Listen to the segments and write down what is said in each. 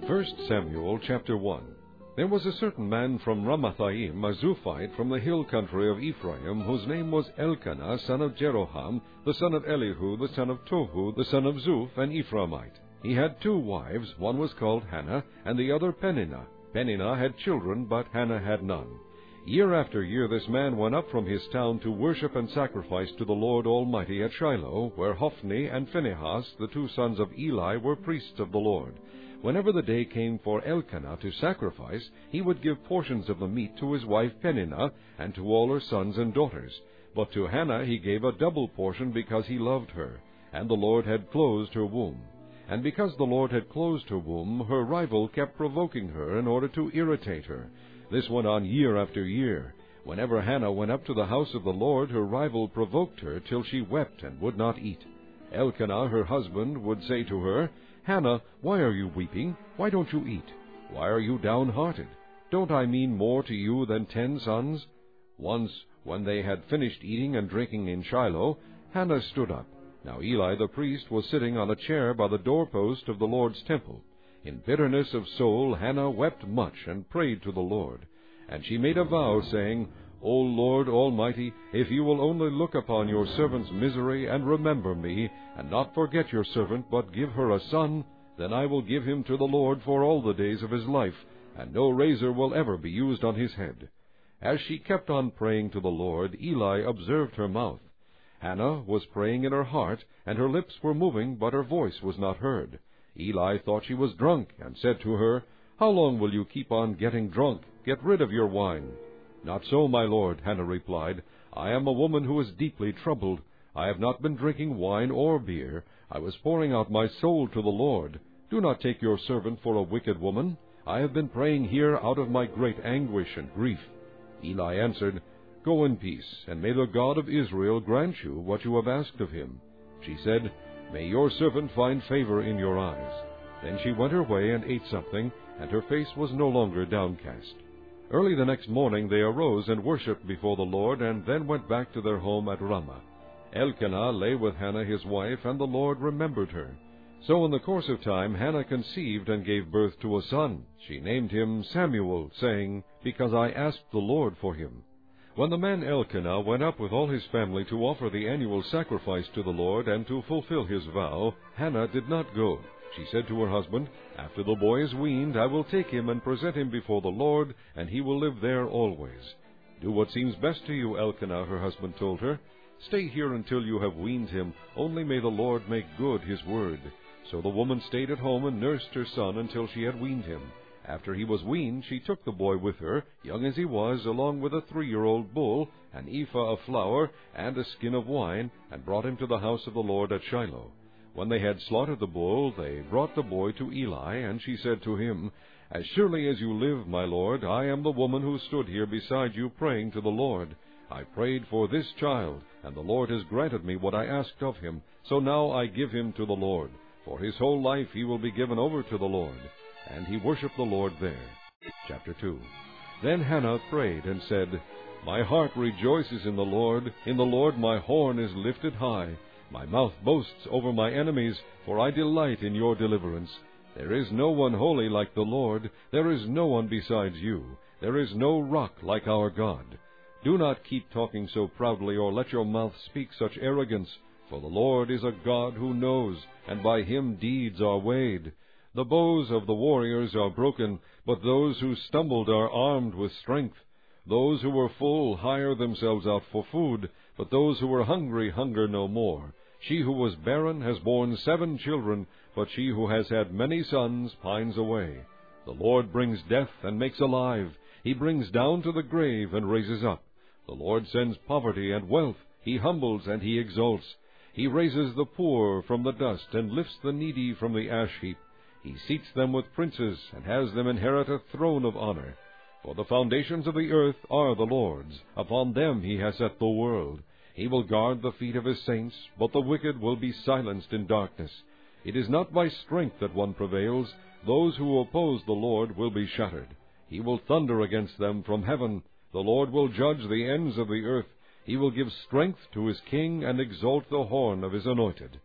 1 Samuel chapter 1. There was a certain man from Ramathaim, a Zuphite, from the hill country of Ephraim, whose name was Elkanah, son of Jeroham, the son of Elihu, the son of Tohu, the son of Zuph, an Ephraimite. He had 2 wives, one was called Hannah, and the other Peninnah. Peninnah had children, but Hannah had none. Year after year this man went up from his town to worship and sacrifice to the Lord Almighty at Shiloh, where Hophni and Phinehas, the 2 sons of Eli, were priests of the Lord. Whenever the day came for Elkanah to sacrifice, he would give portions of the meat to his wife Peninnah, and to all her sons and daughters. But to Hannah he gave a double portion, because he loved her, and the Lord had closed her womb. And because the Lord had closed her womb, her rival kept provoking her in order to irritate her. This went on year after year. Whenever Hannah went up to the house of the Lord, her rival provoked her till she wept and would not eat. Elkanah, her husband, would say to her, "Hannah, why are you weeping? Why don't you eat? Why are you downhearted? Don't I mean more to you than 10 sons?" Once, when they had finished eating and drinking in Shiloh, Hannah stood up. Now Eli the priest was sitting on a chair by the doorpost of the Lord's temple. In bitterness of soul Hannah wept much and prayed to the Lord. And she made a vow, saying, "O Lord Almighty, if you will only look upon your servant's misery and remember me, and not forget your servant, but give her a son, then I will give him to the Lord for all the days of his life, and no razor will ever be used on his head." As she kept on praying to the Lord, Eli observed her mouth. Hannah was praying in her heart, and her lips were moving, but her voice was not heard. Eli thought she was drunk, and said to her, "How long will you keep on getting drunk? Get rid of your wine." "Not so, my lord," Hannah replied. "I am a woman who is deeply troubled. I have not been drinking wine or beer. I was pouring out my soul to the Lord. Do not take your servant for a wicked woman. I have been praying here out of my great anguish and grief." Eli answered, "Go in peace, and may the God of Israel grant you what you have asked of him." She said, "May your servant find favor in your eyes." Then she went her way and ate something, and her face was no longer downcast. Early the next morning they arose and worshipped before the Lord, and then went back to their home at Ramah. Elkanah lay with Hannah his wife, and the Lord remembered her. So in the course of time Hannah conceived and gave birth to a son. She named him Samuel, saying, "Because I asked the Lord for him." When the man Elkanah went up with all his family to offer the annual sacrifice to the Lord and to fulfill his vow, Hannah did not go. She said to her husband, "After the boy is weaned, I will take him and present him before the Lord, and he will live there always." "Do what seems best to you, Elkanah," her husband told her. "Stay here until you have weaned him, only may the Lord make good his word." So the woman stayed at home and nursed her son until she had weaned him. After he was weaned, she took the boy with her, young as he was, along with a 3-year-old bull, an ephah of flour, and a skin of wine, and brought him to the house of the Lord at Shiloh. When they had slaughtered the bull, they brought the boy to Eli, and she said to him, "As surely as you live, my lord, I am the woman who stood here beside you praying to the Lord. I prayed for this child, and the Lord has granted me what I asked of him, so now I give him to the Lord. For his whole life he will be given over to the Lord." And he worshipped the Lord there. Chapter 2. Then Hannah prayed and said, "My heart rejoices in the Lord my horn is lifted high. My mouth boasts over my enemies, for I delight in your deliverance. There is no one holy like the Lord, there is no one besides you. There is no rock like our God. Do not keep talking so proudly, or let your mouth speak such arrogance, for the Lord is a God who knows, and by him deeds are weighed. The bows of the warriors are broken, but those who stumbled are armed with strength. Those who were full hire themselves out for food, but those who were hungry hunger no more. She who was barren has borne 7 children, but she who has had many sons pines away. The Lord brings death and makes alive. He brings down to the grave and raises up. The Lord sends poverty and wealth. He humbles and he exalts. He raises the poor from the dust and lifts the needy from the ash heap. He seats them with princes, and has them inherit a throne of honor. For the foundations of the earth are the Lord's. Upon them he has set the world. He will guard the feet of his saints, but the wicked will be silenced in darkness. It is not by strength that one prevails. Those who oppose the Lord will be shattered. He will thunder against them from heaven. The Lord will judge the ends of the earth. He will give strength to his king and exalt the horn of his anointed.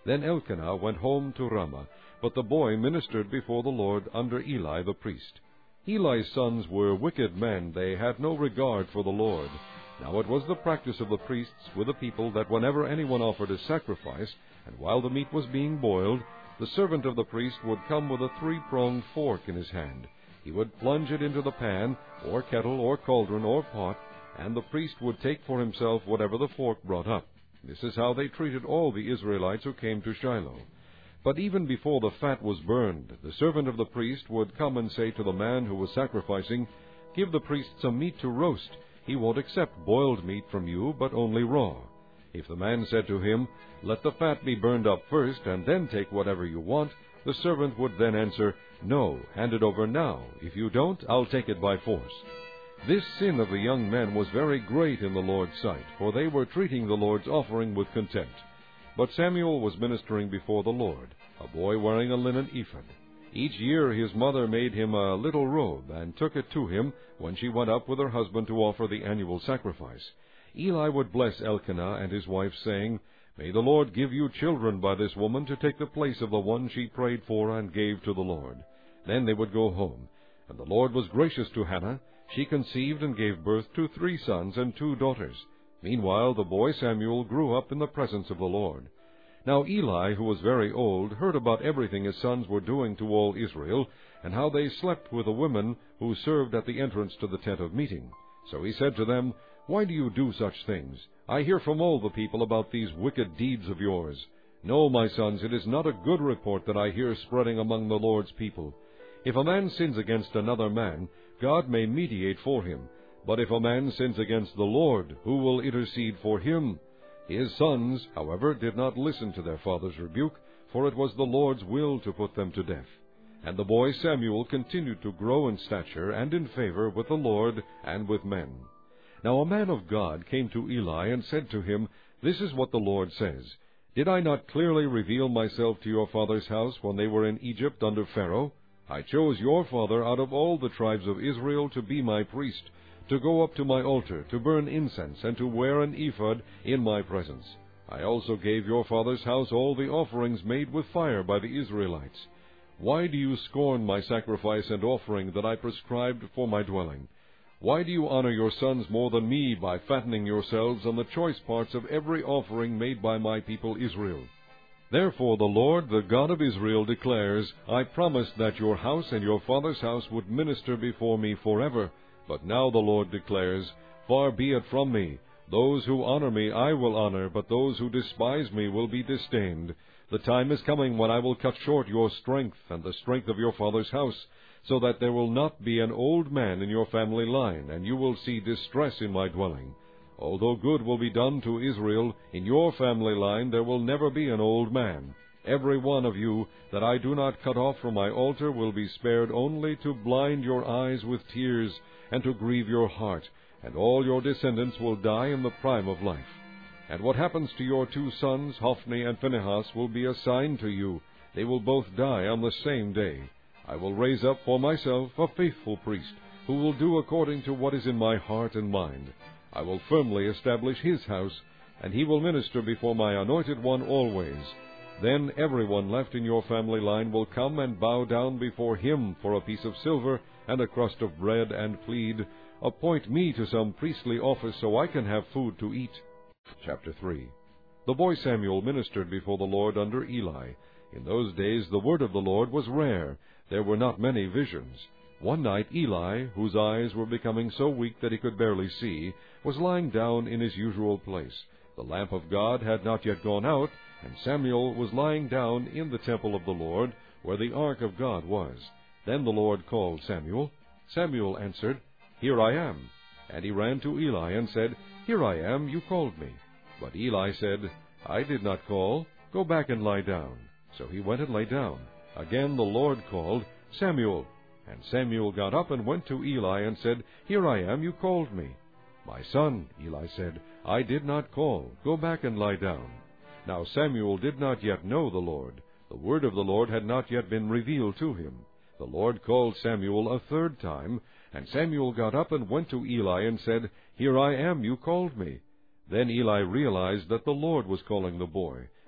Then Elkanah went home to Ramah, but the boy ministered before the Lord under Eli the priest. Eli's sons were wicked men, they had no regard for the Lord. Now it was the practice of the priests with the people that whenever anyone offered a sacrifice, and while the meat was being boiled, the servant of the priest would come with a three-pronged fork in his hand. He would plunge it into the pan, or kettle, or cauldron, or pot, and the priest would take for himself whatever the fork brought up. This is how they treated all the Israelites who came to Shiloh. But even before the fat was burned, the servant of the priest would come and say to the man who was sacrificing, "Give the priest some meat to roast. He won't accept boiled meat from you, but only raw." If the man said to him, "Let the fat be burned up first, and then take whatever you want," the servant would then answer, "No, hand it over now. If you don't, I'll take it by force." This sin of the young men was very great in the Lord's sight, for they were treating the Lord's offering with contempt. But Samuel was ministering before the Lord, a boy wearing a linen ephod. Each year his mother made him a little robe, and took it to him when she went up with her husband to offer the annual sacrifice. Eli would bless Elkanah and his wife, saying, "May the Lord give you children by this woman to take the place of the one she prayed for and gave to the Lord." Then they would go home. And the Lord was gracious to Hannah. She conceived and gave birth to 3 sons and 2 daughters. Meanwhile the boy Samuel grew up in the presence of the Lord. Now Eli, who was very old, heard about everything his sons were doing to all Israel, and how they slept with the women who served at the entrance to the tent of meeting. So he said to them, "Why do you do such things? I hear from all the people about these wicked deeds of yours. No, my sons, it is not a good report that I hear spreading among the Lord's people. If a man sins against another man, God may mediate for him. But if a man sins against the Lord, who will intercede for him?" His sons, however, did not listen to their father's rebuke, for it was the Lord's will to put them to death. And the boy Samuel continued to grow in stature and in favor with the Lord and with men. Now a man of God came to Eli and said to him, "This is what the Lord says, Did I not clearly reveal myself to your father's house when they were in Egypt under Pharaoh? I chose your father out of all the tribes of Israel to be my priest, to go up to my altar, to burn incense, and to wear an ephod in my presence. I also gave your father's house all the offerings made with fire by the Israelites. Why do you scorn my sacrifice and offering that I prescribed for my dwelling? Why do you honor your sons more than me by fattening yourselves on the choice parts of every offering made by my people Israel? Therefore the Lord, the God of Israel, declares, I promised that your house and your father's house would minister before me forever. But now the Lord declares, Far be it from me. Those who honor me I will honor, but those who despise me will be disdained. The time is coming when I will cut short your strength and the strength of your father's house, so that there will not be an old man in your family line, and you will see distress in my dwelling. Although good will be done to Israel, in your family line there will never be an old man. Every one of you that I do not cut off from my altar will be spared only to blind your eyes with tears and to grieve your heart, and all your descendants will die in the prime of life. And what happens to your 2 sons, Hophni and Phinehas, will be a sign to you. They will both die on the same day. I will raise up for myself a faithful priest, who will do according to what is in my heart and mind. I will firmly establish his house, and he will minister before my anointed one always. Then everyone left in your family line will come and bow down before him for a piece of silver and a crust of bread, and plead, Appoint me to some priestly office so I can have food to eat. Chapter 3. The boy Samuel ministered before the Lord under Eli. In those days the word of the Lord was rare. There were not many visions. One night Eli, whose eyes were becoming so weak that he could barely see, was lying down in his usual place. The lamp of God had not yet gone out, and Samuel was lying down in the temple of the Lord, where the ark of God was. Then the Lord called Samuel. Samuel answered, Here I am. And he ran to Eli and said, Here I am, you called me. But Eli said, I did not call. Go back and lie down. So he went and lay down. Again the Lord called, Samuel. And Samuel got up and went to Eli and said, Here I am, you called me. My son, Eli said, I did not call. Go back and lie down. Now Samuel did not yet know the Lord. The word of the Lord had not yet been revealed to him. The Lord called Samuel a 3rd time, and Samuel got up and went to Eli and said, Here I am, you called me. Then Eli realized that the Lord was calling the boy.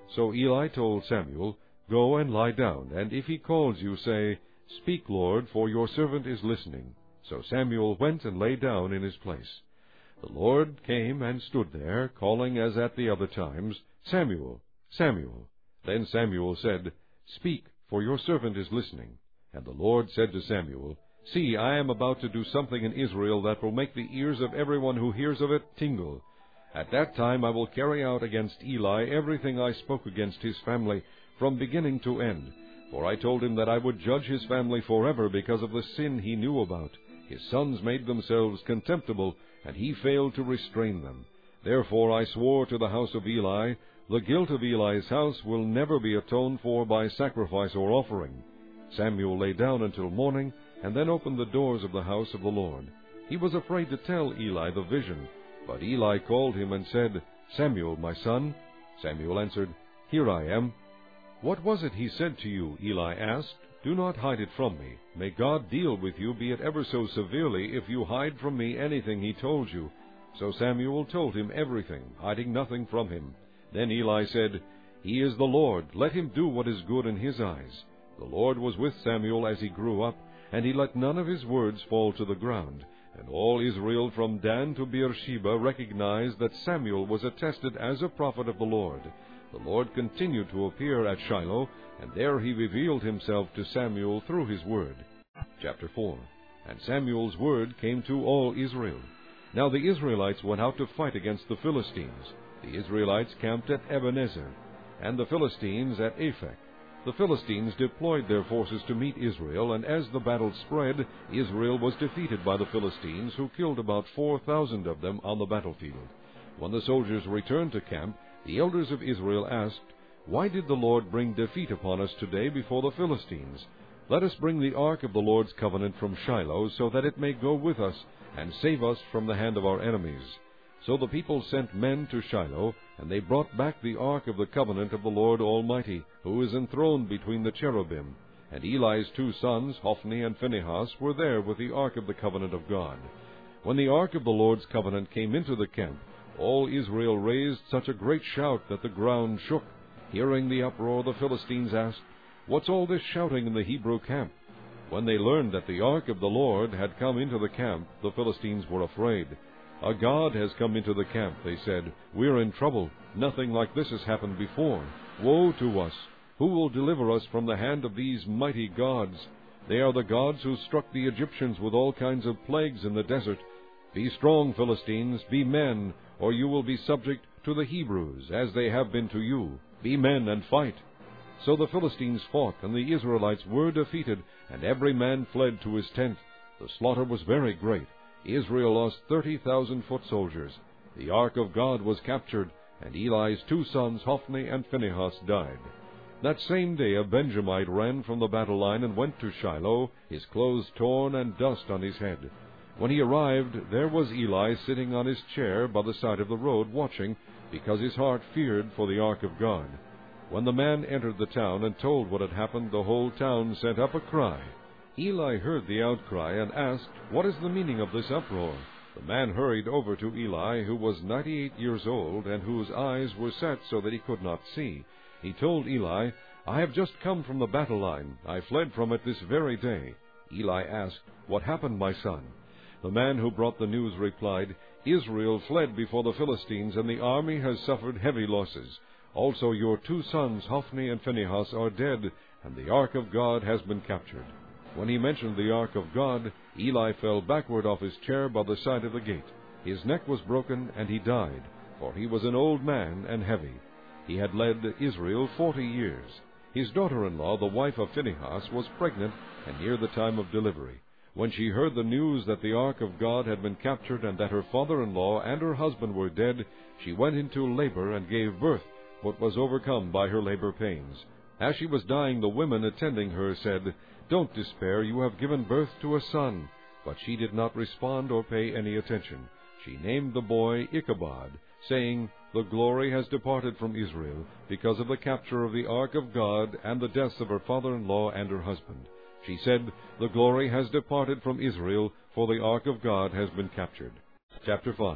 So Eli told Samuel, "Go and lie down, and if he calls you, say, 'Speak, Lord, for your servant is listening.'" So Samuel went and lay down in his place. The Lord came and stood there, calling as at the other times, "Samuel, Samuel." Then Samuel said, "Speak, for your servant is listening." And the Lord said to Samuel, "See, I am about to do something in Israel that will make the ears of everyone who hears of it tingle. At that time I will carry out against Eli everything I spoke against his family, from beginning to end. For I told him that I would judge his family forever because of the sin he knew about. His sons made themselves contemptible, and he failed to restrain them. Therefore I swore to the house of Eli, the guilt of Eli's house will never be atoned for by sacrifice or offering." Samuel lay down until morning, and then opened the doors of the house of the Lord. He was afraid to tell Eli the vision, but Eli called him and said, "Samuel, my son." Samuel answered, "Here I am." "What was it he said to you?" Eli asked. "Do not hide it from me. May God deal with you, be it ever so severely, if you hide from me anything he told you." So Samuel told him everything, hiding nothing from him. Then Eli said, "He is the Lord. Let him do what is good in his eyes." The Lord was with Samuel as he grew up, and he let none of his words fall to the ground. And all Israel from Dan to Beersheba recognized that Samuel was attested as a prophet of the Lord. The Lord continued to appear at Shiloh, and there he revealed himself to Samuel through his word. Chapter 4. And Samuel's word came to all Israel. Now the Israelites went out to fight against the Philistines. The Israelites camped at Ebenezer, and the Philistines at Aphek. The Philistines deployed their forces to meet Israel, and as the battle spread, Israel was defeated by the Philistines, who killed about 4,000 of them on the battlefield. When the soldiers returned to camp, the elders of Israel asked, "Why did the Lord bring defeat upon us today before the Philistines? Let us bring the ark of the Lord's covenant from Shiloh, so that it may go with us, and save us from the hand of our enemies." So the people sent men to Shiloh, and they brought back the ark of the covenant of the Lord Almighty, who is enthroned between the cherubim. And Eli's 2 sons, Hophni and Phinehas, were there with the ark of the covenant of God. When the ark of the Lord's covenant came into the camp, all Israel raised such a great shout that the ground shook. Hearing the uproar, the Philistines asked, "What's all this shouting in the Hebrew camp?" When they learned that the ark of the Lord had come into the camp, the Philistines were afraid. "A god has come into the camp," they said. "We're in trouble. Nothing like this has happened before. Woe to us! Who will deliver us from the hand of these mighty gods? They are the gods who struck the Egyptians with all kinds of plagues in the desert. Be strong, Philistines, be men, or you will be subject to the Hebrews, as they have been to you. Be men and fight." So the Philistines fought, and the Israelites were defeated, and every man fled to his tent. The slaughter was very great. Israel lost 30,000 foot soldiers. The ark of God was captured, and Eli's 2 sons, Hophni and Phinehas, died. That same day a Benjamite ran from the battle line and went to Shiloh, his clothes torn and dust on his head. When he arrived, there was Eli sitting on his chair by the side of the road, watching, because his heart feared for the ark of God. When the man entered the town and told what had happened, the whole town sent up a cry. Eli heard the outcry and asked, "What is the meaning of this uproar?" The man hurried over to Eli, who was 98 years old, and whose eyes were set so that he could not see. He told Eli, "I have just come from the battle line. I fled from it this very day." Eli asked, "What happened, my son?" The man who brought the news replied, "Israel fled before the Philistines, and the army has suffered heavy losses. Also your 2 sons, Hophni and Phinehas, are dead, and the ark of God has been captured." When he mentioned the ark of God, Eli fell backward off his chair by the side of the gate. His neck was broken, and he died, for he was an old man and heavy. He had led Israel 40 years. His daughter-in-law, the wife of Phinehas, was pregnant and near the time of delivery. When she heard the news that the ark of God had been captured and that her father-in-law and her husband were dead, she went into labor and gave birth, but was overcome by her labor pains. As she was dying, the women attending her said, "Don't despair, you have given birth to a son." But she did not respond or pay any attention. She named the boy Ichabod, saying, "The glory has departed from Israel, because of the capture of the ark of God and the deaths of her father-in-law and her husband." She said, "The glory has departed from Israel, for the ark of God has been captured." Chapter 5.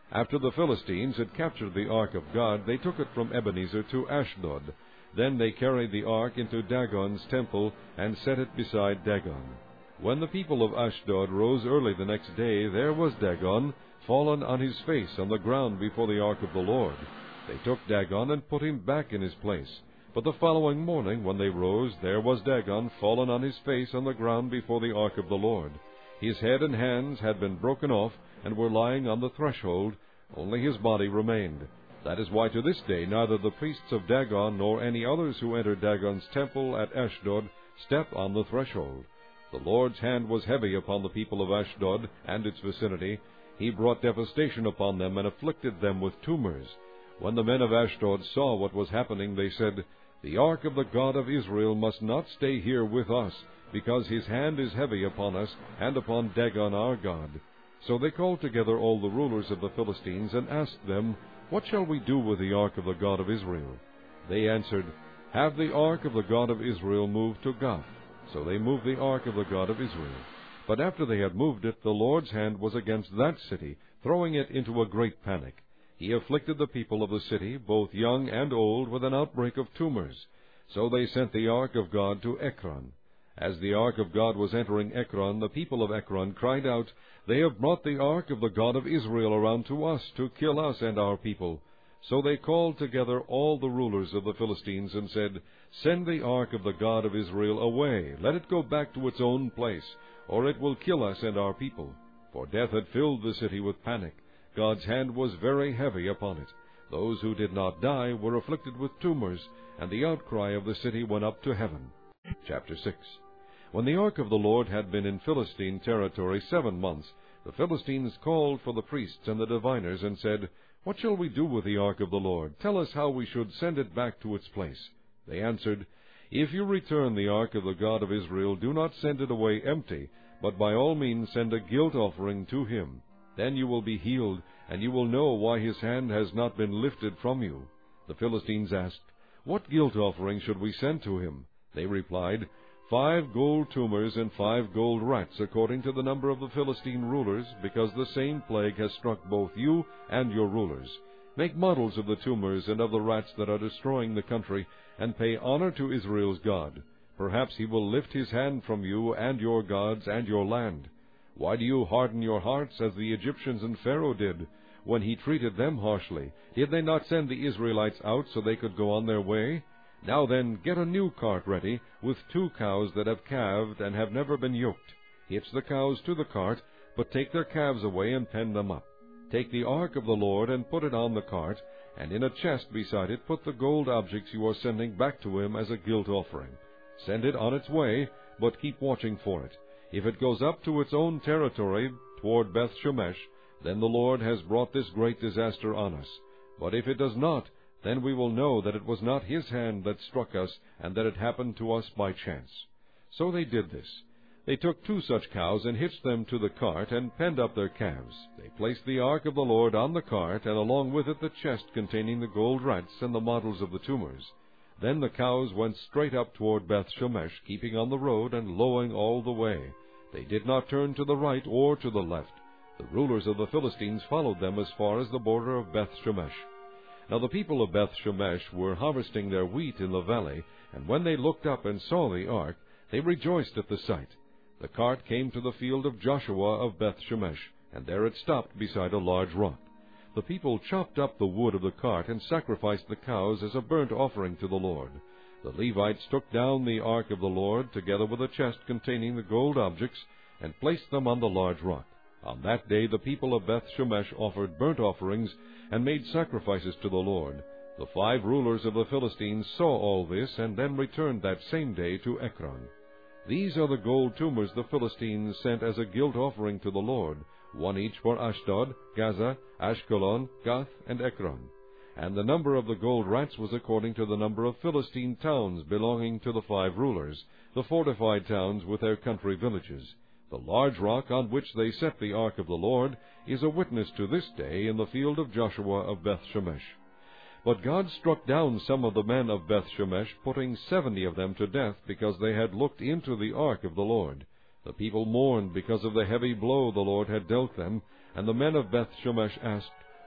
After the Philistines had captured the ark of God, they took it from Ebenezer to Ashdod. Then they carried the ark into Dagon's temple and set it beside Dagon. When the people of Ashdod rose early the next day, there was Dagon, fallen on his face on the ground before the ark of the Lord. They took Dagon and put him back in his place. But the following morning, when they rose, there was Dagon, fallen on his face on the ground before the ark of the Lord. His head and hands had been broken off, and were lying on the threshold, only his body remained. That is why to this day neither the priests of Dagon nor any others who enter Dagon's temple at Ashdod step on the threshold. The Lord's hand was heavy upon the people of Ashdod and its vicinity. He brought devastation upon them and afflicted them with tumors. When the men of Ashdod saw what was happening, they said, "The ark of the God of Israel must not stay here with us, because his hand is heavy upon us and upon Dagon our God." So they called together all the rulers of the Philistines and asked them, "What shall we do with the ark of the God of Israel?" They answered, "Have the ark of the God of Israel moved to Gath." So they moved the ark of the God of Israel. But after they had moved it, the Lord's hand was against that city, throwing it into a great panic. He afflicted the people of the city, both young and old, with an outbreak of tumors. So they sent the ark of God to Ekron. As the ark of God was entering Ekron, the people of Ekron cried out, "They have brought the ark of the God of Israel around to us, to kill us and our people." So they called together all the rulers of the Philistines and said, "Send the ark of the God of Israel away. Let it go back to its own place, or it will kill us and our people." For death had filled the city with panic. God's hand was very heavy upon it. Those who did not die were afflicted with tumors, and the outcry of the city went up to heaven. Chapter 6. When the ark of the Lord had been in Philistine territory 7 months, the Philistines called for the priests and the diviners and said, "What shall we do with the ark of the Lord? Tell us how we should send it back to its place." They answered, "If you return the ark of the God of Israel, do not send it away empty, but by all means send a guilt offering to him. Then you will be healed, and you will know why his hand has not been lifted from you." The Philistines asked, "What guilt offering should we send to him?" They replied, 5 gold tumors and 5 gold rats, according to the number of the Philistine rulers, because the same plague has struck both you and your rulers. Make models of the tumors and of the rats that are destroying the country, and pay honor to Israel's God. Perhaps he will lift his hand from you and your gods and your land. Why do you harden your hearts as the Egyptians and Pharaoh did? When he treated them harshly, did they not send the Israelites out so they could go on their way? Now then, get a new cart ready, with 2 cows that have calved and have never been yoked. Hitch the cows to the cart, but take their calves away and pen them up. Take the ark of the Lord and put it on the cart, and in a chest beside it put the gold objects you are sending back to him as a guilt offering. Send it on its way, but keep watching for it. If it goes up to its own territory toward Beth-Shemesh, then the Lord has brought this great disaster on us. But if it does not, then we will know that it was not his hand that struck us, and that it happened to us by chance." So they did this. They took 2 such cows and hitched them to the cart and penned up their calves. They placed the ark of the Lord on the cart, and along with it the chest containing the gold rats and the models of the tumors. Then the cows went straight up toward Beth-Shemesh, keeping on the road and lowing all the way. They did not turn to the right or to the left. The rulers of the Philistines followed them as far as the border of Beth-Shemesh. Now the people of Beth-Shemesh were harvesting their wheat in the valley, and when they looked up and saw the ark, they rejoiced at the sight. The cart came to the field of Joshua of Beth-Shemesh, and there it stopped beside a large rock. The people chopped up the wood of the cart and sacrificed the cows as a burnt offering to the Lord. The Levites took down the ark of the Lord, together with a chest containing the gold objects, and placed them on the large rock. On that day the people of Beth-Shemesh offered burnt offerings and made sacrifices to the Lord. The 5 rulers of the Philistines saw all this, and then returned that same day to Ekron. These are the gold tumors the Philistines sent as a guilt offering to the Lord, 1 each for Ashdod, Gaza, Ashkelon, Gath, and Ekron. And the number of the gold rats was according to the number of Philistine towns belonging to the 5 rulers, the fortified towns with their country villages. The large rock on which they set the ark of the Lord is a witness to this day in the field of Joshua of Beth-Shemesh. But God struck down some of the men of Beth-Shemesh, putting 70 of them to death, because they had looked into the ark of the Lord. The people mourned because of the heavy blow the Lord had dealt them, and the men of Beth-Shemesh asked,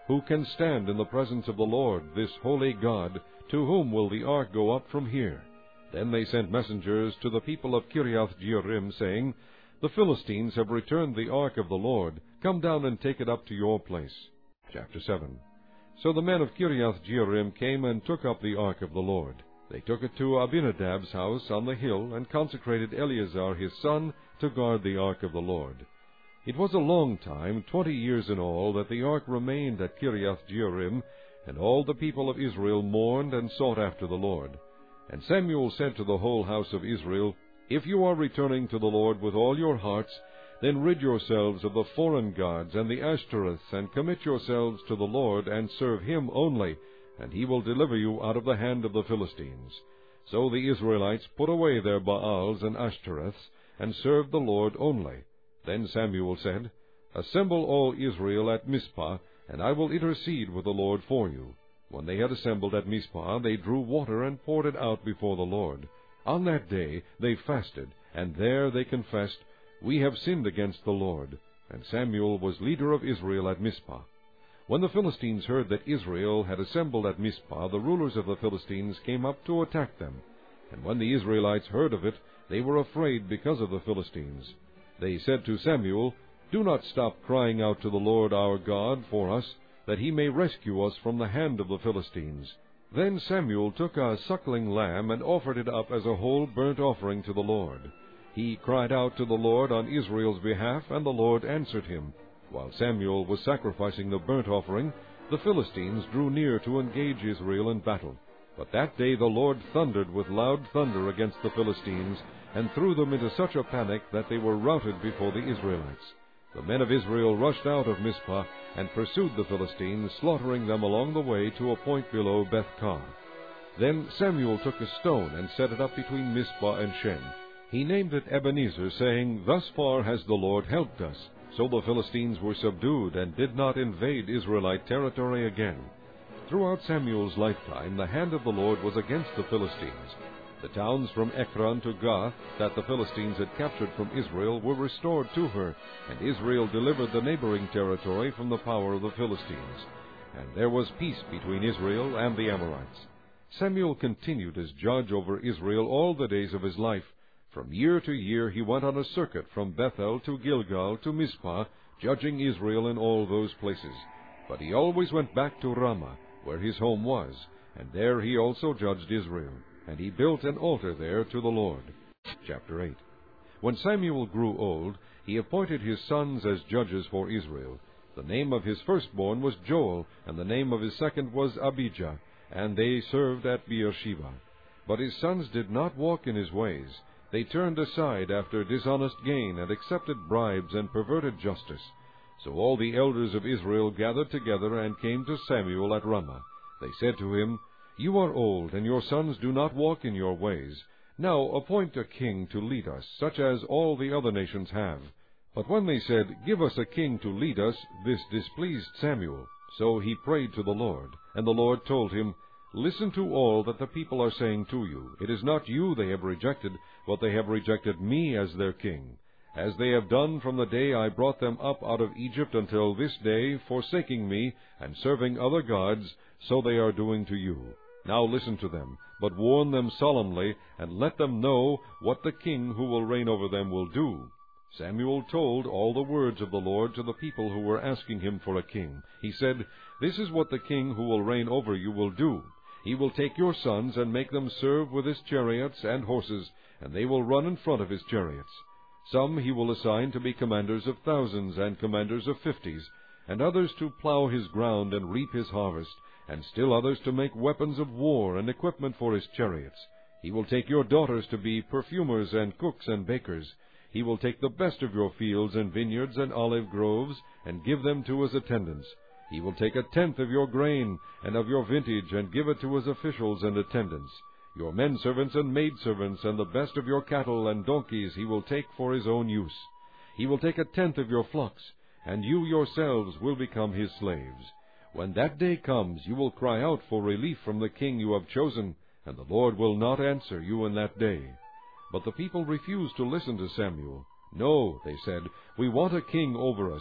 Who can stand in the presence of the Lord, this holy God? To whom will the ark go up from here? Then they sent messengers to the people of Kiriath-Jearim, saying, The Philistines have returned the ark of the Lord. Come down and take it up to your place. Chapter 7. So the men of Kiriath-Jearim came and took up the ark of the Lord. They took it to Abinadab's house on the hill, and consecrated Eleazar his son to guard the ark of the Lord. It was a long time, 20 years in all, that the ark remained at Kiriath-Jearim, and all the people of Israel mourned and sought after the Lord. And Samuel said to the whole house of Israel, If you are returning to the Lord with all your hearts, then rid yourselves of the foreign gods and the Ashtoreths, and commit yourselves to the Lord, and serve him only, and he will deliver you out of the hand of the Philistines. So the Israelites put away their Baals and Ashtoreths, and served the Lord only. Then Samuel said, Assemble all Israel at Mizpah, and I will intercede with the Lord for you. When they had assembled at Mizpah, they drew water and poured it out before the Lord. On that day they fasted, and there they confessed, We have sinned against the Lord. And Samuel was leader of Israel at Mizpah. When the Philistines heard that Israel had assembled at Mizpah, the rulers of the Philistines came up to attack them. And when the Israelites heard of it, they were afraid because of the Philistines. They said to Samuel, Do not stop crying out to the Lord our God for us, that he may rescue us from the hand of the Philistines. Then Samuel took a suckling lamb and offered it up as a whole burnt offering to the Lord. He cried out to the Lord on Israel's behalf, and the Lord answered him. While Samuel was sacrificing the burnt offering, the Philistines drew near to engage Israel in battle. But that day the Lord thundered with loud thunder against the Philistines, and threw them into such a panic that they were routed before the Israelites. The men of Israel rushed out of Mizpah, and pursued the Philistines, slaughtering them along the way to a point below Beth-kar. Then Samuel took a stone, and set it up between Mizpah and Shen. He named it Ebenezer, saying, Thus far has the Lord helped us. So the Philistines were subdued, and did not invade Israelite territory again. Throughout Samuel's lifetime, the hand of the Lord was against the Philistines. The towns from Ekron to Gath that the Philistines had captured from Israel were restored to her, and Israel delivered the neighboring territory from the power of the Philistines. And there was peace between Israel and the Amorites. Samuel continued as judge over Israel all the days of his life. From year to year he went on a circuit from Bethel to Gilgal to Mizpah, judging Israel in all those places. But he always went back to Ramah, where his home was, and there he also judged Israel. And he built an altar there to the Lord. Chapter 8. When Samuel grew old, he appointed his sons as judges for Israel. The name of his firstborn was Joel, and the name of his second was Abijah, and they served at Beersheba. But his sons did not walk in his ways. They turned aside after dishonest gain, and accepted bribes, and perverted justice. So all the elders of Israel gathered together, and came to Samuel at Ramah. They said to him, You are old, and your sons do not walk in your ways. Now appoint a king to lead us, such as all the other nations have. But when they said, Give us a king to lead us, this displeased Samuel. So he prayed to the Lord. And the Lord told him, Listen to all that the people are saying to you. It is not you they have rejected, but they have rejected me as their king. As they have done from the day I brought them up out of Egypt until this day, forsaking me and serving other gods, so they are doing to you. Now listen to them, but warn them solemnly, and let them know what the king who will reign over them will do. Samuel told all the words of the Lord to the people who were asking him for a king. He said, This is what the king who will reign over you will do. He will take your sons and make them serve with his chariots and horses, and they will run in front of his chariots. Some he will assign to be commanders of thousands and commanders of 50s, and others to plow his ground and reap his harvest, and still others to make weapons of war and equipment for his chariots. He will take your daughters to be perfumers and cooks and bakers. He will take the best of your fields and vineyards and olive groves, and give them to his attendants. He will take 1/10 of your grain and of your vintage, and give it to his officials and attendants. Your menservants and maidservants, and the best of your cattle and donkeys he will take for his own use. He will take 1/10 of your flocks, and you yourselves will become his slaves. When that day comes, you will cry out for relief from the king you have chosen, and the Lord will not answer you in that day. But the people refused to listen to Samuel. No, they said, we want a king over us.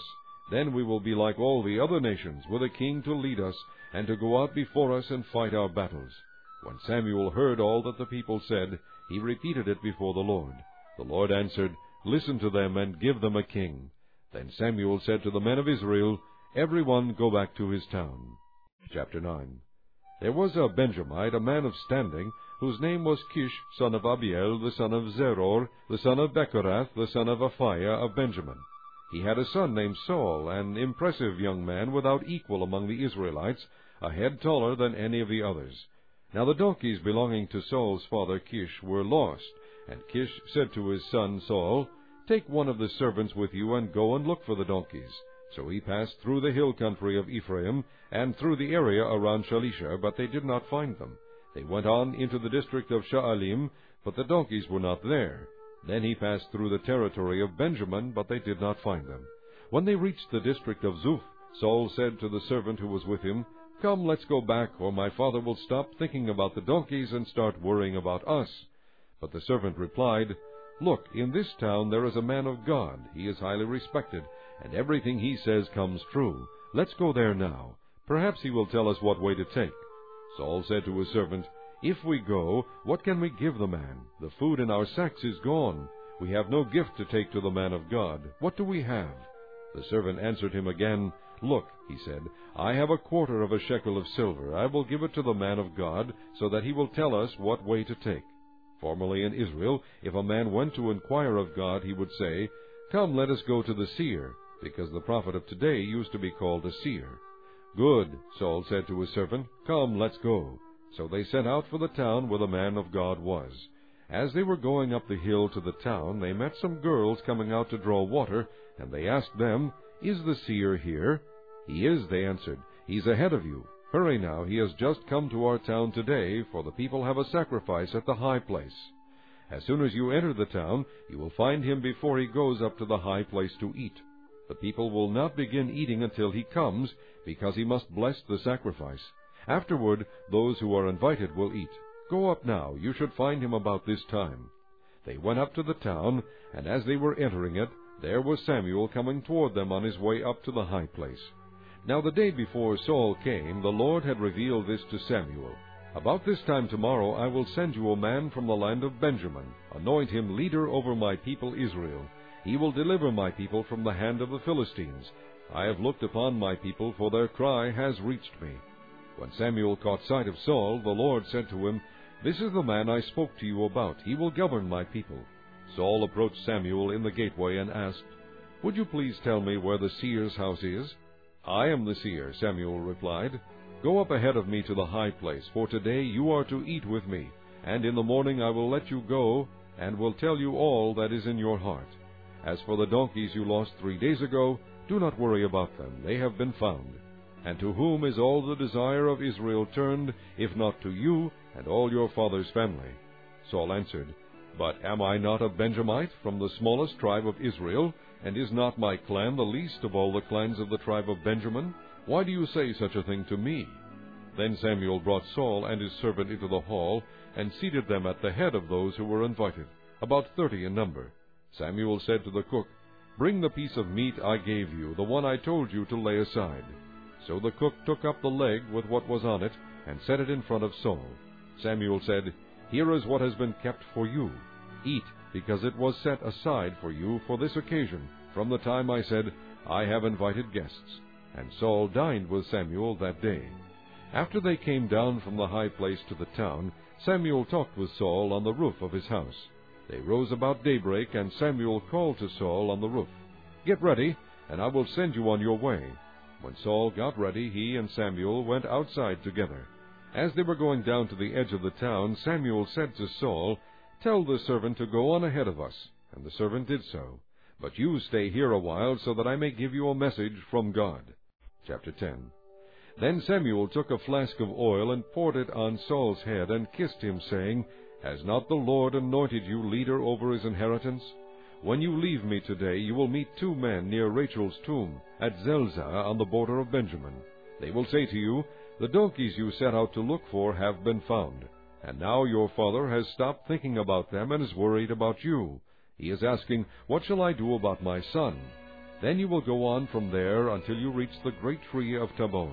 Then we will be like all the other nations, with a king to lead us, and to go out before us and fight our battles." When Samuel heard all that the people said, he repeated it before the Lord. The Lord answered, "Listen to them, and give them a king." Then Samuel said to the men of Israel, "Every one go back to his town." Chapter 9. There was a Benjamite, a man of standing, whose name was Kish, son of Abiel, the son of Zeror, the son of Bechorath, the son of Aphiah of Benjamin. He had a son named Saul, an impressive young man without equal among the Israelites, a head taller than any of the others. Now the donkeys belonging to Saul's father Kish were lost, and Kish said to his son Saul, "Take one of the servants with you, and go and look for the donkeys." So he passed through the hill country of Ephraim, and through the area around Shalisha, but they did not find them. They went on into the district of Sha'alim, but the donkeys were not there. Then he passed through the territory of Benjamin, but they did not find them. When they reached the district of Zuph, Saul said to the servant who was with him, "Come, let's go back, or my father will stop thinking about the donkeys and start worrying about us." But the servant replied, "Look, in this town there is a man of God. He is highly respected, and everything he says comes true. Let's go there now. Perhaps he will tell us what way to take." Saul said to his servant, "If we go, what can we give the man? The food in our sacks is gone. We have no gift to take to the man of God. What do we have?" The servant answered him again, "Look," he said, "I have a quarter of a shekel of silver. I will give it to the man of God, so that he will tell us what way to take." Formerly in Israel, if a man went to inquire of God, he would say, "Come, let us go to the seer," because the prophet of today used to be called a seer. "Good," Saul said to his servant, "come, let's go." So they set out for the town where the man of God was. As they were going up the hill to the town, they met some girls coming out to draw water, and they asked them, "Is the seer here?" "He is," they answered. "He's ahead of you. Hurry now, he has just come to our town today, for the people have a sacrifice at the high place. As soon as you enter the town, you will find him before he goes up to the high place to eat. The people will not begin eating until he comes, because he must bless the sacrifice. Afterward, those who are invited will eat. Go up now, you should find him about this time." They went up to the town, and as they were entering it, there was Samuel coming toward them on his way up to the high place. Now the day before Saul came, the Lord had revealed this to Samuel. "About this time tomorrow I will send you a man from the land of Benjamin. Anoint him leader over my people Israel. He will deliver my people from the hand of the Philistines. I have looked upon my people, for their cry has reached me." When Samuel caught sight of Saul, the Lord said to him, "This is the man I spoke to you about. He will govern my people." Saul approached Samuel in the gateway and asked, "Would you please tell me where the seer's house is?" "I am the seer," Samuel replied. "Go up ahead of me to the high place, for today you are to eat with me, and in the morning I will let you go, and will tell you all that is in your heart. As for the donkeys you lost 3 days ago, do not worry about them. They have been found. And to whom is all the desire of Israel turned, if not to you and all your father's family?" Saul answered, "But am I not a Benjamite from the smallest tribe of Israel, and is not my clan the least of all the clans of the tribe of Benjamin? Why do you say such a thing to me?" Then Samuel brought Saul and his servant into the hall, and seated them at the head of those who were invited, about 30 in number. Samuel said to the cook, "Bring the piece of meat I gave you, the one I told you to lay aside." So the cook took up the leg with what was on it, and set it in front of Saul. Samuel said, "Here is what has been kept for you. Eat, because it was set aside for you for this occasion, from the time I said, 'I have invited guests.'" And Saul dined with Samuel that day. After they came down from the high place to the town, Samuel talked with Saul on the roof of his house. They rose about daybreak, and Samuel called to Saul on the roof, "Get ready, and I will send you on your way." When Saul got ready, he and Samuel went outside together. As they were going down to the edge of the town, Samuel said to Saul, "Tell the servant to go on ahead of us." And the servant did so. "But you stay here a while, so that I may give you a message from God." Chapter 10. Then Samuel took a flask of oil and poured it on Saul's head and kissed him, saying, "Has not the Lord anointed you leader over his inheritance? When you leave me today, you will meet 2 men near Rachel's tomb, at Zelzah on the border of Benjamin. They will say to you, 'The donkeys you set out to look for have been found.' And now your father has stopped thinking about them and is worried about you. He is asking, 'What shall I do about my son?' Then you will go on from there until you reach the great tree of Tabor.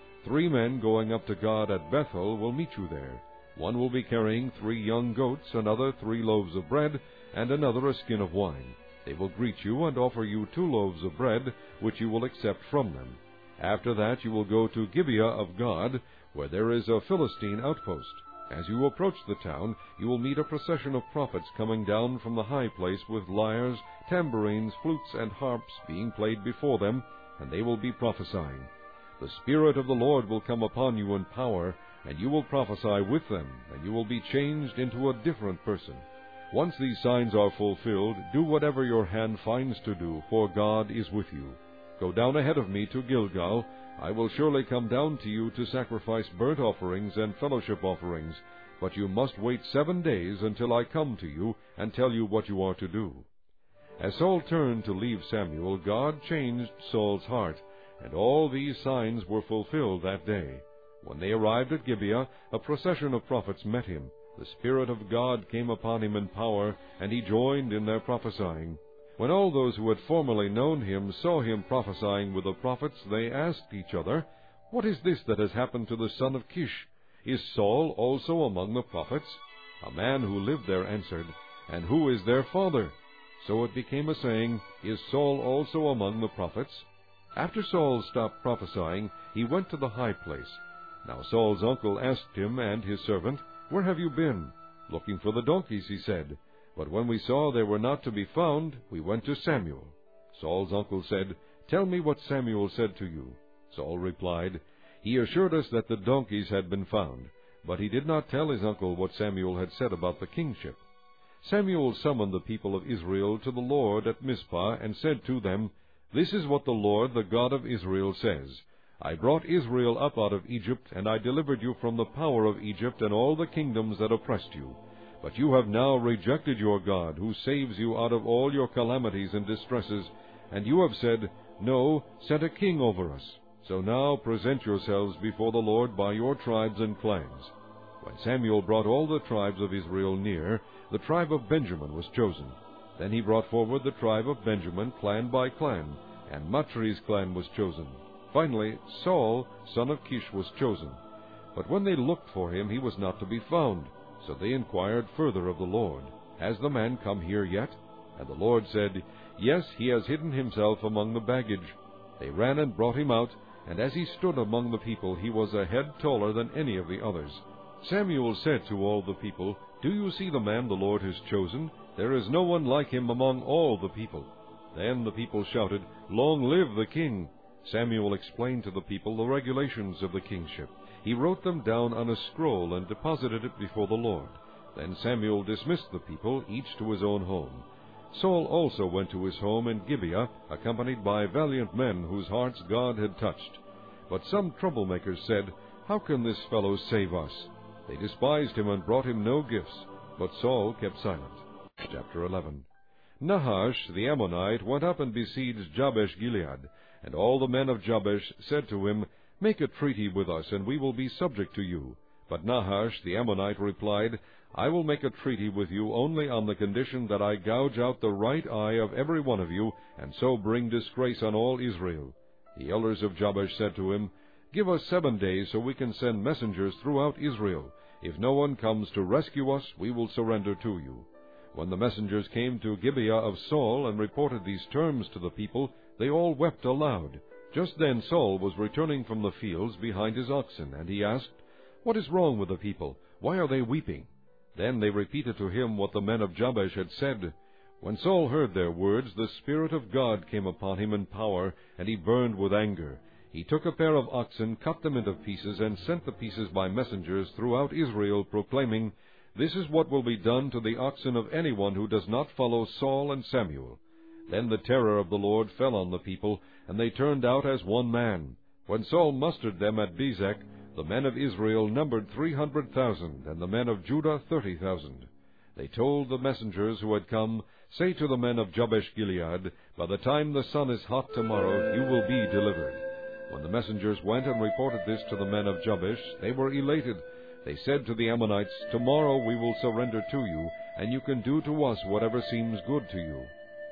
3 men going up to God at Bethel will meet you there. One will be carrying 3 young goats, another 3 loaves of bread, and another a skin of wine. They will greet you and offer you 2 loaves of bread, which you will accept from them. After that you will go to Gibeah of God, where there is a Philistine outpost. As you approach the town, you will meet a procession of prophets coming down from the high place with lyres, tambourines, flutes, and harps being played before them, and they will be prophesying. The Spirit of the Lord will come upon you in power, and you will prophesy with them, and you will be changed into a different person. Once these signs are fulfilled, do whatever your hand finds to do, for God is with you. Go down ahead of me to Gilgal. I will surely come down to you to sacrifice burnt offerings and fellowship offerings, but you must wait 7 days until I come to you and tell you what you are to do." As Saul turned to leave Samuel, God changed Saul's heart, and all these signs were fulfilled that day. When they arrived at Gibeah, a procession of prophets met him. The Spirit of God came upon him in power, and he joined in their prophesying. When all those who had formerly known him saw him prophesying with the prophets, they asked each other, "What is this that has happened to the son of Kish? Is Saul also among the prophets?" A man who lived there answered, "And who is their father?" So it became a saying, "Is Saul also among the prophets?" After Saul stopped prophesying, he went to the high place. Now Saul's uncle asked him and his servant, "Where have you been?" "Looking for the donkeys," he said. "But when we saw they were not to be found, we went to Samuel." Saul's uncle said, "Tell me what Samuel said to you." Saul replied, "He assured us that the donkeys had been found." But he did not tell his uncle what Samuel had said about the kingship. Samuel summoned the people of Israel to the Lord at Mizpah, and said to them, "This is what the Lord, the God of Israel, says. I brought Israel up out of Egypt, and I delivered you from the power of Egypt and all the kingdoms that oppressed you. But you have now rejected your God, who saves you out of all your calamities and distresses, and you have said, 'No, set a king over us.' So now present yourselves before the Lord by your tribes and clans." When Samuel brought all the tribes of Israel near, the tribe of Benjamin was chosen. Then he brought forward the tribe of Benjamin, clan by clan, and Matri's clan was chosen. Finally, Saul, son of Kish, was chosen. But when they looked for him, he was not to be found. So they inquired further of the Lord, "Has the man come here yet?" And the Lord said, "Yes, he has hidden himself among the baggage." They ran and brought him out, and as he stood among the people, he was a head taller than any of the others. Samuel said to all the people, "Do you see the man the Lord has chosen? There is no one like him among all the people." Then the people shouted, "Long live the king!" Samuel explained to the people the regulations of the kingship. He wrote them down on a scroll and deposited it before the Lord. Then Samuel dismissed the people, each to his own home. Saul also went to his home in Gibeah, accompanied by valiant men whose hearts God had touched. But some troublemakers said, "How can this fellow save us?" They despised him and brought him no gifts, but Saul kept silent. Chapter 11. Nahash the Ammonite went up and besieged Jabesh-Gilead, and all the men of Jabesh said to him, "Make a treaty with us, and we will be subject to you." But Nahash the Ammonite replied, "I will make a treaty with you only on the condition that I gouge out the right eye of every one of you, and so bring disgrace on all Israel." The elders of Jabesh said to him, "Give us 7 days so we can send messengers throughout Israel. If no one comes to rescue us, we will surrender to you." When the messengers came to Gibeah of Saul and reported these terms to the people, they all wept aloud. Just then Saul was returning from the fields behind his oxen, and he asked, "What is wrong with the people? Why are they weeping?" Then they repeated to him what the men of Jabesh had said. When Saul heard their words, the Spirit of God came upon him in power, and he burned with anger. He took a pair of oxen, cut them into pieces, and sent the pieces by messengers throughout Israel, proclaiming, "This is what will be done to the oxen of anyone who does not follow Saul and Samuel." Then the terror of the Lord fell on the people, and they turned out as one man. When Saul mustered them at Bezek, the men of Israel numbered 300,000, and the men of Judah 30,000. They told the messengers who had come, "Say to the men of Jabesh-Gilead, by the time the sun is hot tomorrow, you will be delivered." When the messengers went and reported this to the men of Jabesh, they were elated. They said to the Ammonites, "Tomorrow we will surrender to you, and you can do to us whatever seems good to you."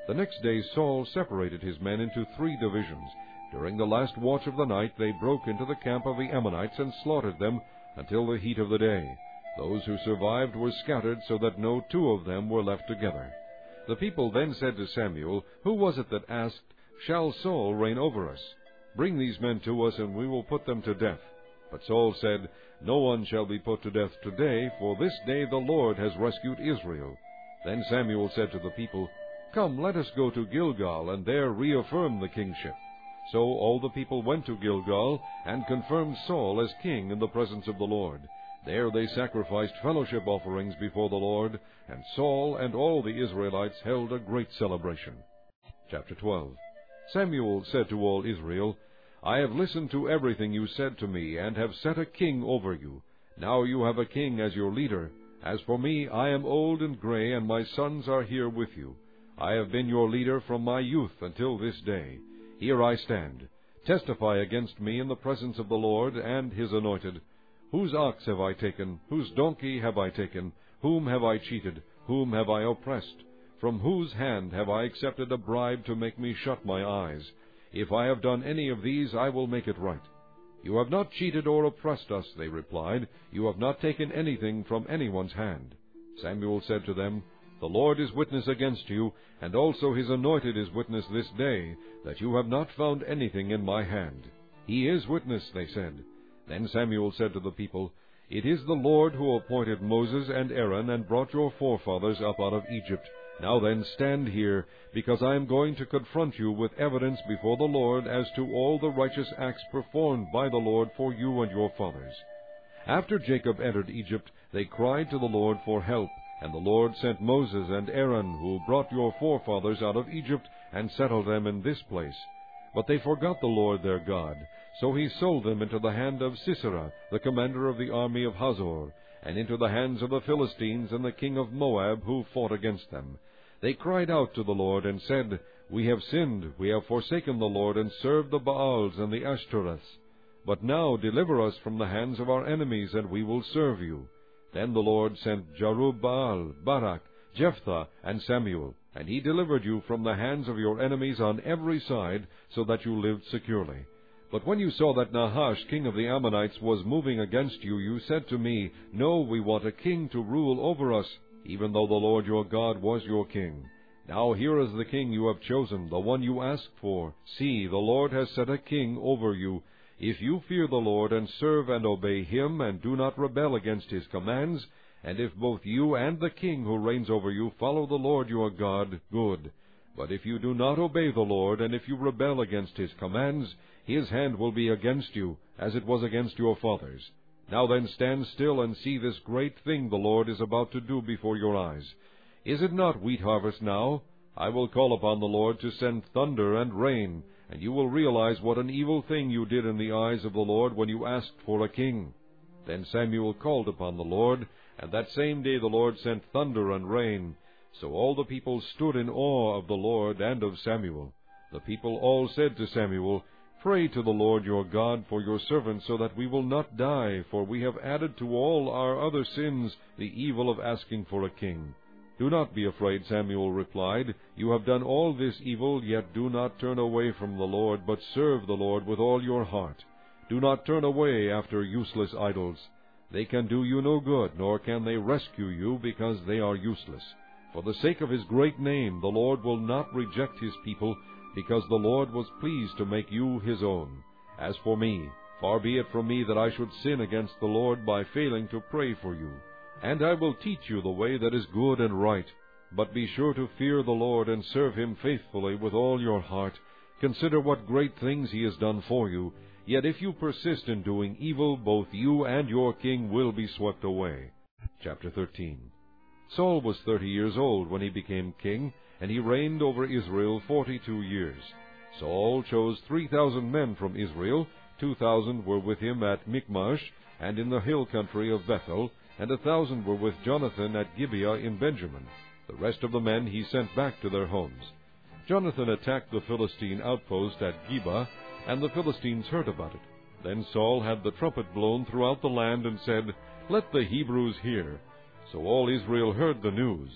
The next day Saul separated his men into 3 divisions. During the last watch of the night they broke into the camp of the Ammonites and slaughtered them until the heat of the day. Those who survived were scattered, so that no 2 of them were left together. The people then said to Samuel, "Who was it that asked, 'Shall Saul reign over us?' Bring these men to us, and we will put them to death." But Saul said, "No one shall be put to death today, for this day the Lord has rescued Israel." Then Samuel said to the people, "Come, let us go to Gilgal, and there reaffirm the kingship." So all the people went to Gilgal, and confirmed Saul as king in the presence of the Lord. There they sacrificed fellowship offerings before the Lord, and Saul and all the Israelites held a great celebration. Chapter 12. Samuel said to all Israel, "I have listened to everything you said to me, and have set a king over you. Now you have a king as your leader. As for me, I am old and gray, and my sons are here with you. I have been your leader from my youth until this day. Here I stand. Testify against me in the presence of the Lord and his anointed. Whose ox have I taken? Whose donkey have I taken? Whom have I cheated? Whom have I oppressed? From whose hand have I accepted a bribe to make me shut my eyes? If I have done any of these, I will make it right." "You have not cheated or oppressed us," they replied. "You have not taken anything from anyone's hand." Samuel said to them, "The Lord is witness against you, and also his anointed is witness this day, that you have not found anything in my hand." "He is witness," they said. Then Samuel said to the people, "It is the Lord who appointed Moses and Aaron and brought your forefathers up out of Egypt. Now then, stand here, because I am going to confront you with evidence before the Lord as to all the righteous acts performed by the Lord for you and your fathers." After Jacob entered Egypt, they cried to the Lord for help, and the Lord sent Moses and Aaron, who brought your forefathers out of Egypt and settled them in this place. But they forgot the Lord their God, so he sold them into the hand of Sisera, the commander of the army of Hazor, and into the hands of the Philistines and the king of Moab, who fought against them. They cried out to the Lord and said, "We have sinned, we have forsaken the Lord, and served the Baals and the Ashtoreths. But now deliver us from the hands of our enemies, and we will serve you." Then the Lord sent Jerubbaal, Barak, Jephthah, and Samuel, and he delivered you from the hands of your enemies on every side, so that you lived securely. But when you saw that Nahash, king of the Ammonites, was moving against you, you said to me, "No, we want a king to rule over us," even though the Lord your God was your king. Now here is the king you have chosen, the one you asked for. See, the Lord has set a king over you. If you fear the Lord and serve and obey him, and do not rebel against his commands, and if both you and the king who reigns over you follow the Lord your God, good. But if you do not obey the Lord, and if you rebel against his commands, his hand will be against you, as it was against your fathers. Now then, stand still and see this great thing the Lord is about to do before your eyes. Is it not wheat harvest now? I will call upon the Lord to send thunder and rain, and you will realize what an evil thing you did in the eyes of the Lord when you asked for a king." Then Samuel called upon the Lord, and that same day the Lord sent thunder and rain. So all the people stood in awe of the Lord and of Samuel. The people all said to Samuel, "Pray to the Lord your God for your servants, so that we will not die, for we have added to all our other sins the evil of asking for a king." "Do not be afraid," Samuel replied. "You have done all this evil, yet do not turn away from the Lord, but serve the Lord with all your heart. Do not turn away after useless idols. They can do you no good, nor can they rescue you, because they are useless. For the sake of his great name, the Lord will not reject his people, because the Lord was pleased to make you his own. As for me, far be it from me that I should sin against the Lord by failing to pray for you. And I will teach you the way that is good and right. But be sure to fear the Lord and serve him faithfully with all your heart. Consider what great things he has done for you. Yet if you persist in doing evil, both you and your king will be swept away." Chapter 13. Saul was 30 years old when he became king, and he reigned over Israel 42 years. Saul chose 3,000 men from Israel. 2,000 were with him at Michmash and in the hill country of Bethel, and 1,000 were with Jonathan at Gibeah in Benjamin. The rest of the men he sent back to their homes. Jonathan attacked the Philistine outpost at Geba, and the Philistines heard about it. Then Saul had the trumpet blown throughout the land and said, "Let the Hebrews hear." So all Israel heard the news.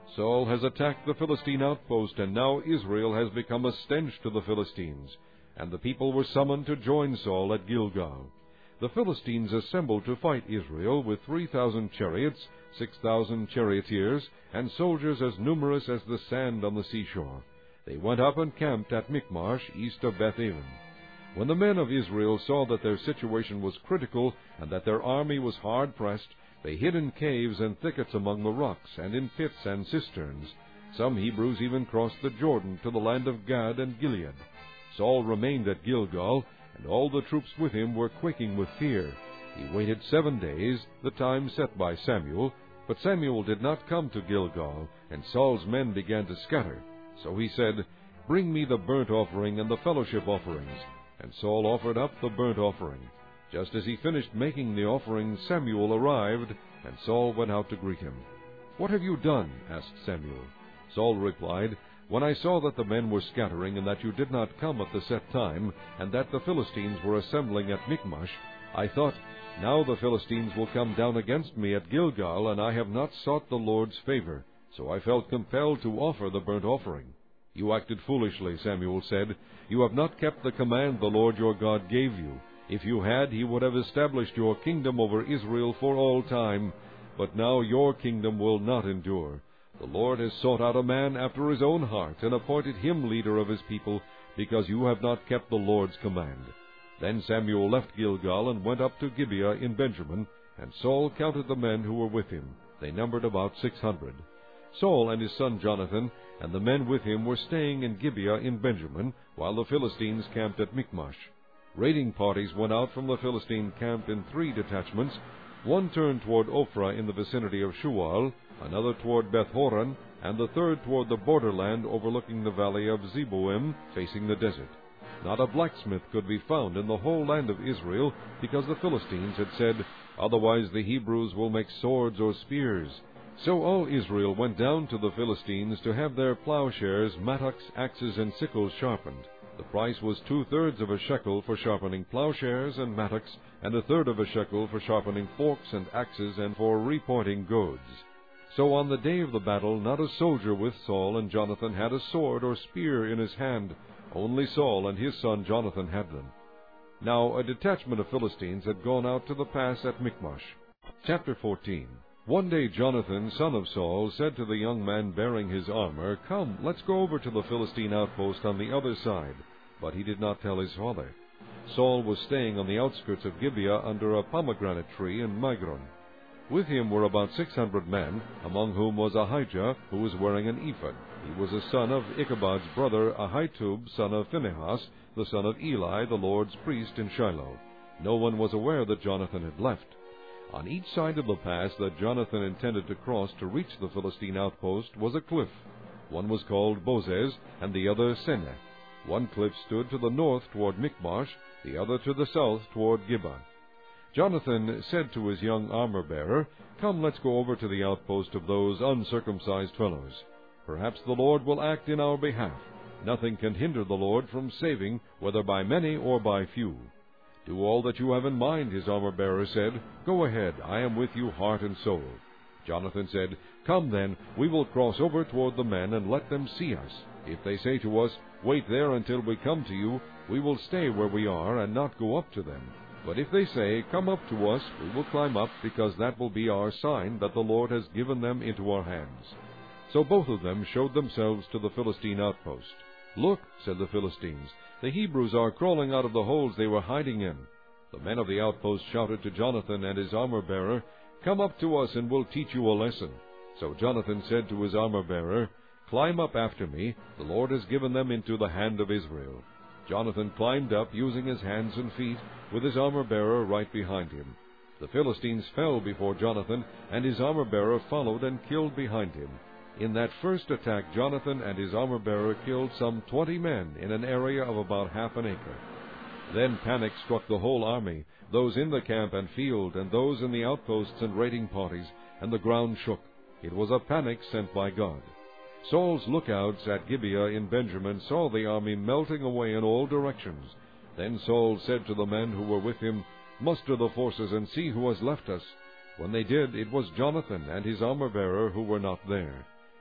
Saul has attacked the Philistine outpost, and now Israel has become a stench to the Philistines. And the people were summoned to join Saul at Gilgal. The Philistines assembled to fight Israel with 3,000 chariots, 6,000 charioteers, and soldiers as numerous as the sand on the seashore. They went up and camped at Michmash, east of Beth-aven. When the men of Israel saw that their situation was critical, and that their army was hard-pressed, they hid in caves and thickets among the rocks, and in pits and cisterns. Some Hebrews even crossed the Jordan to the land of Gad and Gilead. Saul remained at Gilgal, and all the troops with him were quaking with fear. He waited 7 days, the time set by Samuel, but Samuel did not come to Gilgal, and Saul's men began to scatter. So he said, "Bring me the burnt offering and the fellowship offerings." And Saul offered up the burnt offering. Just as he finished making the offering, Samuel arrived, and Saul went out to greet him. "What have you done?" asked Samuel. Saul replied, "When I saw that the men were scattering, and that you did not come at the set time, and that the Philistines were assembling at Michmash, I thought, now the Philistines will come down against me at Gilgal, and I have not sought the Lord's favor. So I felt compelled to offer the burnt offering." "You acted foolishly," Samuel said. "You have not kept the command the Lord your God gave you. If you had, he would have established your kingdom over Israel for all time. But now your kingdom will not endure. The Lord has sought out a man after his own heart, and appointed him leader of his people, because you have not kept the Lord's command." Then Samuel left Gilgal and went up to Gibeah in Benjamin, and Saul counted the men who were with him. They numbered about 600. Saul and his son Jonathan and the men with him were staying in Gibeah in Benjamin, while the Philistines camped at Michmash. Raiding parties went out from the Philistine camp in 3 detachments. One turned toward Ophrah in the vicinity of Shual, another toward Beth-horon, and the third toward the borderland overlooking the valley of Zeboim, facing the desert. Not a blacksmith could be found in the whole land of Israel, because the Philistines had said, "Otherwise the Hebrews will make swords or spears." So all Israel went down to the Philistines to have their plowshares, mattocks, axes, and sickles sharpened. The price was 2/3 of a shekel for sharpening plowshares and mattocks, and 1/3 of a shekel for sharpening forks and axes and for repointing goads. So on the day of the battle not a soldier with Saul and Jonathan had a sword or spear in his hand. Only Saul and his son Jonathan had them. Now a detachment of Philistines had gone out to the pass at Michmash. Chapter 14. One day Jonathan, son of Saul, said to the young man bearing his armor, "Come, let's go over to the Philistine outpost on the other side." But he did not tell his father. Saul was staying on the outskirts of Gibeah under a pomegranate tree in Migron. With him were about 600 men, among whom was Ahijah, who was wearing an ephod. He was a son of Ichabod's brother Ahitub, son of Phinehas, the son of Eli, the Lord's priest in Shiloh. No one was aware that Jonathan had left. On each side of the pass that Jonathan intended to cross to reach the Philistine outpost was a cliff. One was called Bozez, and the other Seneh. One cliff stood to the north toward Michmash, the other to the south toward Gibeah. Jonathan said to his young armor-bearer, "Come, let's go over to the outpost of those uncircumcised fellows. Perhaps the Lord will act in our behalf. Nothing can hinder the Lord from saving, whether by many or by few." "Do all that you have in mind," his armor-bearer said. "Go ahead, I am with you heart and soul." Jonathan said, "Come then, we will cross over toward the men and let them see us. If they say to us, 'Wait there until we come to you,' we will stay where we are and not go up to them. But if they say, 'Come up to us,' we will climb up, because that will be our sign that the Lord has given them into our hands." So both of them showed themselves to the Philistine outpost. "Look," said the Philistines, "the Hebrews are crawling out of the holes they were hiding in." The men of the outpost shouted to Jonathan and his armor-bearer, "Come up to us, and we'll teach you a lesson." So Jonathan said to his armor-bearer, "Climb up after me. The Lord has given them into the hand of Israel." Jonathan climbed up, using his hands and feet, with his armor-bearer right behind him. The Philistines fell before Jonathan, and his armor-bearer followed and killed behind him. In that first attack, Jonathan and his armor-bearer killed some 20 men in an area of about half an acre. Then panic struck the whole army, those in the camp and field, and those in the outposts and raiding parties, and the ground shook. It was a panic sent by God. Saul's lookouts at Gibeah in Benjamin saw the army melting away in all directions. Then Saul said to the men who were with him, "Muster the forces and see who has left us." When they did, it was Jonathan and his armor-bearer who were not there.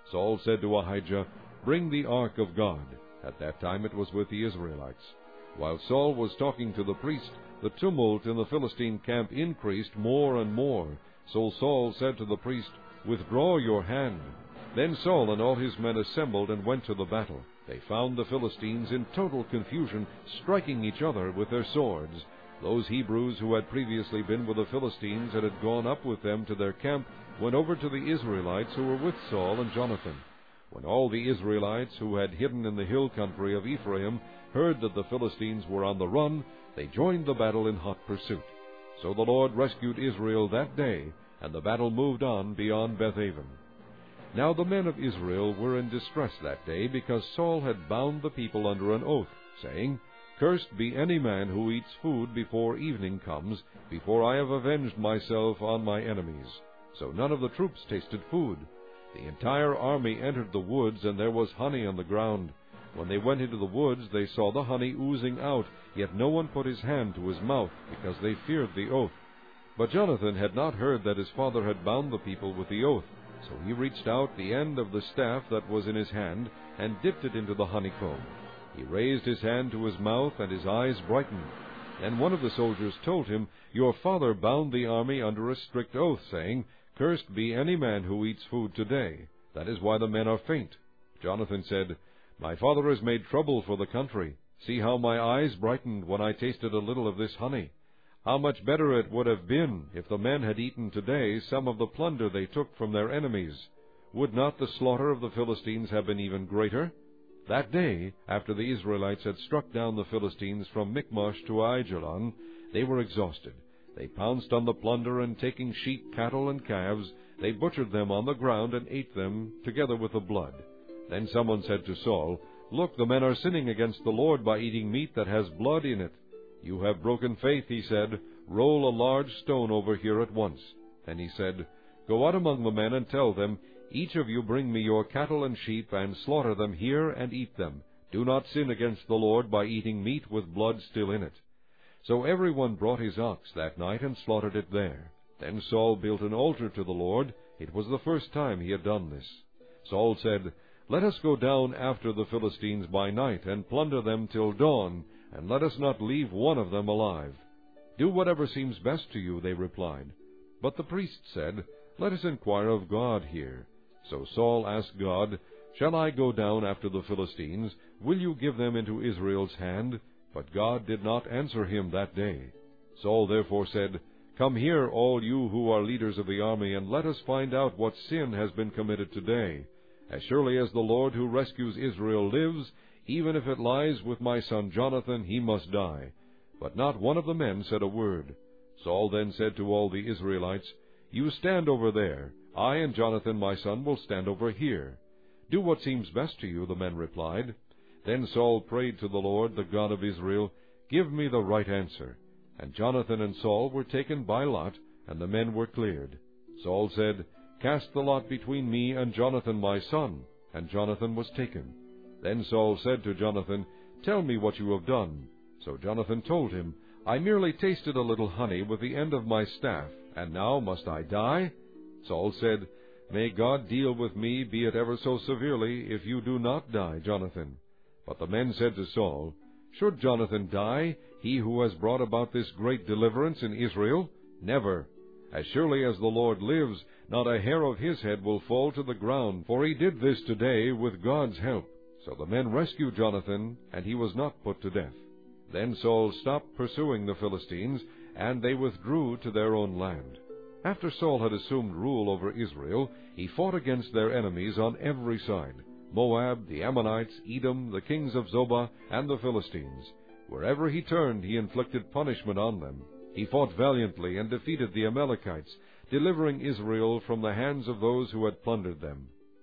Saul said to Ahijah, "Bring the ark of God." At that time it was with the Israelites. While Saul was talking to the priest, the tumult in the Philistine camp increased more and more. So Saul said to the priest, "Withdraw your hand." Then Saul and all his men assembled and went to the battle. They found the Philistines in total confusion, striking each other with their swords. Those Hebrews who had previously been with the Philistines and had gone up with them to their camp went over to the Israelites who were with Saul and Jonathan. When all the Israelites who had hidden in the hill country of Ephraim heard that the Philistines were on the run, they joined the battle in hot pursuit. So the Lord rescued Israel that day, and the battle moved on beyond Bethaven. Now the men of Israel were in distress that day, because Saul had bound the people under an oath, saying, "Cursed be any man who eats food before evening comes, before I have avenged myself on my enemies." So none of the troops tasted food. The entire army entered the woods, and there was honey on the ground. When they went into the woods, they saw the honey oozing out, yet no one put his hand to his mouth, because they feared the oath. But Jonathan had not heard that his father had bound the people with the oath. So he reached out the end of the staff that was in his hand, and dipped it into the honeycomb. He raised his hand to his mouth, and his eyes brightened. Then one of the soldiers told him, "Your father bound the army under a strict oath, saying, 'Cursed be any man who eats food today.' That is why the men are faint." Jonathan said, "My father has made trouble for the country. See how my eyes brightened when I tasted a little of this honey. How much better it would have been if the men had eaten today some of the plunder they took from their enemies. Would not the slaughter of the Philistines have been even greater?" That day, after the Israelites had struck down the Philistines from Michmash to Aijalon, they were exhausted. They pounced on the plunder, and taking sheep, cattle, and calves, they butchered them on the ground and ate them, together with the blood. Then someone said to Saul, "Look, the men are sinning against the Lord by eating meat that has blood in it." "You have broken faith," he said. "Roll a large stone over here at once." Then he said, "Go out among the men and tell them, 'Each of you bring me your cattle and sheep, and slaughter them here and eat them. Do not sin against the Lord by eating meat with blood still in it.'" So everyone brought his ox that night and slaughtered it there. Then Saul built an altar to the Lord. It was the first time he had done this. Saul said, "Let us go down after the Philistines by night, and plunder them till dawn, and let us not leave one of them alive." "Do whatever seems best to you," they replied. But the priest said, "Let us inquire of God here." So Saul asked God, "Shall I go down after the Philistines? Will you give them into Israel's hand?" But God did not answer him that day. Saul therefore said, "Come here, all you who are leaders of the army, and let us find out what sin has been committed today. As surely as the Lord who rescues Israel lives, even if it lies with my son Jonathan, he must die." But not one of the men said a word. Saul then said to all the Israelites, "You stand over there. I and Jonathan my son will stand over here." "Do what seems best to you," the men replied. Then Saul prayed to the Lord, the God of Israel, "Give me the right answer." And Jonathan and Saul were taken by lot, and the men were cleared. Saul said, "Cast the lot between me and Jonathan my son." And Jonathan was taken. Then Saul said to Jonathan, "Tell me what you have done." So Jonathan told him, "I merely tasted a little honey with the end of my staff, and now must I die?" Saul said, "May God deal with me, be it ever so severely, if you do not die, Jonathan." But the men said to Saul, "Should Jonathan die, he who has brought about this great deliverance in Israel? Never. As surely as the Lord lives, not a hair of his head will fall to the ground, for he did this today with God's help." So the men rescued Jonathan, and he was not put to death. Then Saul stopped pursuing the Philistines, and they withdrew to their own land. After Saul had assumed rule over Israel, he fought against their enemies on every side: Moab, the Ammonites, Edom, the kings of Zobah, and the Philistines. Wherever he turned, he inflicted punishment on them. He fought valiantly and defeated the Amalekites, delivering Israel from the hands of those who had plundered them.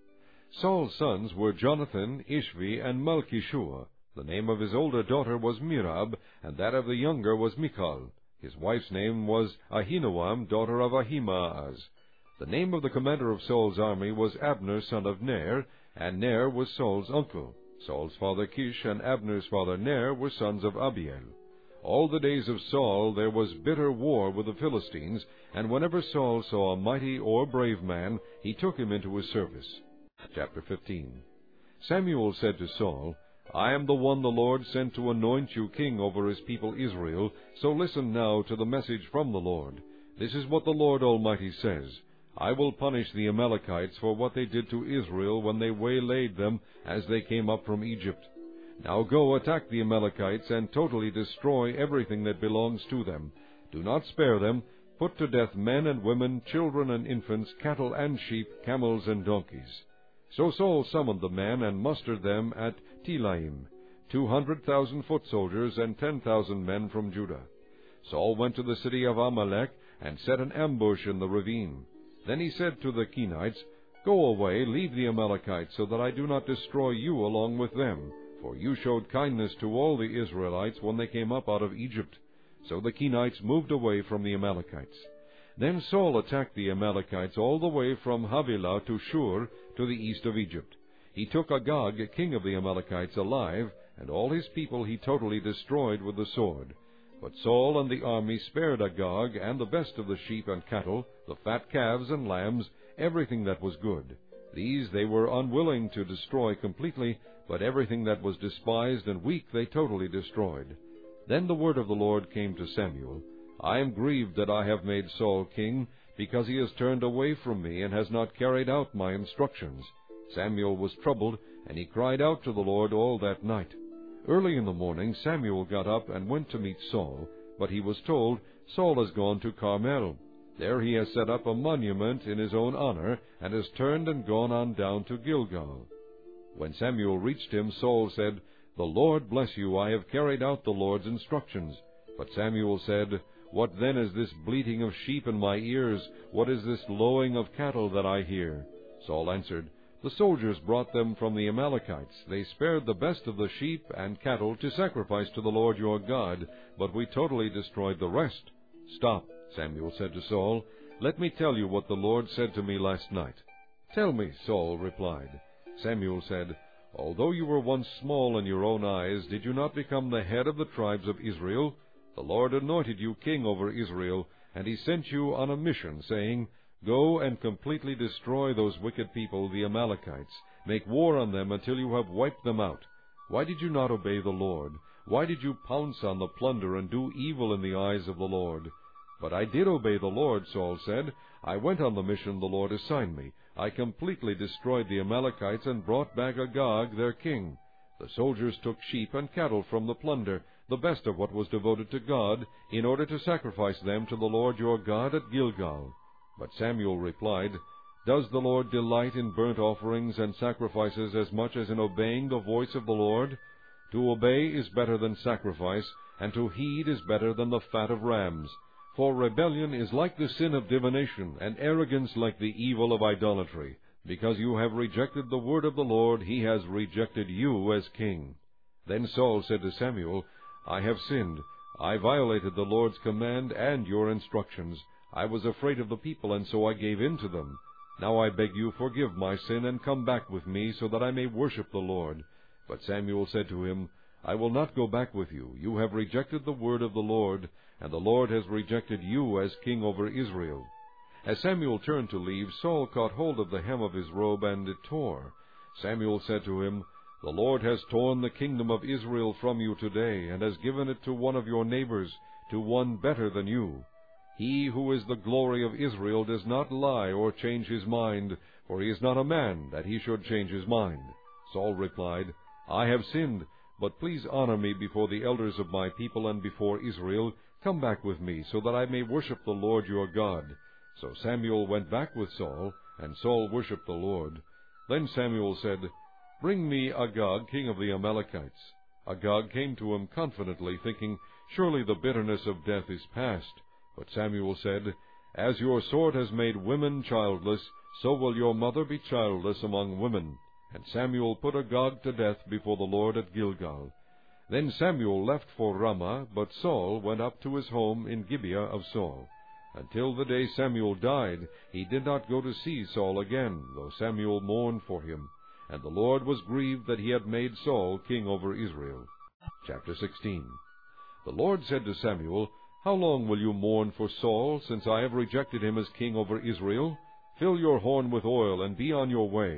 Saul's sons were Jonathan, Ishvi, and Malchishua. The name of his older daughter was Merab, and that of the younger was Michal. His wife's name was Ahinoam, daughter of Ahimaaz. The name of the commander of Saul's army was Abner, son of Ner, and Ner was Saul's uncle. Saul's father Kish and Abner's father Ner were sons of Abiel. All the days of Saul there was bitter war with the Philistines, and whenever Saul saw a mighty or brave man, he took him into his service. Chapter 15. Samuel said to Saul, I am the one the Lord sent to anoint you king over his people Israel, so listen now to the message from the Lord. This is what the Lord Almighty says, I will punish the Amalekites for what they did to Israel when they waylaid them as they came up from Egypt. Now go attack the Amalekites and totally destroy everything that belongs to them. Do not spare them. Put to death men and women, children and infants, cattle and sheep, camels and donkeys. So Saul summoned the men and mustered them at Telaim, 200,000 foot soldiers and 10,000 men from Judah. Saul went to the city of Amalek and set an ambush in the ravine. Then he said to the Kenites, Go away, leave the Amalekites, so that I do not destroy you along with them. For you showed kindness to all the Israelites when they came up out of Egypt. So the Kenites moved away from the Amalekites. Then Saul attacked the Amalekites all the way from Havilah to Shur to the east of Egypt. He took Agag, king of the Amalekites, alive, and all his people he totally destroyed with the sword. But Saul and the army spared Agag and the best of the sheep and cattle, the fat calves and lambs, everything that was good. These they were unwilling to destroy completely, but everything that was despised and weak they totally destroyed. Then the word of the Lord came to Samuel, I am grieved that I have made Saul king, because he has turned away from me and has not carried out my instructions. Samuel was troubled, and he cried out to the Lord all that night. Early in the morning Samuel got up and went to meet Saul, but he was told, Saul has gone to Carmel. There he has set up a monument in his own honor, and has turned and gone on down to Gilgal. When Samuel reached him, Saul said, The Lord bless you, I have carried out the Lord's instructions. But Samuel said, What then is this bleating of sheep in my ears? What is this lowing of cattle that I hear? Saul answered, The soldiers brought them from the Amalekites. They spared the best of the sheep and cattle to sacrifice to the Lord your God, but we totally destroyed the rest. Stop, Samuel said to Saul. Let me tell you what the Lord said to me last night. Tell me, Saul replied. Samuel said, Although you were once small in your own eyes, did you not become the head of the tribes of Israel? The Lord anointed you king over Israel, and he sent you on a mission, saying, Go and completely destroy those wicked people, the Amalekites. Make war on them until you have wiped them out. Why did you not obey the Lord? Why did you pounce on the plunder and do evil in the eyes of the Lord? But I did obey the Lord, Saul said. I went on the mission the Lord assigned me. I completely destroyed the Amalekites and brought back Agag, their king. The soldiers took sheep and cattle from the plunder, the best of what was devoted to God, in order to sacrifice them to the Lord your God at Gilgal. But Samuel replied, Does the Lord delight in burnt offerings and sacrifices as much as in obeying the voice of the Lord? To obey is better than sacrifice, and to heed is better than the fat of rams. For rebellion is like the sin of divination, and arrogance like the evil of idolatry. Because you have rejected the word of the Lord, he has rejected you as king. Then Saul said to Samuel, I have sinned. I violated the Lord's command and your instructions. I was afraid of the people, and so I gave in to them. Now I beg you, forgive my sin, and come back with me, so that I may worship the Lord. But Samuel said to him, I will not go back with you. You have rejected the word of the Lord, and the Lord has rejected you as king over Israel. As Samuel turned to leave, Saul caught hold of the hem of his robe, and it tore. Samuel said to him, The Lord has torn the kingdom of Israel from you today, and has given it to one of your neighbors, to one better than you. He who is the glory of Israel does not lie or change his mind, for he is not a man that he should change his mind. Saul replied, I have sinned, but please honor me before the elders of my people and before Israel. Come back with me, so that I may worship the Lord your God. So Samuel went back with Saul, and Saul worshipped the Lord. Then Samuel said, Bring me Agag, king of the Amalekites. Agag came to him confidently, thinking, Surely the bitterness of death is past. But Samuel said, As your sword has made women childless, so will your mother be childless among women. And Samuel put Agag to death before the Lord at Gilgal. Then Samuel left for Ramah, but Saul went up to his home in Gibeah of Saul. Until the day Samuel died, he did not go to see Saul again, though Samuel mourned for him. And the Lord was grieved that he had made Saul king over Israel. Chapter 16. The Lord said to Samuel, How long will you mourn for Saul, since I have rejected him as king over Israel? Fill your horn with oil, and be on your way.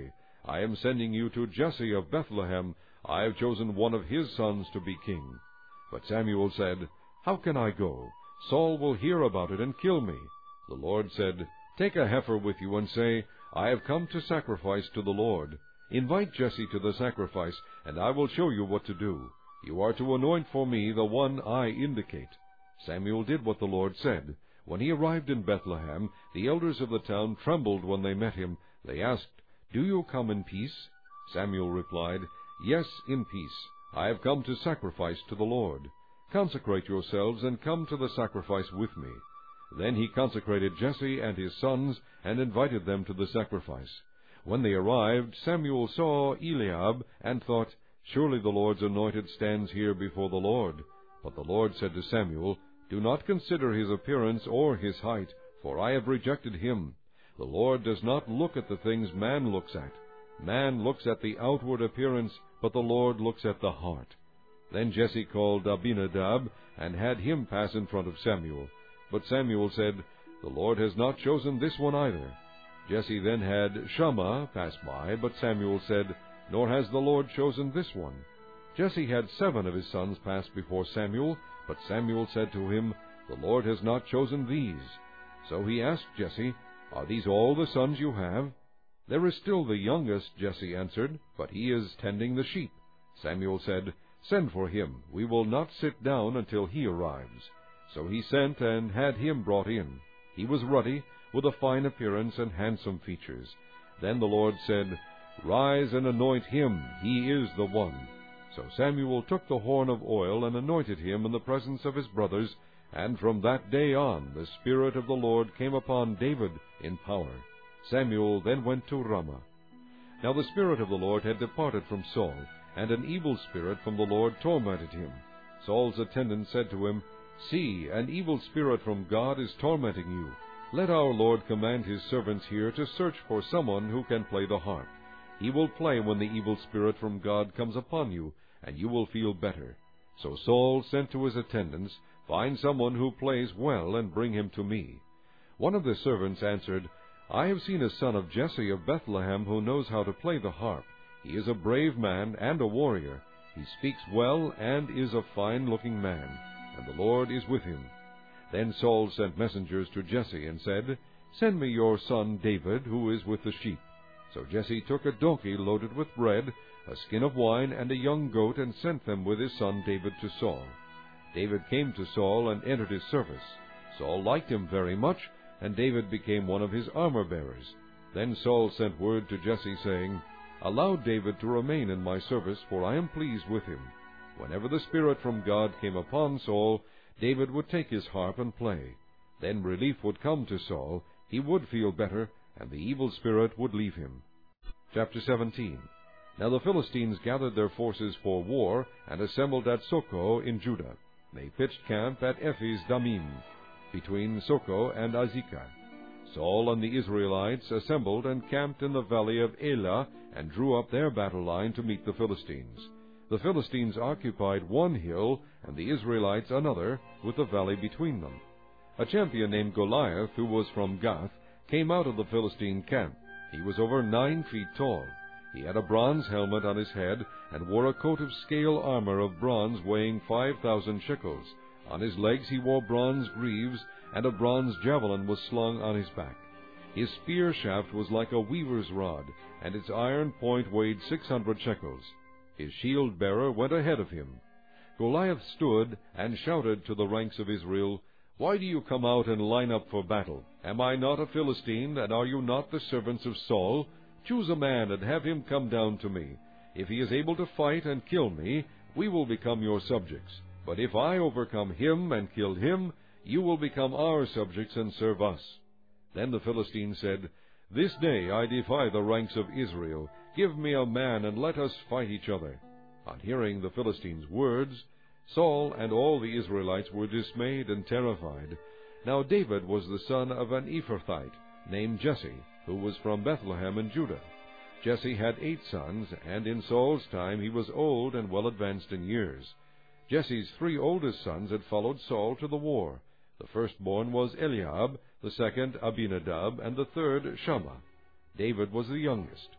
I am sending you to Jesse of Bethlehem. I have chosen one of his sons to be king." But Samuel said, "How can I go? Saul will hear about it and kill me." The Lord said, "Take a heifer with you, and say, 'I have come to sacrifice to the Lord.' Invite Jesse to the sacrifice, and I will show you what to do. You are to anoint for me the one I indicate." Samuel did what the Lord said. When he arrived in Bethlehem, the elders of the town trembled when they met him. They asked, "Do you come in peace?" Samuel replied, "Yes, in peace. I have come to sacrifice to the Lord. Consecrate yourselves and come to the sacrifice with me." Then he consecrated Jesse and his sons and invited them to the sacrifice. When they arrived, Samuel saw Eliab and thought, "Surely the Lord's anointed stands here before the Lord." But the Lord said to Samuel, "Do not consider his appearance or his height, for I have rejected him. The Lord does not look at the things man looks at. Man looks at the outward appearance, but the Lord looks at the heart." Then Jesse called Abinadab and had him pass in front of Samuel. But Samuel said, "The Lord has not chosen this one either." Jesse then had Shammah pass by, but Samuel said, "Nor has the Lord chosen this one." Jesse had 7 of his sons pass before Samuel, but Samuel said to him, "The Lord has not chosen these." So he asked Jesse, "Are these all the sons you have?" "There is still the youngest," Jesse answered, "but he is tending the sheep." Samuel said, "Send for him. We will not sit down until he arrives." So he sent and had him brought in. He was ruddy, with a fine appearance and handsome features. Then the Lord said, "Rise and anoint him. He is the one." So Samuel took the horn of oil and anointed him in the presence of his brothers, and from that day on the Spirit of the Lord came upon David in power. Samuel then went to Ramah. Now the Spirit of the Lord had departed from Saul, and an evil spirit from the Lord tormented him. Saul's attendant said to him, "See, an evil spirit from God is tormenting you. Let our Lord command his servants here to search for someone who can play the harp. He will play when the evil spirit from God comes upon you, and you will feel better." So Saul sent to his attendants, "Find someone who plays well, and bring him to me." One of the servants answered, "I have seen a son of Jesse of Bethlehem who knows how to play the harp. He is a brave man and a warrior. He speaks well and is a fine-looking man, and the Lord is with him." Then Saul sent messengers to Jesse and said, "Send me your son David, who is with the sheep." So Jesse took a donkey loaded with bread, a skin of wine, and a young goat, and sent them with his son David to Saul. David came to Saul and entered his service. Saul liked him very much, and David became one of his armor-bearers. Then Saul sent word to Jesse, saying, "Allow David to remain in my service, for I am pleased with him." Whenever the Spirit from God came upon Saul, David would take his harp and play. Then relief would come to Saul, he would feel better, and the evil spirit would leave him. Chapter 17. Now the Philistines gathered their forces for war, and assembled at Socoh in Judah. They pitched camp at Ephes Dammim, between Socoh and Azekah. Saul and the Israelites assembled and camped in the valley of Elah, and drew up their battle line to meet the Philistines. The Philistines occupied one hill, and the Israelites another, with the valley between them. A champion named Goliath, who was from Gath, came out of the Philistine camp. He was over 9 feet tall. He had a bronze helmet on his head, and wore a coat of scale armor of bronze weighing 5,000 shekels. On his legs he wore bronze greaves, and a bronze javelin was slung on his back. His spear shaft was like a weaver's rod, and its iron point weighed 600 shekels. His shield-bearer went ahead of him. Goliath stood and shouted to the ranks of Israel, "Why do you come out and line up for battle? Am I not a Philistine, and are you not the servants of Saul? Choose a man and have him come down to me. If he is able to fight and kill me, we will become your subjects. But if I overcome him and kill him, you will become our subjects and serve us." Then the Philistine said, "This day I defy the ranks of Israel. Give me a man, and let us fight each other." On hearing the Philistines' words, Saul and all the Israelites were dismayed and terrified. Now David was the son of an Ephrathite named Jesse, who was from Bethlehem in Judah. Jesse had 8 sons, and in Saul's time he was old and well advanced in years. Jesse's 3 oldest sons had followed Saul to the war. The firstborn was Eliab, the second Abinadab, and the third Shammah. David was the youngest.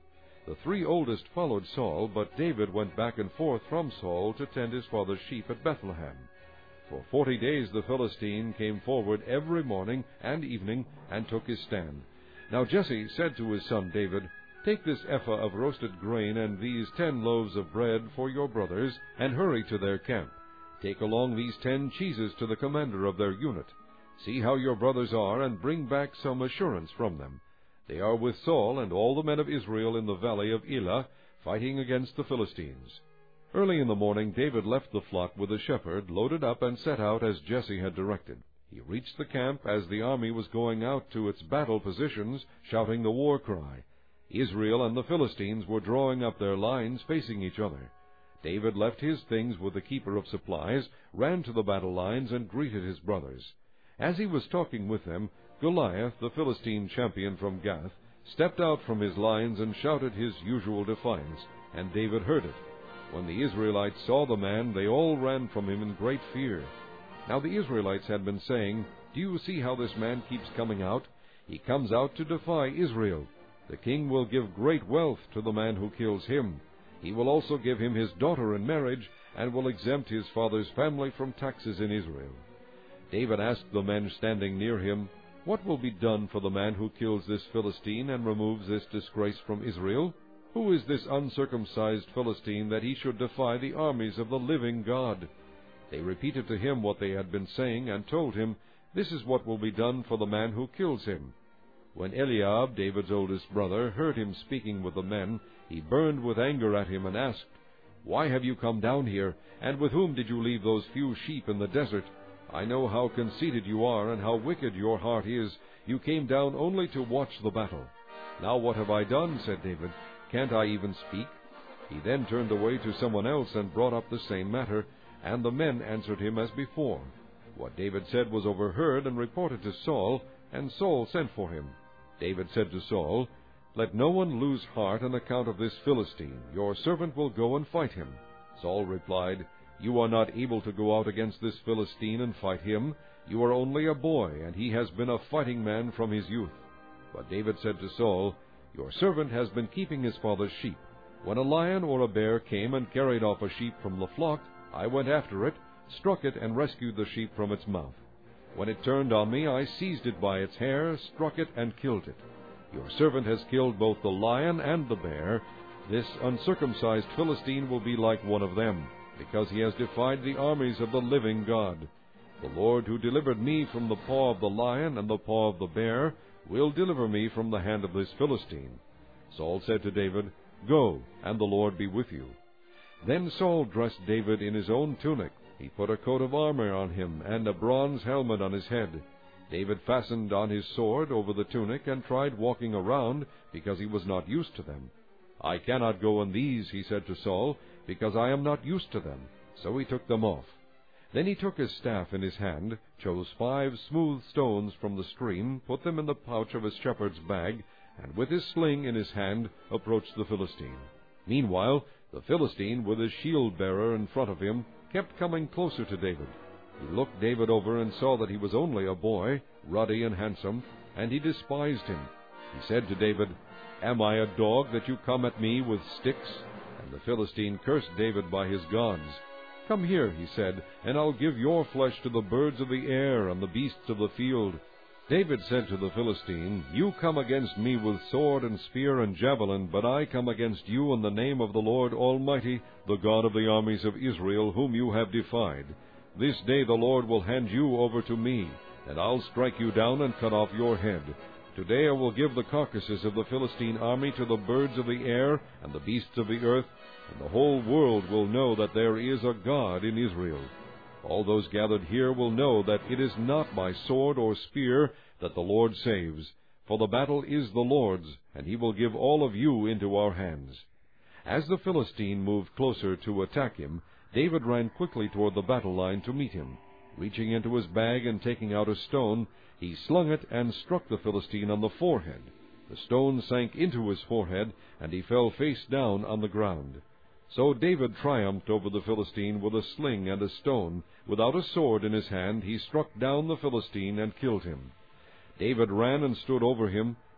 The 3 oldest followed Saul, but David went back and forth from Saul to tend his father's sheep at Bethlehem. For 40 days the Philistine came forward every morning and evening and took his stand. Now Jesse said to his son David, "Take this ephah of roasted grain and these 10 loaves of bread for your brothers, and hurry to their camp. Take along these 10 cheeses to the commander of their unit. See how your brothers are, and bring back some assurance from them. They are with Saul and all the men of Israel in the valley of Elah, fighting against the Philistines." Early in the morning David left the flock with the shepherd, loaded up, and set out as Jesse had directed. He reached the camp as the army was going out to its battle positions, shouting the war cry. Israel and the Philistines were drawing up their lines facing each other. David left his things with the keeper of supplies, ran to the battle lines, and greeted his brothers. As he was talking with them, Goliath, the Philistine champion from Gath, stepped out from his lines and shouted his usual defiance, and David heard it. When the Israelites saw the man, they all ran from him in great fear. Now the Israelites had been saying, "Do you see how this man keeps coming out? He comes out to defy Israel. The king will give great wealth to the man who kills him. He will also give him his daughter in marriage, and will exempt his father's family from taxes in Israel." David asked the men standing near him, "What will be done for the man who kills this Philistine and removes this disgrace from Israel? Who is this uncircumcised Philistine that he should defy the armies of the living God?" They repeated to him what they had been saying, and told him, "This is what will be done for the man who kills him." When Eliab, David's oldest brother, heard him speaking with the men, he burned with anger at him and asked, "Why have you come down here, and with whom did you leave those few sheep in the desert? I know how conceited you are, and how wicked your heart is. You came down only to watch the battle." "Now what have I done?" said David. "Can't I even speak?" He then turned away to someone else and brought up the same matter, and the men answered him as before. What David said was overheard and reported to Saul, and Saul sent for him. David said to Saul, "Let no one lose heart on account of this Philistine. Your servant will go and fight him." Saul replied, "You are not able to go out against this Philistine and fight him. You are only a boy, and he has been a fighting man from his youth." But David said to Saul, "Your servant has been keeping his father's sheep. When a lion or a bear came and carried off a sheep from the flock, I went after it, struck it, and rescued the sheep from its mouth. When it turned on me, I seized it by its hair, struck it, and killed it. Your servant has killed both the lion and the bear. This uncircumcised Philistine will be like one of them, because he has defied the armies of the living God. The Lord who delivered me from the paw of the lion and the paw of the bear will deliver me from the hand of this Philistine." Saul said to David, "Go, and the Lord be with you." Then Saul dressed David in his own tunic. He put a coat of armor on him and a bronze helmet on his head. David fastened on his sword over the tunic and tried walking around, because he was not used to them. "I cannot go in these," he said to Saul, "because I am not used to them." So he took them off. Then he took his staff in his hand, chose 5 smooth stones from the stream, put them in the pouch of his shepherd's bag, and with his sling in his hand approached the Philistine. Meanwhile, the Philistine, with his shield-bearer in front of him, kept coming closer to David. He looked David over and saw that he was only a boy, ruddy and handsome, and he despised him. He said to David, "Am I a dog that you come at me with sticks?" And the Philistine cursed David by his gods. "Come here," he said, "and I'll give your flesh to the birds of the air and the beasts of the field." David said to the Philistine, "You come against me with sword and spear and javelin, but I come against you in the name of the Lord Almighty, the God of the armies of Israel, whom you have defied. This day the Lord will hand you over to me, and I'll strike you down and cut off your head. Today I will give the carcasses of the Philistine army to the birds of the air and the beasts of the earth, and the whole world will know that there is a God in Israel. All those gathered here will know that it is not by sword or spear that the Lord saves, for the battle is the Lord's, and he will give all of you into our hands." As the Philistine moved closer to attack him, David ran quickly toward the battle line to meet him. Reaching into his bag and taking out a stone, he slung it and struck the Philistine on the forehead. The stone sank into his forehead, and he fell face down on the ground. So David triumphed over the Philistine with a sling and a stone. Without a sword in his hand, he struck down the Philistine and killed him. David ran and stood over him,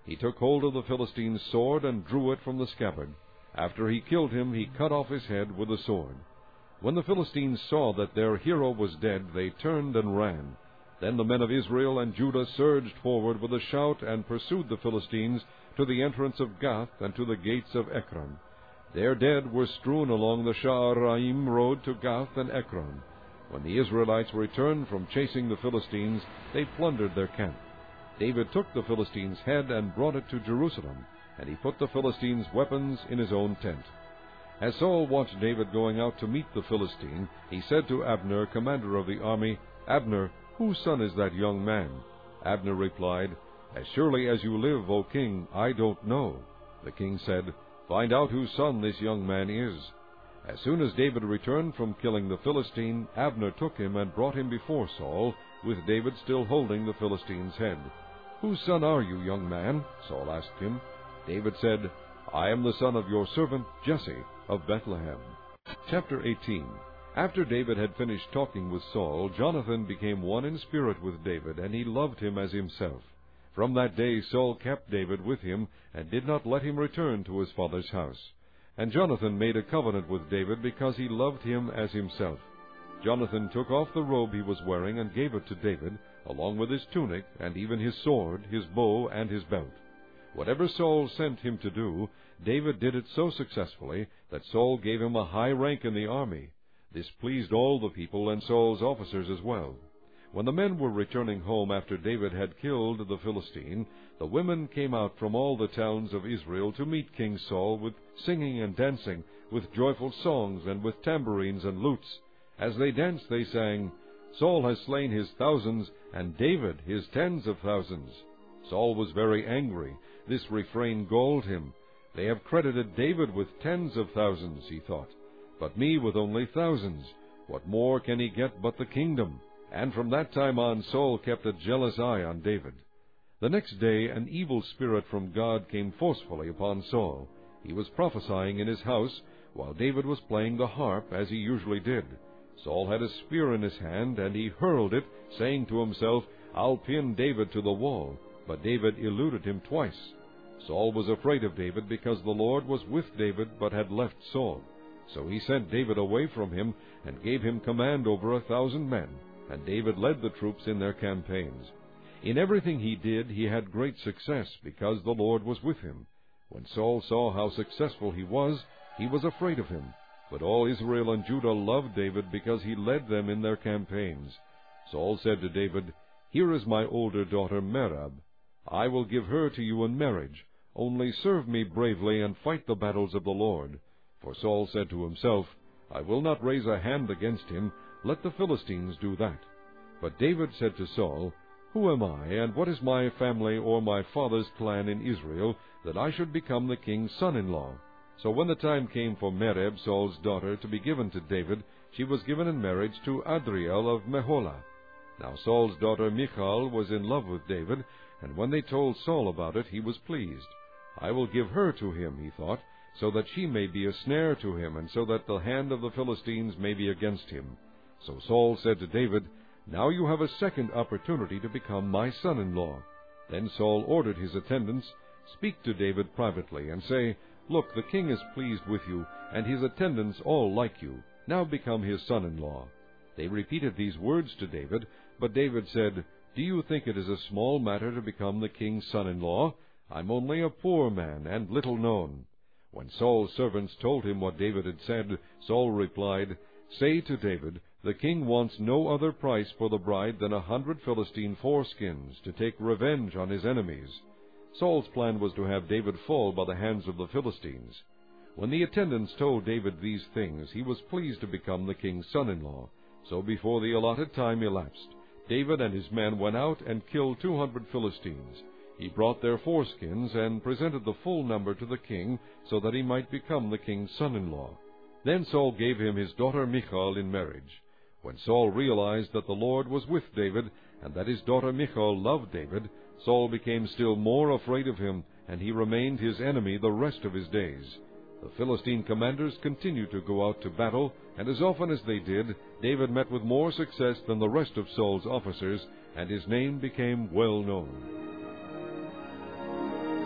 He took hold of the Philistine's sword and drew it from the scabbard. After he killed him, he cut off his head with the sword. When the Philistines saw that their hero was dead, they turned and ran. Then the men of Israel and Judah surged forward with a shout and pursued the Philistines to the entrance of Gath and to the gates of Ekron. Their dead were strewn along the Sha'araim road to Gath and Ekron. When the Israelites returned from chasing the Philistines, they plundered their camp. David took the Philistine's head and brought it to Jerusalem, and he put the Philistines' weapons in his own tent. As Saul watched David going out to meet the Philistine, he said to Abner, commander of the army, "Abner, whose son is that young man?" Abner replied, "As surely as you live, O king, I don't know." The king said, "Find out whose son this young man is." As soon as David returned from killing the Philistine, Abner took him and brought him before Saul, with David still holding the Philistine's head. "Whose son are you, young man?" Saul asked him. David said, "I am the son of your servant Jesse of Bethlehem." Chapter 18. After David had finished talking with Saul, Jonathan became one in spirit with David, and he loved him as himself. From that day Saul kept David with him, and did not let him return to his father's house. And Jonathan made a covenant with David because he loved him as himself. Jonathan took off the robe he was wearing and gave it to David, along with his tunic, and even his sword, his bow, and his belt. Whatever Saul sent him to do, David did it so successfully that Saul gave him a high rank in the army. This pleased all the people and Saul's officers as well. When the men were returning home after David had killed the Philistine, the women came out from all the towns of Israel to meet King Saul with singing and dancing, with joyful songs, and with tambourines and lutes. As they danced, they sang, "Saul has slain his thousands, and David his tens of thousands." Saul was very angry. This refrain galled him. "They have credited David with tens of thousands," he thought, "but me with only thousands. What more can he get but the kingdom?" And from that time on Saul kept a jealous eye on David. The next day an evil spirit from God came forcefully upon Saul. He was prophesying in his house, while David was playing the harp, as he usually did. Saul had a spear in his hand, and he hurled it, saying to himself, "I'll pin David to the wall." But David eluded him twice. Saul was afraid of David because the Lord was with David but had left Saul. So he sent David away from him and gave him command over 1,000 men, and David led the troops in their campaigns. In everything he did, he had great success because the Lord was with him. When Saul saw how successful he was afraid of him. But all Israel and Judah loved David because he led them in their campaigns. Saul said to David, "Here is my older daughter Merab. I will give her to you in marriage. Only serve me bravely and fight the battles of the Lord." For Saul said to himself, "I will not raise a hand against him. Let the Philistines do that." But David said to Saul, "Who am I, and what is my family or my father's clan in Israel, that I should become the king's son-in-law?" So when the time came for Merab, Saul's daughter, to be given to David, she was given in marriage to Adriel of Meholah. Now Saul's daughter Michal was in love with David, and when they told Saul about it, he was pleased. "I will give her to him," he thought, "so that she may be a snare to him, and so that the hand of the Philistines may be against him." So Saul said to David, "Now you have a second opportunity to become my son-in-law." Then Saul ordered his attendants, "Speak to David privately, and say, 'Look, the king is pleased with you, and his attendants all like you. Now become his son-in-law.'" They repeated these words to David, but David said, "Do you think it is a small matter to become the king's son-in-law? I'm only a poor man, and little known." When Saul's servants told him what David had said, Saul replied, "Say to David, the king wants no other price for the bride than 100 Philistine foreskins, to take revenge on his enemies." Saul's plan was to have David fall by the hands of the Philistines. When the attendants told David these things, he was pleased to become the king's son-in-law. So before the allotted time elapsed, David and his men went out and killed 200 Philistines. He brought their foreskins and presented the full number to the king, so that he might become the king's son-in-law. Then Saul gave him his daughter Michal in marriage. When Saul realized that the Lord was with David, and that his daughter Michal loved David, Saul became still more afraid of him, and he remained his enemy the rest of his days. The Philistine commanders continued to go out to battle, and as often as they did, David met with more success than the rest of Saul's officers, and his name became well known.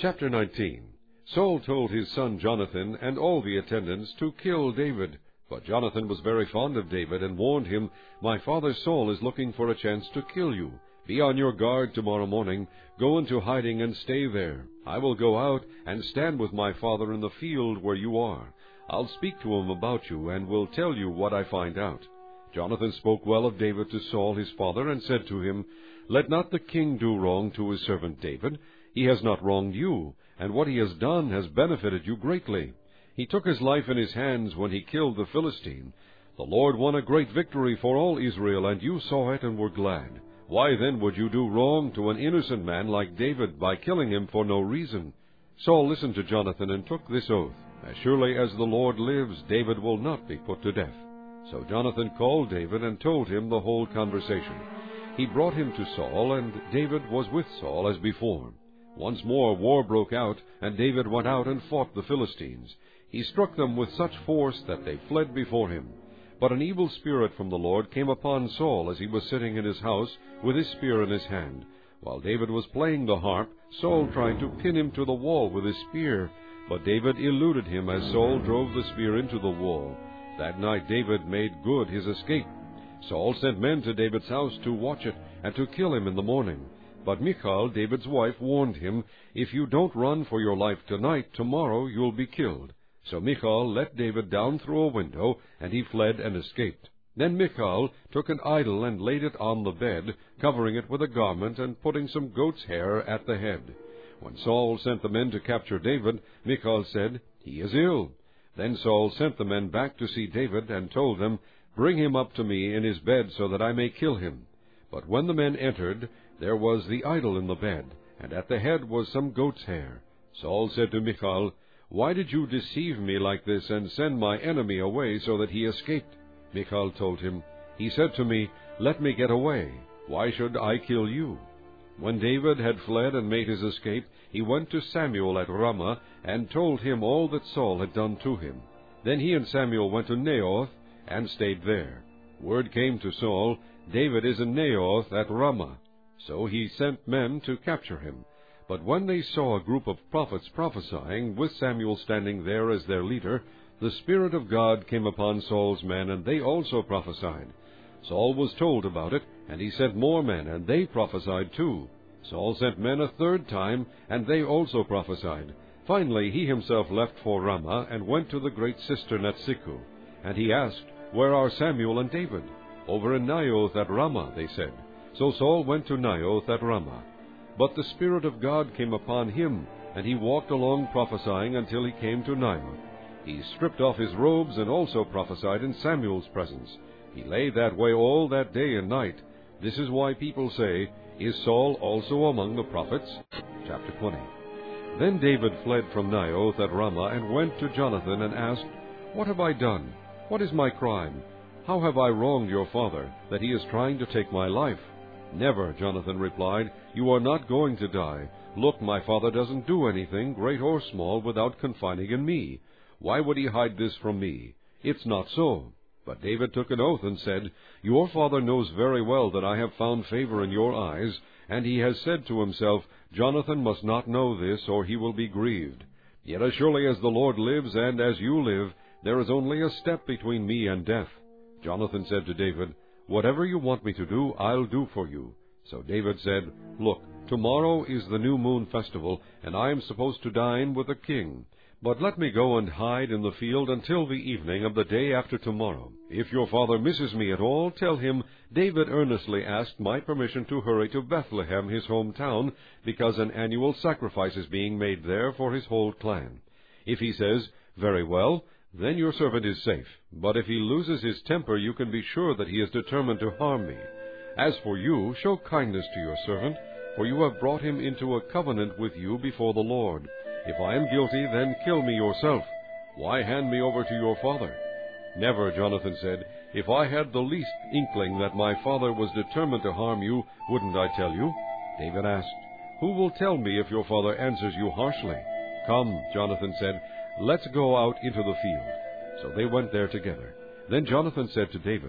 Chapter 19. Saul told his son Jonathan and all the attendants to kill David. But Jonathan was very fond of David and warned him, "My father Saul is looking for a chance to kill you. Be on your guard tomorrow morning. Go into hiding and stay there. I will go out and stand with my father in the field where you are. I'll speak to him about you and will tell you what I find out." Jonathan spoke well of David to Saul his father and said to him, "Let not the king do wrong to his servant David. He has not wronged you, and what he has done has benefited you greatly. He took his life in his hands when he killed the Philistine. The Lord won a great victory for all Israel, and you saw it and were glad. Why then would you do wrong to an innocent man like David by killing him for no reason?" Saul listened to Jonathan and took this oath, "As surely as the Lord lives, David will not be put to death." So Jonathan called David and told him the whole conversation. He brought him to Saul, and David was with Saul as before. Once more war broke out, and David went out and fought the Philistines. He struck them with such force that they fled before him. But an evil spirit from the Lord came upon Saul as he was sitting in his house with his spear in his hand. While David was playing the harp, Saul tried to pin him to the wall with his spear, but David eluded him as Saul drove the spear into the wall. That night David made good his escape. Saul sent men to David's house to watch it and to kill him in the morning. But Michal, David's wife, warned him, "If you don't run for your life tonight, tomorrow you'll be killed." So Michal let David down through a window, and he fled and escaped. Then Michal took an idol and laid it on the bed, covering it with a garment and putting some goat's hair at the head. When Saul sent the men to capture David, Michal said, "He is ill." Then Saul sent the men back to see David and told them, "Bring him up to me in his bed so that I may kill him." But when the men entered, there was the idol in the bed, and at the head was some goat's hair. Saul said to Michal, "Why did you deceive me like this and send my enemy away so that he escaped?" Michal told him, "He said to me, 'Let me get away. Why should I kill you?'" When David had fled and made his escape, he went to Samuel at Ramah and told him all that Saul had done to him. Then he and Samuel went to Naioth and stayed there. Word came to Saul, "David is in Naioth at Ramah." So he sent men to capture him. But when they saw a group of prophets prophesying, with Samuel standing there as their leader, the Spirit of God came upon Saul's men, and they also prophesied. Saul was told about it, and he sent more men, and they prophesied too. Saul sent men a third time, and they also prophesied. Finally he himself left for Ramah, and went to the great cistern at Siku. And he asked, "Where are Samuel and David?" "Over in Naioth at Ramah," they said. So Saul went to Naioth at Ramah. But the Spirit of God came upon him, and he walked along prophesying until he came to Naioth. He stripped off his robes and also prophesied in Samuel's presence. He lay that way all that day and night. This is why people say, "Is Saul also among the prophets?" Chapter 20. Then David fled from Naioth at Ramah and went to Jonathan and asked, "What have I done? What is my crime? How have I wronged your father, that he is trying to take my life?" "Never," Jonathan replied. "You are not going to die. Look, my father doesn't do anything, great or small, without confiding in me. Why would he hide this from me? It's not so." But David took an oath and said, "Your father knows very well that I have found favor in your eyes, and he has said to himself, 'Jonathan must not know this, or he will be grieved.' Yet as surely as the Lord lives, and as you live, there is only a step between me and death." Jonathan said to David, "Whatever you want me to do, I'll do for you." So David said, "Look, tomorrow is the new moon festival, and I am supposed to dine with the king. But let me go and hide in the field until the evening of the day after tomorrow. If your father misses me at all, tell him, 'David earnestly asked my permission to hurry to Bethlehem, his hometown, because an annual sacrifice is being made there for his whole clan.' If he says, 'Very well,' then your servant is safe. But if he loses his temper, you can be sure that he is determined to harm me. As for you, show kindness to your servant, for you have brought him into a covenant with you before the Lord. If I am guilty, then kill me yourself. Why hand me over to your father?" "Never," Jonathan said. "If I had the least inkling that my father was determined to harm you, wouldn't I tell you?" David asked, "Who will tell me if your father answers you harshly?" "Come," Jonathan said, "let's go out into the field." So they went there together. Then Jonathan said to David,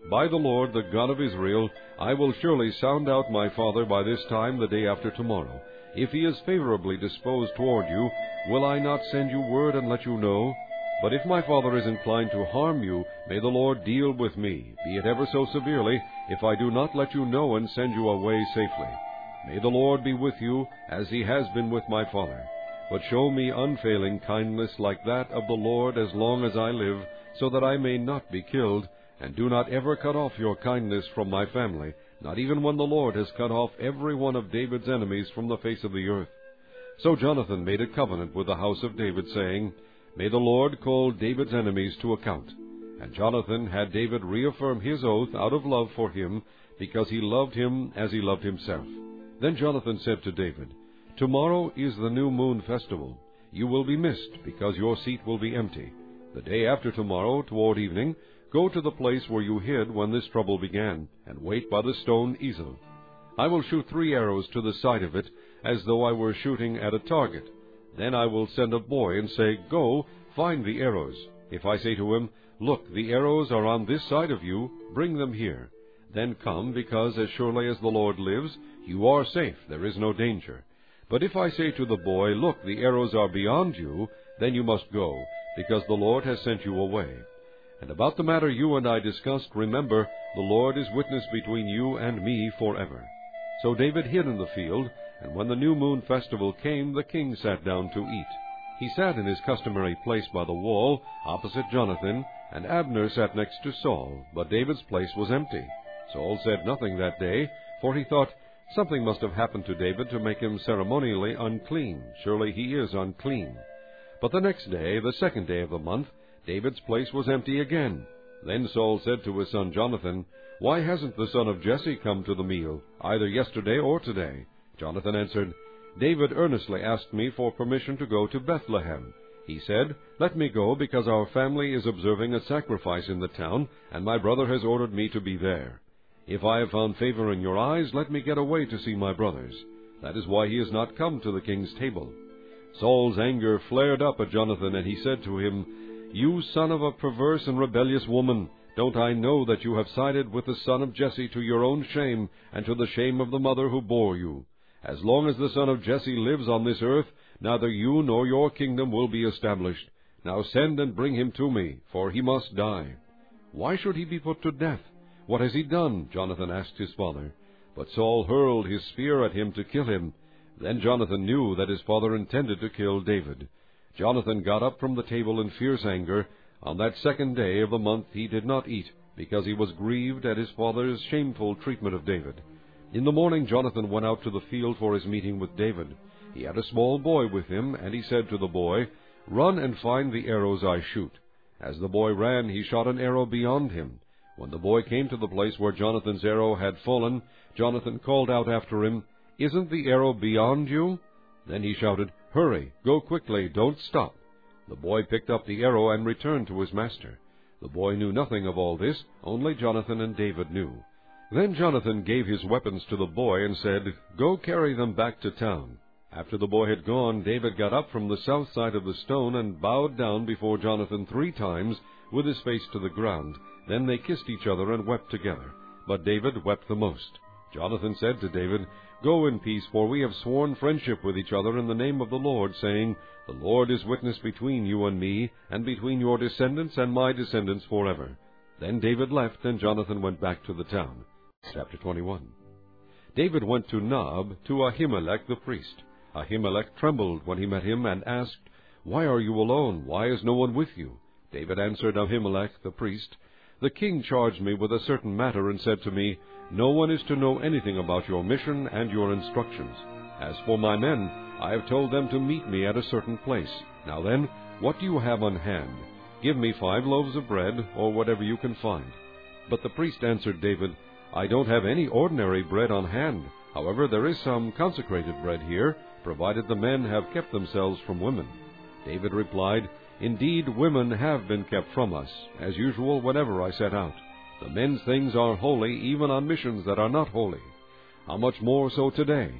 By the Lord, the God of Israel, I will surely sound out my father by this time the day after tomorrow. If he is favorably disposed toward you, will I not send you word and let you know? But if my father is inclined to harm you, may the Lord deal with me, be it ever so severely, if I do not let you know and send you away safely. May the Lord be with you, as he has been with my father. But show me unfailing kindness like that of the Lord as long as I live, so that I may not be killed, and do not ever cut off your kindness from my family, not even when the Lord has cut off every one of David's enemies from the face of the earth. So Jonathan made a covenant with the house of David, saying, May the Lord call David's enemies to account. And Jonathan had David reaffirm his oath out of love for him, because he loved him as he loved himself. Then Jonathan said to David, Tomorrow is the new moon festival. You will be missed, because your seat will be empty. The day after tomorrow, toward evening, go to the place where you hid when this trouble began, and wait by the stone Ezel. I will shoot 3 arrows to the side of it, as though I were shooting at a target. Then I will send a boy and say, Go, find the arrows. If I say to him, Look, the arrows are on this side of you, bring them here. Then come, because as surely as the Lord lives, you are safe, there is no danger. But if I say to the boy, Look, the arrows are beyond you, then you must go, because the Lord has sent you away. And about the matter you and I discussed, remember, the Lord is witness between you and me forever. So David hid in the field, and when the new moon festival came, the king sat down to eat. He sat in his customary place by the wall, opposite Jonathan, and Abner sat next to Saul, but David's place was empty. Saul said nothing that day, for he thought, Something must have happened to David to make him ceremonially unclean. Surely he is unclean. But the next day, the 2nd day of the month, David's place was empty again. Then Saul said to his son Jonathan, Why hasn't the son of Jesse come to the meal, either yesterday or today? Jonathan answered, David earnestly asked me for permission to go to Bethlehem. He said, Let me go, because our family is observing a sacrifice in the town, and my brother has ordered me to be there. If I have found favor in your eyes, let me get away to see my brothers. That is why he has not come to the king's table. Saul's anger flared up at Jonathan, and he said to him, You son of a perverse and rebellious woman, don't I know that you have sided with the son of Jesse to your own shame, and to the shame of the mother who bore you? As long as the son of Jesse lives on this earth, neither you nor your kingdom will be established. Now send and bring him to me, for he must die. Why should he be put to death? What has he done? Jonathan asked his father. But Saul hurled his spear at him to kill him. Then Jonathan knew that his father intended to kill David. Jonathan got up from the table in fierce anger. On that 2nd day of the month he did not eat, because he was grieved at his father's shameful treatment of David. In the morning Jonathan went out to the field for his meeting with David. He had a small boy with him, and he said to the boy, Run and find the arrows I shoot. As the boy ran, he shot an arrow beyond him. When the boy came to the place where Jonathan's arrow had fallen, Jonathan called out after him, Isn't the arrow beyond you? Then he shouted, Hurry, go quickly, don't stop. The boy picked up the arrow and returned to his master. The boy knew nothing of all this, only Jonathan and David knew. Then Jonathan gave his weapons to the boy and said, Go carry them back to town. After the boy had gone, David got up from the south side of the stone and bowed down before Jonathan 3 times, with his face to the ground. Then they kissed each other and wept together. But David wept the most. Jonathan said to David, Go in peace, for we have sworn friendship with each other in the name of the Lord, saying, The Lord is witness between you and me, and between your descendants and my descendants forever. Then David left, and Jonathan went back to the town. Chapter 21. David went to Nob, to Ahimelech the priest. Ahimelech trembled when he met him, and asked, Why are you alone? Why is no one with you? David answered Ahimelech the priest, The king charged me with a certain matter, and said to me, No one is to know anything about your mission and your instructions. As for my men, I have told them to meet me at a certain place. Now then, what do you have on hand? Give me 5 loaves of bread, or whatever you can find. But the priest answered David, I don't have any ordinary bread on hand. However, there is some consecrated bread here, provided the men have kept themselves from women. David replied, Indeed, women have been kept from us, as usual whenever I set out. The men's things are holy, even on missions that are not holy. How much more so today?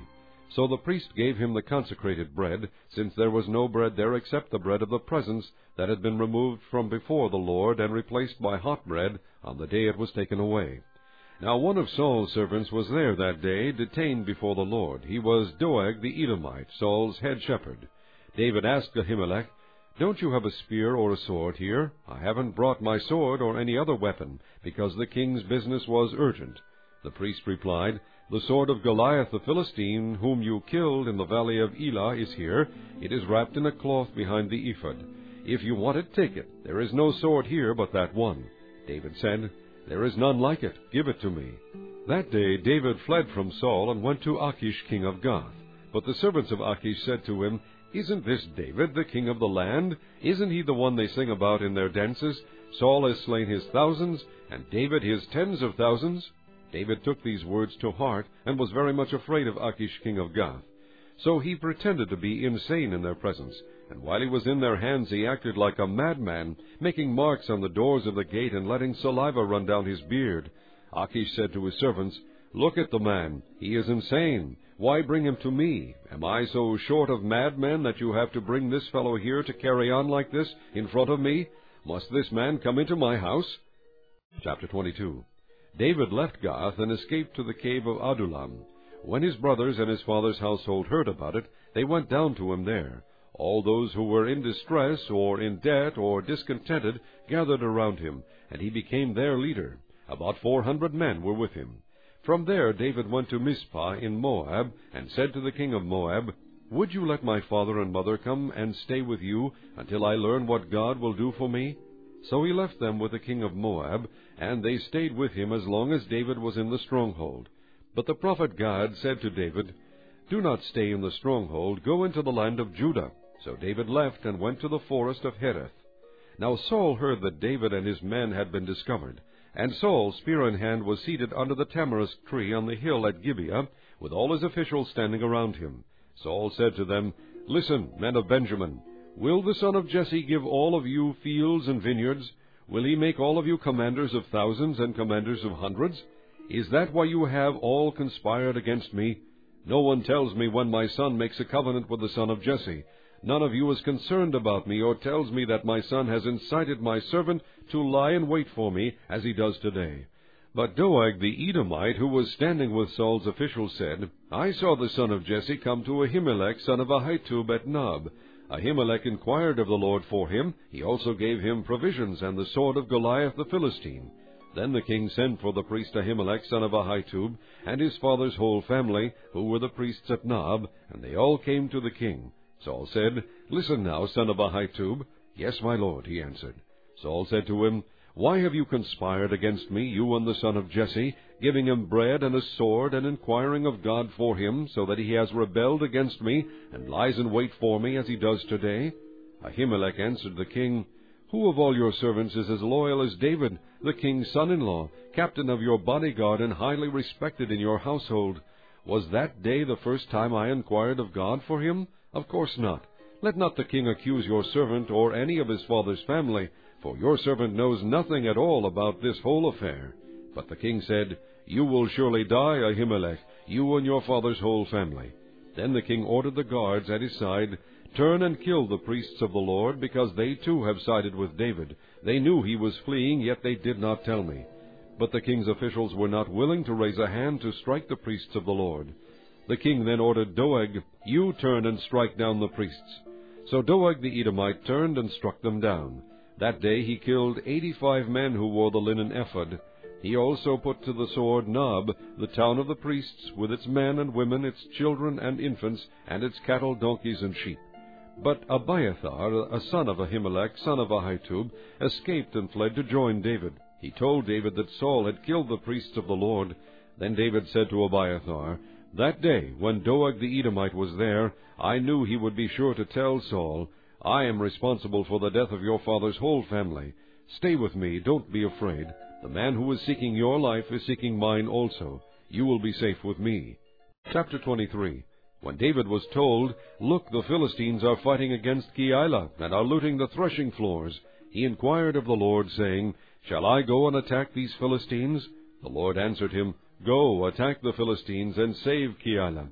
So the priest gave him the consecrated bread, since there was no bread there except the bread of the presence that had been removed from before the Lord and replaced by hot bread on the day it was taken away. Now one of Saul's servants was there that day, detained before the Lord. He was Doeg the Edomite, Saul's head shepherd. David asked Ahimelech, "Don't you have a spear or a sword here? I haven't brought my sword or any other weapon, because the king's business was urgent." The priest replied, "The sword of Goliath the Philistine, whom you killed in the valley of Elah, is here. It is wrapped in a cloth behind the ephod. If you want it, take it. There is no sword here but that one." David said, "There is none like it. Give it to me." That day David fled from Saul and went to Achish king of Gath. But the servants of Achish said to him, "Isn't this David, the king of the land? Isn't he the one they sing about in their dances? Saul has slain his thousands, and David his tens of thousands." David took these words to heart, and was very much afraid of Achish king of Gath. So he pretended to be insane in their presence, and while he was in their hands he acted like a madman, making marks on the doors of the gate and letting saliva run down his beard. Achish said to his servants, "Look at the man. He is insane. Why bring him to me? Am I so short of madmen that you have to bring this fellow here to carry on like this in front of me? Must this man come into my house?" Chapter 22. David left Gath and escaped to the cave of Adullam. When his brothers and his father's household heard about it, they went down to him there. All those who were in distress or in debt or discontented gathered around him, and he became their leader. About 400 men were with him. From there David went to Mizpah in Moab, and said to the king of Moab, "Would you let my father and mother come and stay with you until I learn what God will do for me?" So he left them with the king of Moab, and they stayed with him as long as David was in the stronghold. But the prophet Gad said to David, "Do not stay in the stronghold, go into the land of Judah." So David left and went to the forest of Hereth. Now Saul heard that David and his men had been discovered, and Saul, spear in hand, was seated under the tamarisk tree on the hill at Gibeah, with all his officials standing around him. Saul said to them, "Listen, men of Benjamin, will the son of Jesse give all of you fields and vineyards? Will he make all of you commanders of thousands and commanders of hundreds? Is that why you have all conspired against me? No one tells me when my son makes a covenant with the son of Jesse. None of you is concerned about me, or tells me that my son has incited my servant to lie in wait for me, as he does today." But Doeg the Edomite, who was standing with Saul's officials, said, "I saw the son of Jesse come to Ahimelech, son of Ahitub, at Nob. Ahimelech inquired of the Lord for him. He also gave him provisions and the sword of Goliath the Philistine." Then the king sent for the priest Ahimelech, son of Ahitub, and his father's whole family, who were the priests at Nob, and they all came to the king. Saul said, "Listen now, son of Ahitub." "Yes, my lord," he answered. Saul said to him, "Why have you conspired against me, you and the son of Jesse, giving him bread and a sword, and inquiring of God for him, so that he has rebelled against me, and lies in wait for me, as he does today?" Ahimelech answered the king, "Who of all your servants is as loyal as David, the king's son-in-law, captain of your bodyguard, and highly respected in your household? Was that day the first time I inquired of God for him? Of course not. Let not the king accuse your servant or any of his father's family, for your servant knows nothing at all about this whole affair." But the king said, "You will surely die, Ahimelech, you and your father's whole family." Then the king ordered the guards at his side, "Turn and kill the priests of the Lord, because they too have sided with David. They knew he was fleeing, yet they did not tell me." But the king's officials were not willing to raise a hand to strike the priests of the Lord. The king then ordered Doeg, "You turn and strike down the priests." So Doeg the Edomite turned and struck them down. That day he killed 85 men who wore the linen ephod. He also put to the sword Nob, the town of the priests, with its men and women, its children and infants, and its cattle, donkeys, and sheep. But Abiathar, a son of Ahimelech, son of Ahitub, escaped and fled to join David. He told David that Saul had killed the priests of the Lord. Then David said to Abiathar, "That day, when Doeg the Edomite was there, I knew he would be sure to tell Saul, 'I am responsible for the death of your father's whole family. Stay with me, don't be afraid. The man who is seeking your life is seeking mine also. You will be safe with me.'" Chapter 23. When David was told, "Look, the Philistines are fighting against Keilah, and are looting the threshing floors," he inquired of the Lord, saying, "Shall I go and attack these Philistines?" The Lord answered him, "Go, attack the Philistines, and save Keilah."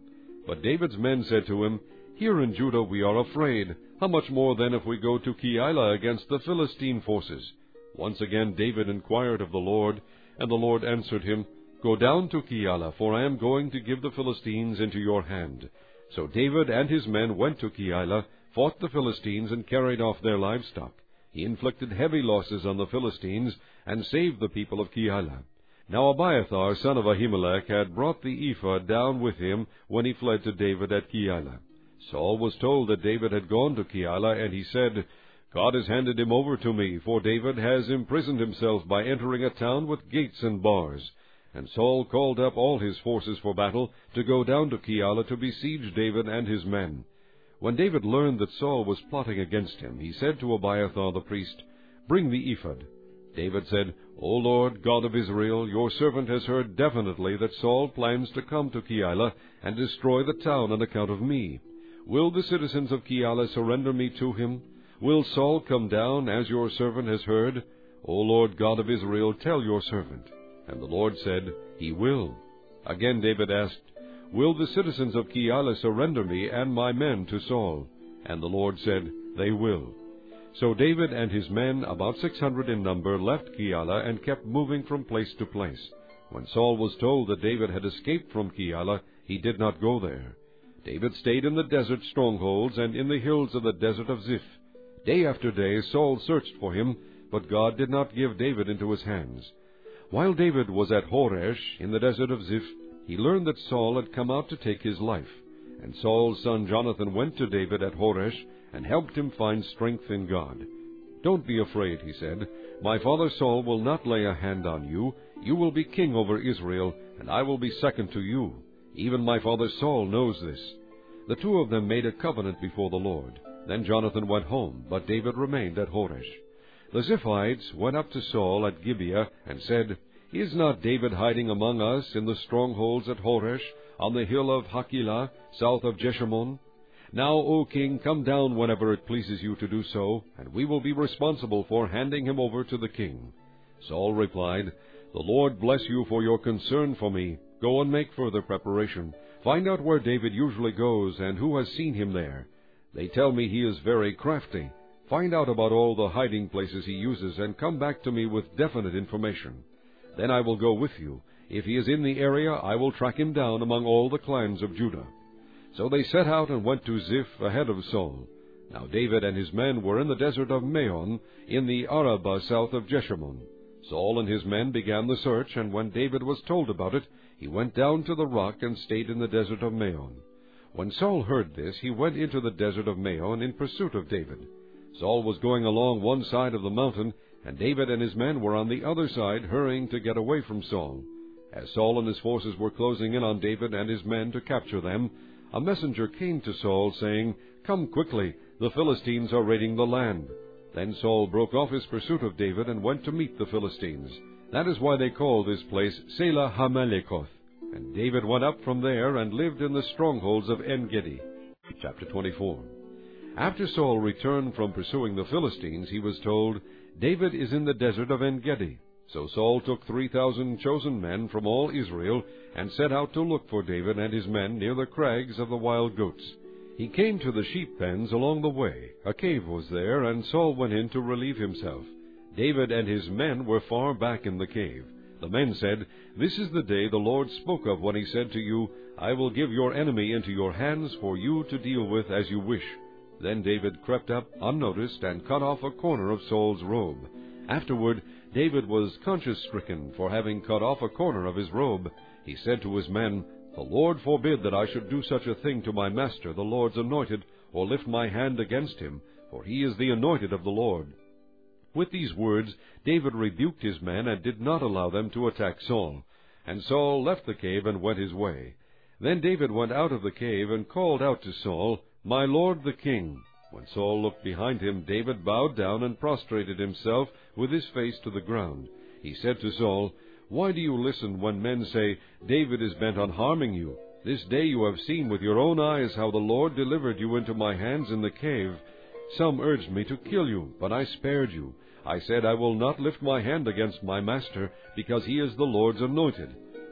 But David's men said to him, Here in Judah we are afraid. How much more then if we go to Keilah against the Philistine forces? Once again David inquired of the Lord, and the Lord answered him, Go down to Keilah, for I am going to give the Philistines into your hand. So David and his men went to Keilah, fought the Philistines, and carried off their livestock. He inflicted heavy losses on the Philistines, and saved the people of Keilah. Now Abiathar, son of Ahimelech, had brought the ephod down with him when he fled to David at Keilah. Saul was told that David had gone to Keilah, and he said, God has handed him over to me, for David has imprisoned himself by entering a town with gates and bars. And Saul called up all his forces for battle to go down to Keilah to besiege David and his men. When David learned that Saul was plotting against him, he said to Abiathar the priest, Bring the ephod. David said, O Lord, God of Israel, your servant has heard definitely that Saul plans to come to Keilah and destroy the town on account of me. Will the citizens of Keilah surrender me to him? Will Saul come down, as your servant has heard? O Lord God of Israel, tell your servant. And the Lord said, He will. Again David asked, Will the citizens of Keilah surrender me and my men to Saul? And the Lord said, They will. So David and his men, about 600 in number, left Keilah and kept moving from place to place. When Saul was told that David had escaped from Keilah, he did not go there. David stayed in the desert strongholds and in the hills of the desert of Ziph. Day after day Saul searched for him, but God did not give David into his hands. While David was at Horesh, in the desert of Ziph, he learned that Saul had come out to take his life. And Saul's son Jonathan went to David at Horesh and helped him find strength in God. Don't be afraid, he said. My father Saul will not lay a hand on you. You will be king over Israel, and I will be second to you. Even my father Saul knows this. The two of them made a covenant before the Lord. Then Jonathan went home, but David remained at Horesh. The Ziphites went up to Saul at Gibeah and said, Is not David hiding among us in the strongholds at Horesh, on the hill of Hachilah, south of Jeshimon? Now, O king, come down whenever it pleases you to do so, and we will be responsible for handing him over to the king. Saul replied, The Lord bless you for your concern for me. Go and make further preparation. Find out where David usually goes and who has seen him there. They tell me he is very crafty. Find out about all the hiding places he uses and come back to me with definite information. Then I will go with you. If he is in the area, I will track him down among all the clans of Judah. So they set out and went to Ziph ahead of Saul. Now David and his men were in the desert of Maon, in the Arabah south of Jeshimon. Saul and his men began the search, and when David was told about it, he went down to the rock and stayed in the desert of Maon. When Saul heard this, he went into the desert of Maon in pursuit of David. Saul was going along one side of the mountain, and David and his men were on the other side, hurrying to get away from Saul. As Saul and his forces were closing in on David and his men to capture them, a messenger came to Saul, saying, Come quickly, the Philistines are raiding the land. Then Saul broke off his pursuit of David and went to meet the Philistines. That is why they call this place Selah Hamalekoth. And David went up from there and lived in the strongholds of En-Gedi. Chapter 24. After Saul returned from pursuing the Philistines, he was told, David is in the desert of En-Gedi. So Saul took 3,000 chosen men from all Israel and set out to look for David and his men near the crags of the wild goats. He came to the sheep pens along the way. A cave was there, and Saul went in to relieve himself. David and his men were far back in the cave. The men said, This is the day the Lord spoke of when he said to you, I will give your enemy into your hands for you to deal with as you wish. Then David crept up unnoticed and cut off a corner of Saul's robe. Afterward, David was conscience-stricken for having cut off a corner of his robe. He said to his men, The Lord forbid that I should do such a thing to my master, the Lord's anointed, or lift my hand against him, for he is the anointed of the Lord. With these words, David rebuked his men and did not allow them to attack Saul. And Saul left the cave and went his way. Then David went out of the cave and called out to Saul, My lord the king. When Saul looked behind him, David bowed down and prostrated himself with his face to the ground. He said to Saul, Why do you listen when men say, David is bent on harming you? This day you have seen with your own eyes how the Lord delivered you into my hands in the cave. Some urged me to kill you, but I spared you. I said, I will not lift my hand against my master, because he is the Lord's anointed.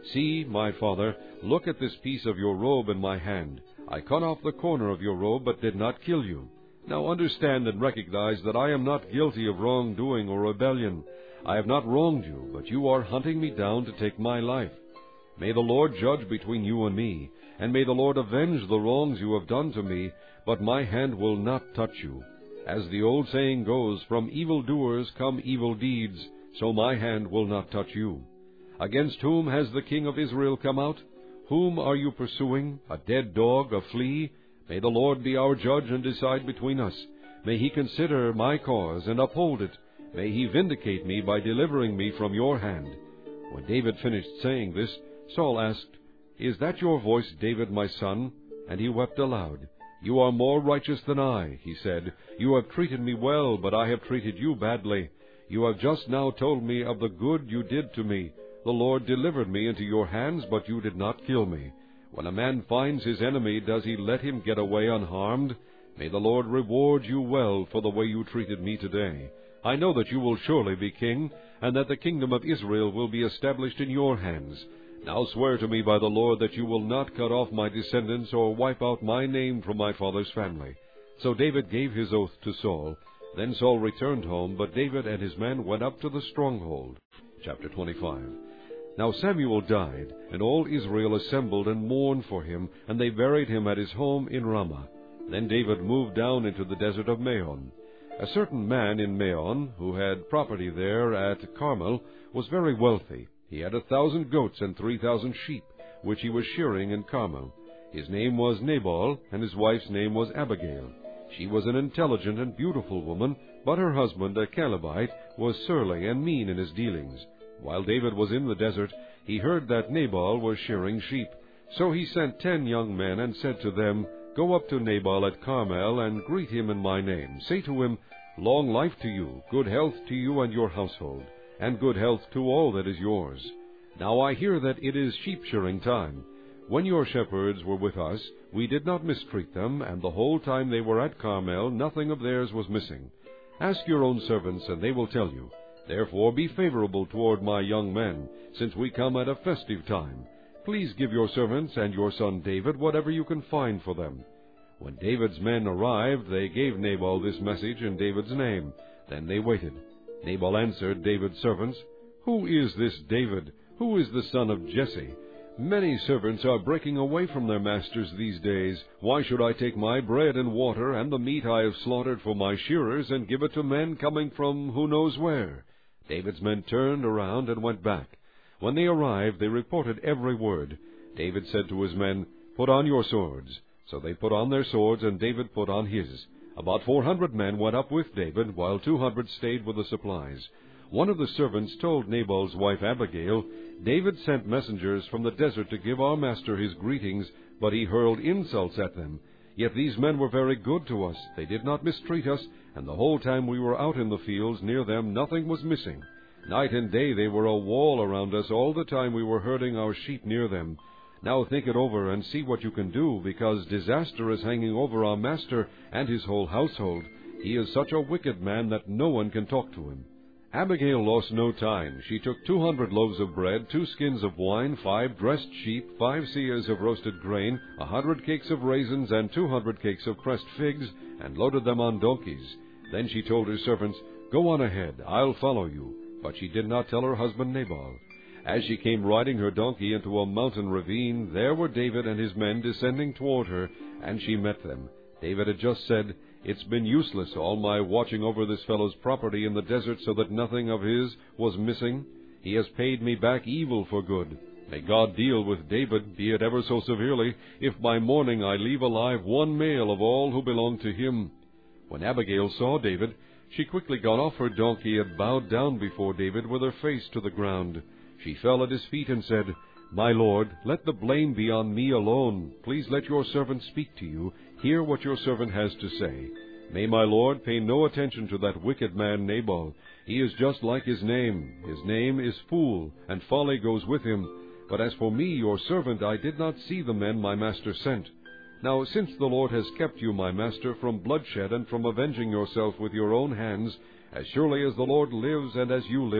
See, my father, look at this piece of your robe in my hand. I cut off the corner of your robe, but did not kill you. Now understand and recognize that I am not guilty of wrongdoing or rebellion. I have not wronged you, but you are hunting me down to take my life. May the Lord judge between you and me, and may the Lord avenge the wrongs you have done to me, but my hand will not touch you. As the old saying goes, from evildoers come evil deeds, so my hand will not touch you. Against whom has the king of Israel come out? Whom are you pursuing? A dead dog, a flea? May the Lord be our judge and decide between us. May he consider my cause and uphold it. May he vindicate me by delivering me from your hand. When David finished saying this, Saul asked, Is that your voice, David, my son? And he wept aloud. You are more righteous than I, he said. You have treated me well, but I have treated you badly. You have just now told me of the good you did to me. The Lord delivered me into your hands, but you did not kill me. When a man finds his enemy, does he let him get away unharmed? May the Lord reward you well for the way you treated me today. I know that you will surely be king, and that the kingdom of Israel will be established in your hands. Now swear to me by the Lord that you will not cut off my descendants or wipe out my name from my father's family. So David gave his oath to Saul. Then Saul returned home, but David and his men went up to the stronghold. Chapter 25. Now Samuel died, and all Israel assembled and mourned for him, and they buried him at his home in Ramah. Then David moved down into the desert of Maon. A certain man in Maon, who had property there at Carmel, was very wealthy. He had 1,000 goats and 3,000 sheep, which he was shearing in Carmel. His name was Nabal, and his wife's name was Abigail. She was an intelligent and beautiful woman, but her husband, a Calebite, was surly and mean in his dealings. While David was in the desert, he heard that Nabal was shearing sheep. So he sent 10 young men and said to them, Go up to Nabal at Carmel and greet him in my name. Say to him, Long life to you, good health to you and your household, and good health to all that is yours. Now I hear that it is sheep-shearing time. When your shepherds were with us, we did not mistreat them, and the whole time they were at Carmel, nothing of theirs was missing. Ask your own servants, and they will tell you. Therefore be favorable toward my young men, since we come at a festive time. Please give your servants and your son David whatever you can find for them. When David's men arrived, they gave Nabal this message in David's name. Then they waited. Nabal answered David's servants, Who is this David? Who is the son of Jesse? Many servants are breaking away from their masters these days. Why should I take my bread and water and the meat I have slaughtered for my shearers and give it to men coming from who knows where? David's men turned around and went back. When they arrived, they reported every word. David said to his men, Put on your swords. So they put on their swords, and David put on his. About 400 men went up with David, while 200 stayed with the supplies. One of the servants told Nabal's wife Abigail, David sent messengers from the desert to give our master his greetings, but he hurled insults at them. Yet these men were very good to us. They did not mistreat us, and the whole time we were out in the fields near them, nothing was missing. Night and day they were a wall around us all the time we were herding our sheep near them. Now think it over and see what you can do, because disaster is hanging over our master and his whole household. He is such a wicked man that no one can talk to him. Abigail lost no time. She took 200 loaves of bread, 2 skins of wine, 5 dressed sheep, 5 seahs of roasted grain, 100 cakes of raisins, and 200 cakes of pressed figs, and loaded them on donkeys. Then she told her servants, Go on ahead, I'll follow you. But she did not tell her husband Nabal. As she came riding her donkey into a mountain ravine, there were David and his men descending toward her, and she met them. David had just said, It's been useless, all my watching over this fellow's property in the desert so that nothing of his was missing. He has paid me back evil for good. May God deal with David, be it ever so severely, if by morning I leave alive one male of all who belong to him. When Abigail saw David, she quickly got off her donkey and bowed down before David with her face to the ground. She fell at his feet and said, My lord, let the blame be on me alone. Please let your servant speak to you. Hear what your servant has to say. May my lord pay no attention to that wicked man Nabal. He is just like his name. His name is Fool, and folly goes with him. But as for me, your servant, I did not see the men my master sent. Now, since the Lord has kept you, my master, from bloodshed and from avenging yourself with your own hands, as surely as the Lord lives and as you live,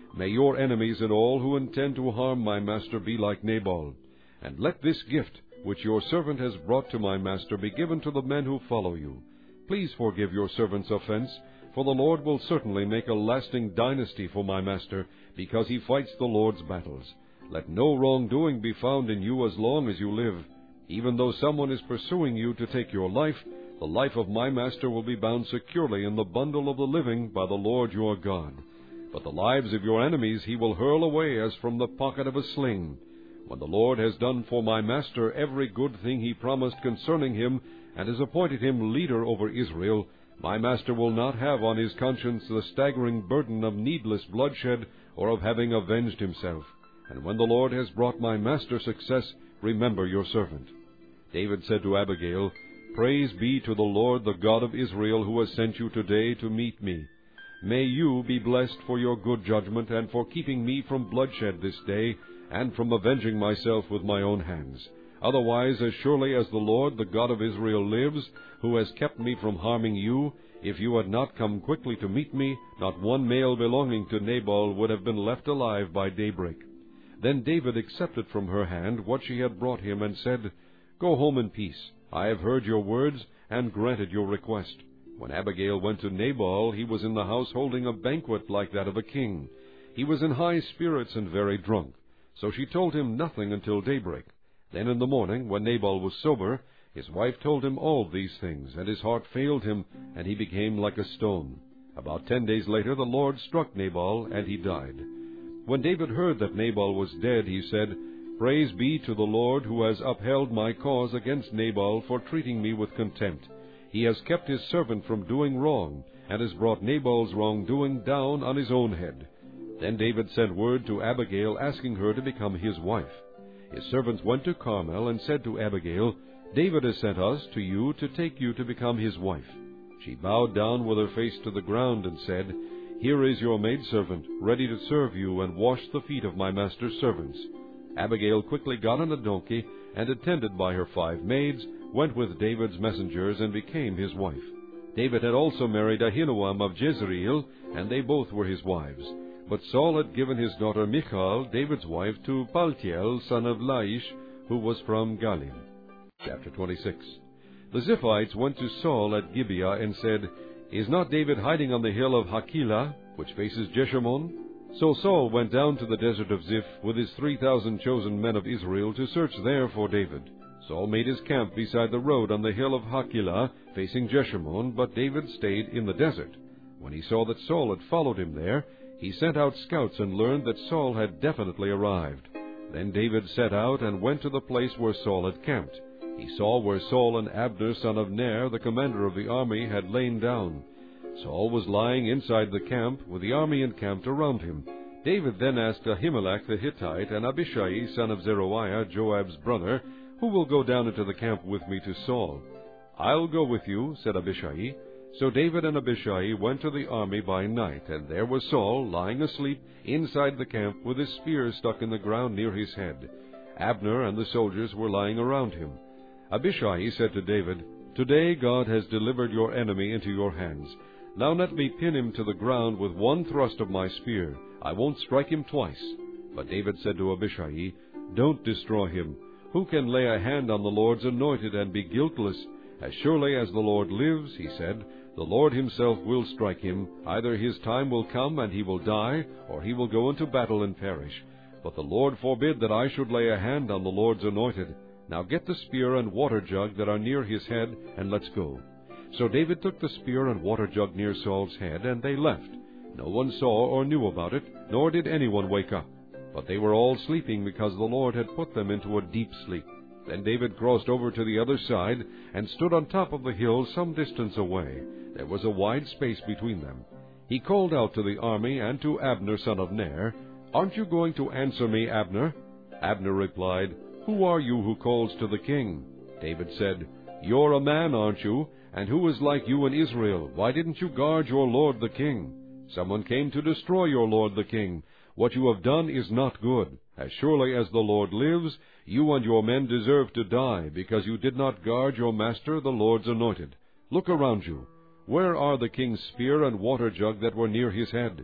May your enemies and all who intend to harm my master be like Nabal. And let this gift, which your servant has brought to my master, be given to the men who follow you. Please forgive your servant's offense, for the Lord will certainly make a lasting dynasty for my master, because he fights the Lord's battles. Let no wrongdoing be found in you as long as you live. Even though someone is pursuing you to take your life, the life of my master will be bound securely in the bundle of the living by the Lord your God. But the lives of your enemies he will hurl away as from the pocket of a sling. When the Lord has done for my master every good thing he promised concerning him, and has appointed him leader over Israel, my master will not have on his conscience the staggering burden of needless bloodshed or of having avenged himself. And when the Lord has brought my master success, remember your servant. David said to Abigail, Praise be to the Lord, the God of Israel, who has sent you today to meet me. May you be blessed for your good judgment, and for keeping me from bloodshed this day, and from avenging myself with my own hands. Otherwise, as surely as the Lord, the God of Israel, lives, who has kept me from harming you, if you had not come quickly to meet me, not one male belonging to Nabal would have been left alive by daybreak. Then David accepted from her hand what she had brought him, and said, Go home in peace. I have heard your words, and granted your request. When Abigail went to Nabal, he was in the house holding a banquet like that of a king. He was in high spirits and very drunk. So she told him nothing until daybreak. Then in the morning, when Nabal was sober, his wife told him all these things, and his heart failed him, and he became like a stone. About 10 days later the Lord struck Nabal, and he died. When David heard that Nabal was dead, he said, Praise be to the Lord, who has upheld my cause against Nabal for treating me with contempt. He has kept his servant from doing wrong, and has brought Nabal's wrongdoing down on his own head. Then David sent word to Abigail, asking her to become his wife. His servants went to Carmel and said to Abigail, David has sent us to you to take you to become his wife. She bowed down with her face to the ground and said, Here is your maidservant, ready to serve you and wash the feet of my master's servants. Abigail quickly got on a donkey, and attended by her 5 maids, went with David's messengers and became his wife. David had also married Ahinoam of Jezreel, and they both were his wives. But Saul had given his daughter Michal, David's wife, to Paltiel, son of Laish, who was from Galim. Chapter 26. The Ziphites went to Saul at Gibeah and said, Is not David hiding on the hill of Hakilah, which faces Jeshimon? So Saul went down to the desert of Ziph with his 3,000 chosen men of Israel to search there for David. Saul made his camp beside the road on the hill of Hakilah, facing Jeshimon, but David stayed in the desert. When he saw that Saul had followed him there, he sent out scouts and learned that Saul had definitely arrived. Then David set out and went to the place where Saul had camped. He saw where Saul and Abner, son of Ner, the commander of the army, had lain down. Saul was lying inside the camp, with the army encamped around him. David then asked Ahimelech the Hittite and Abishai, son of Zeruiah, Joab's brother, Who will go down into the camp with me to Saul? I'll go with you, said Abishai. So David and Abishai went to the army by night, and there was Saul lying asleep inside the camp with his spear stuck in the ground near his head. Abner and the soldiers were lying around him. Abishai said to David, Today God has delivered your enemy into your hands. Now let me pin him to the ground with one thrust of my spear. I won't strike him twice. But David said to Abishai, Don't destroy him. Who can lay a hand on the Lord's anointed and be guiltless? As surely as the Lord lives, he said, the Lord himself will strike him. Either his time will come and he will die, or he will go into battle and perish. But the Lord forbid that I should lay a hand on the Lord's anointed. Now get the spear and water jug that are near his head, and let's go. So David took the spear and water jug near Saul's head, and they left. No one saw or knew about it, nor did anyone wake up. But they were all sleeping because the Lord had put them into a deep sleep. Then David crossed over to the other side, and stood on top of the hill some distance away. There was a wide space between them. He called out to the army and to Abner son of Ner, Aren't you going to answer me, Abner? Abner replied, Who are you who calls to the king? David said, You're a man, aren't you? And who is like you in Israel? Why didn't you guard your lord the king? Someone came to destroy your lord the king. What you have done is not good. As surely as the Lord lives, you and your men deserve to die, because you did not guard your master, the Lord's anointed. Look around you. Where are the king's spear and water jug that were near his head?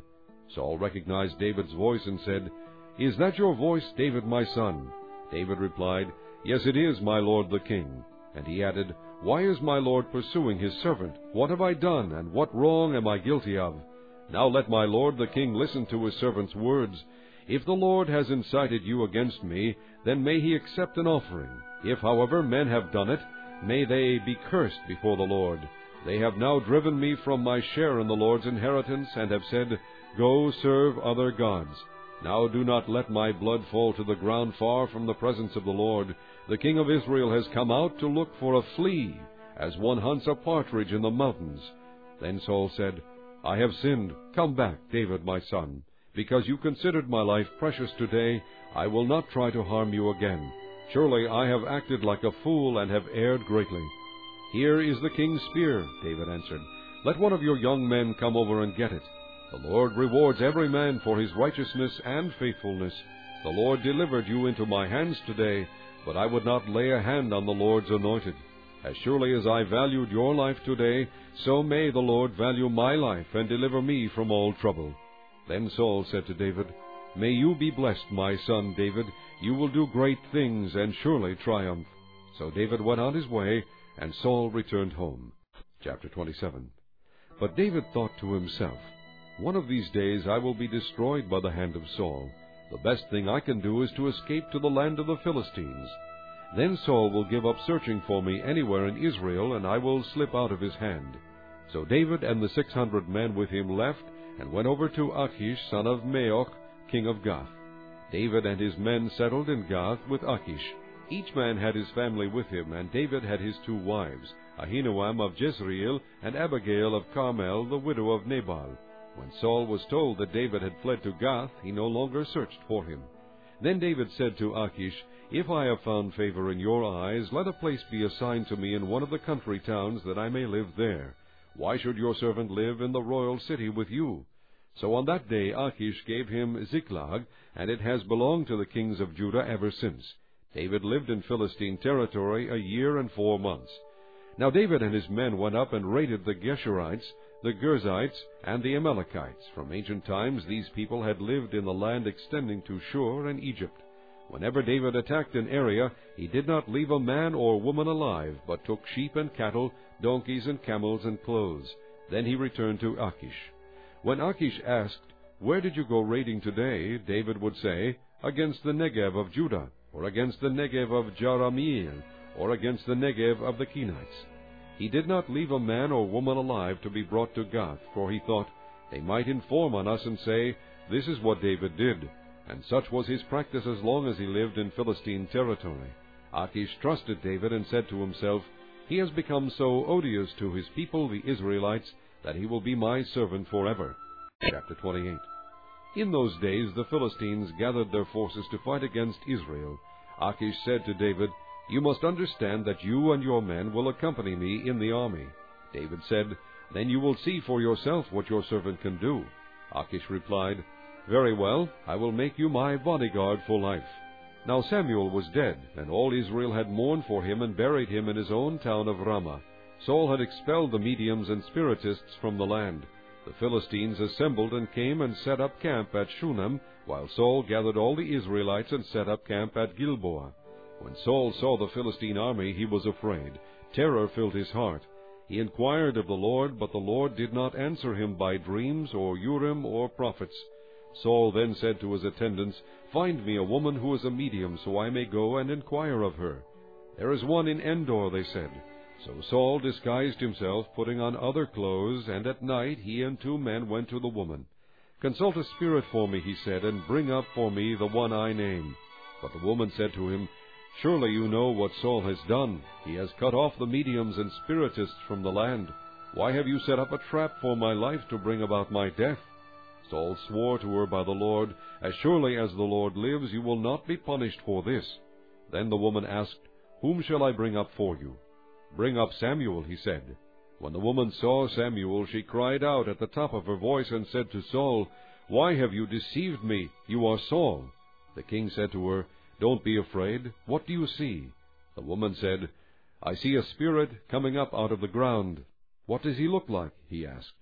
Saul recognized David's voice and said, "Is that your voice, David my son?" David replied, "Yes, it is, my lord the king." And he added, "Why is my lord pursuing his servant? What have I done, and what wrong am I guilty of? Now let my lord the king listen to his servant's words. If the Lord has incited you against me, then may he accept an offering. If, however, men have done it, may they be cursed before the Lord. They have now driven me from my share in the Lord's inheritance, and have said, 'Go serve other gods.' Now do not let my blood fall to the ground far from the presence of the Lord. The king of Israel has come out to look for a flea, as one hunts a partridge in the mountains." Then Saul said, "I have sinned. Come back, David my son. Because you considered my life precious today, I will not try to harm you again. Surely I have acted like a fool and have erred greatly." "Here is the king's spear," David answered. "Let one of your young men come over and get it. The Lord rewards every man for his righteousness and faithfulness. The Lord delivered you into my hands today, but I would not lay a hand on the Lord's anointed. As surely as I valued your life today, so may the Lord value my life and deliver me from all trouble." Then Saul said to David, "May you be blessed, my son David. You will do great things and surely triumph." So David went on his way, and Saul returned home. Chapter 27. But David thought to himself, "One of these days I will be destroyed by the hand of Saul. The best thing I can do is to escape to the land of the Philistines. Then Saul will give up searching for me anywhere in Israel, and I will slip out of his hand." So David and the 600 men with him left, and went over to Achish, son of Maoch, king of Gath. David and his men settled in Gath with Achish. Each man had his family with him, and David had his 2 wives, Ahinoam of Jezreel, and Abigail of Carmel, the widow of Nabal. When Saul was told that David had fled to Gath, he no longer searched for him. Then David said to Achish, "If I have found favor in your eyes, let a place be assigned to me in one of the country towns, that I may live there. Why should your servant live in the royal city with you?" So on that day Achish gave him Ziklag, and it has belonged to the kings of Judah ever since. David lived in Philistine territory 1 year and 4 months. Now David and his men went up and raided the Geshurites, the Girzites, and the Amalekites. From ancient times these people had lived in the land extending to Shur and Egypt. Whenever David attacked an area, he did not leave a man or woman alive, but took sheep and cattle, donkeys and camels and clothes. Then he returned to Achish. When Achish asked, "Where did you go raiding today?" David would say, "Against the Negev of Judah, or against the Negev of Jerahmeel, or against the Negev of the Kenites." He did not leave a man or woman alive to be brought to Gath, for he thought, "They might inform on us and say, 'This is what David did.'" And such was his practice as long as he lived in Philistine territory. Achish trusted David and said to himself, "He has become so odious to his people, the Israelites, that he will be my servant forever." Chapter 28. In those days the Philistines gathered their forces to fight against Israel. Achish said to David, "You must understand that you and your men will accompany me in the army." David said, "Then you will see for yourself what your servant can do." Achish replied, "Very well, I will make you my bodyguard for life." Now Samuel was dead, and all Israel had mourned for him and buried him in his own town of Ramah. Saul had expelled the mediums and spiritists from the land. The Philistines assembled and came and set up camp at Shunem, while Saul gathered all the Israelites and set up camp at Gilboa. When Saul saw the Philistine army, he was afraid. Terror filled his heart. He inquired of the Lord, but the Lord did not answer him by dreams or Urim or prophets. Saul then said to his attendants, "Find me a woman who is a medium, so I may go and inquire of her." "There is one in Endor," they said. So Saul disguised himself, putting on other clothes, and at night he and 2 men went to the woman. "Consult a spirit for me," he said, "and bring up for me the one I name." But the woman said to him, "Surely you know what Saul has done. He has cut off the mediums and spiritists from the land. Why have you set up a trap for my life to bring about my death?" Saul swore to her by the Lord, "As surely as the Lord lives, you will not be punished for this." Then the woman asked, "Whom shall I bring up for you?" "Bring up Samuel," he said. When the woman saw Samuel, she cried out at the top of her voice and said to Saul, "Why have you deceived me? You are Saul." The king said to her, "Don't be afraid. What do you see?" The woman said, "I see a spirit coming up out of the ground." "What does he look like?" he asked.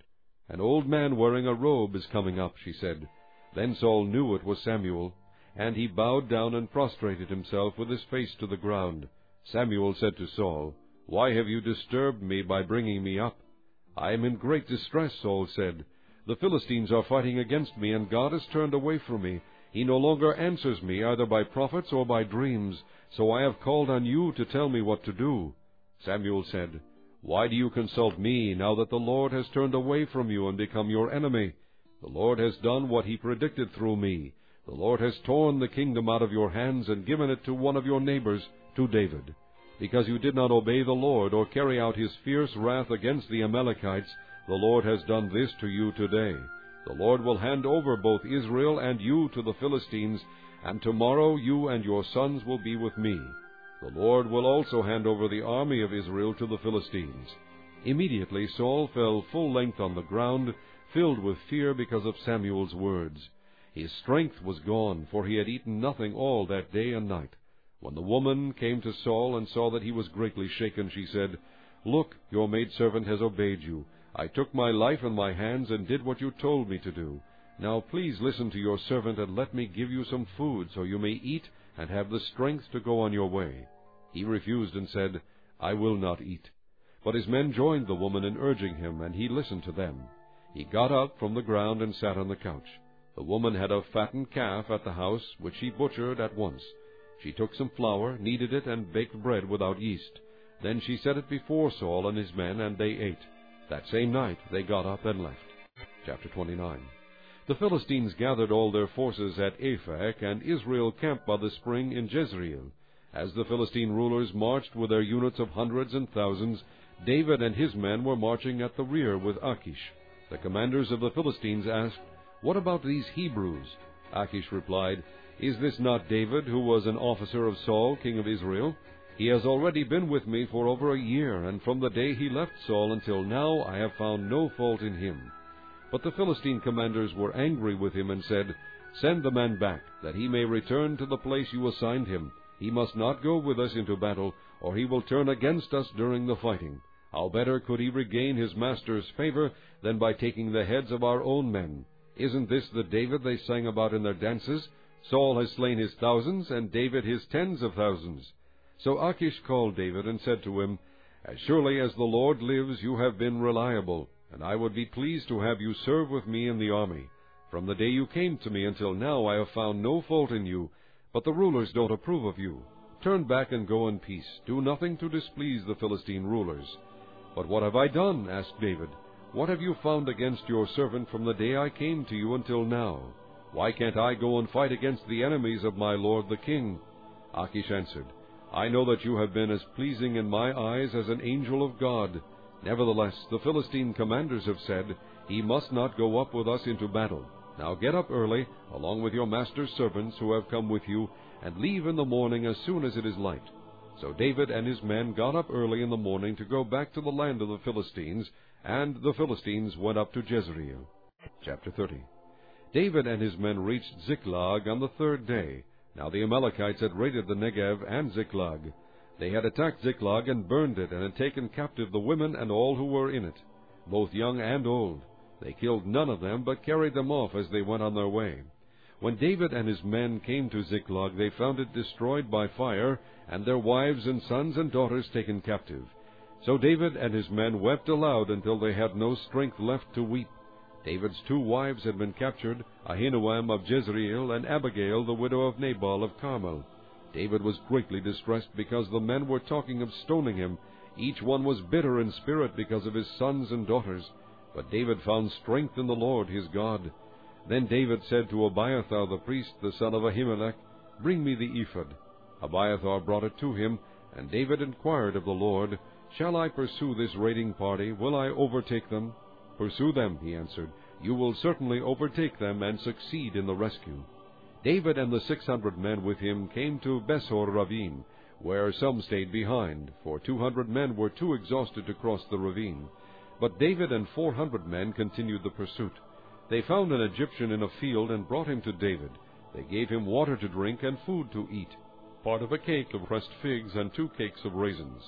"An old man wearing a robe is coming up," she said. Then Saul knew it was Samuel, and he bowed down and prostrated himself with his face to the ground. Samuel said to Saul, "Why have you disturbed me by bringing me up?" "I am in great distress," Saul said. "The Philistines are fighting against me, and God has turned away from me. He no longer answers me either by prophets or by dreams, so I have called on you to tell me what to do." Samuel said, "Why do you consult me, now that the Lord has turned away from you and become your enemy? The Lord has done what he predicted through me. The Lord has torn the kingdom out of your hands and given it to one of your neighbors, to David. Because you did not obey the Lord or carry out his fierce wrath against the Amalekites, the Lord has done this to you today. The Lord will hand over both Israel and you to the Philistines, and tomorrow you and your sons will be with me. The Lord will also hand over the army of Israel to the Philistines." Immediately Saul fell full length on the ground, filled with fear because of Samuel's words. His strength was gone, for he had eaten nothing all that day and night. When the woman came to Saul and saw that he was greatly shaken, she said, "Look, your maidservant has obeyed you. I took my life in my hands and did what you told me to do. Now please listen to your servant and let me give you some food, so you may eat and have the strength to go on your way." He refused and said, "I will not eat." But his men joined the woman in urging him, and he listened to them. He got up from the ground and sat on the couch. The woman had a fattened calf at the house, which she butchered at once. She took some flour, kneaded it, and baked bread without yeast. Then she set it before Saul and his men, and they ate. That same night they got up and left. Chapter 29. The Philistines gathered all their forces at Aphek, and Israel camped by the spring in Jezreel. As the Philistine rulers marched with their units of hundreds and thousands, David and his men were marching at the rear with Achish. The commanders of the Philistines asked, "What about these Hebrews?" Achish replied, "Is this not David, who was an officer of Saul, king of Israel? He has already been with me for over a year, and from the day he left Saul until now I have found no fault in him." But the Philistine commanders were angry with him and said, "Send the man back, that he may return to the place you assigned him. He must not go with us into battle, or he will turn against us during the fighting. How better could he regain his master's favor than by taking the heads of our own men? Isn't this the David they sang about in their dances? Saul has slain his thousands, and David his tens of thousands." So Achish called David and said to him, "As surely as the Lord lives, you have been reliable, and I would be pleased to have you serve with me in the army. From the day you came to me until now I have found no fault in you, but the rulers don't approve of you. Turn back and go in peace. Do nothing to displease the Philistine rulers." "But what have I done?" asked David. "What have you found against your servant from the day I came to you until now? Why can't I go and fight against the enemies of my lord the king?" Achish answered, "I know that you have been as pleasing in my eyes as an angel of God. Nevertheless, the Philistine commanders have said, 'He must not go up with us into battle.' Now get up early, along with your master's servants who have come with you, and leave in the morning as soon as it is light." So David and his men got up early in the morning to go back to the land of the Philistines, and the Philistines went up to Jezreel. Chapter 30. David and his men reached Ziklag on the third day. Now the Amalekites had raided the Negev and Ziklag. They had attacked Ziklag and burned it, and had taken captive the women and all who were in it, both young and old. They killed none of them, but carried them off as they went on their way. When David and his men came to Ziklag, they found it destroyed by fire, and their wives and sons and daughters taken captive. So David and his men wept aloud until they had no strength left to weep. David's 2 wives had been captured, Ahinoam of Jezreel, and Abigail, the widow of Nabal of Carmel. David was greatly distressed because the men were talking of stoning him. Each one was bitter in spirit because of his sons and daughters. But David found strength in the Lord his God. Then David said to Abiathar the priest, the son of Ahimelech, "Bring me the ephod." Abiathar brought it to him, and David inquired of the Lord, "Shall I pursue this raiding party? Will I overtake them?" "Pursue them," he answered. "You will certainly overtake them and succeed in the rescue." David and the 600 men with him came to Besor ravine, where some stayed behind, for 200 men were too exhausted to cross the ravine. But David and 400 men continued the pursuit. They found an Egyptian in a field and brought him to David. They gave him water to drink and food to eat, part of a cake of pressed figs and 2 cakes of raisins.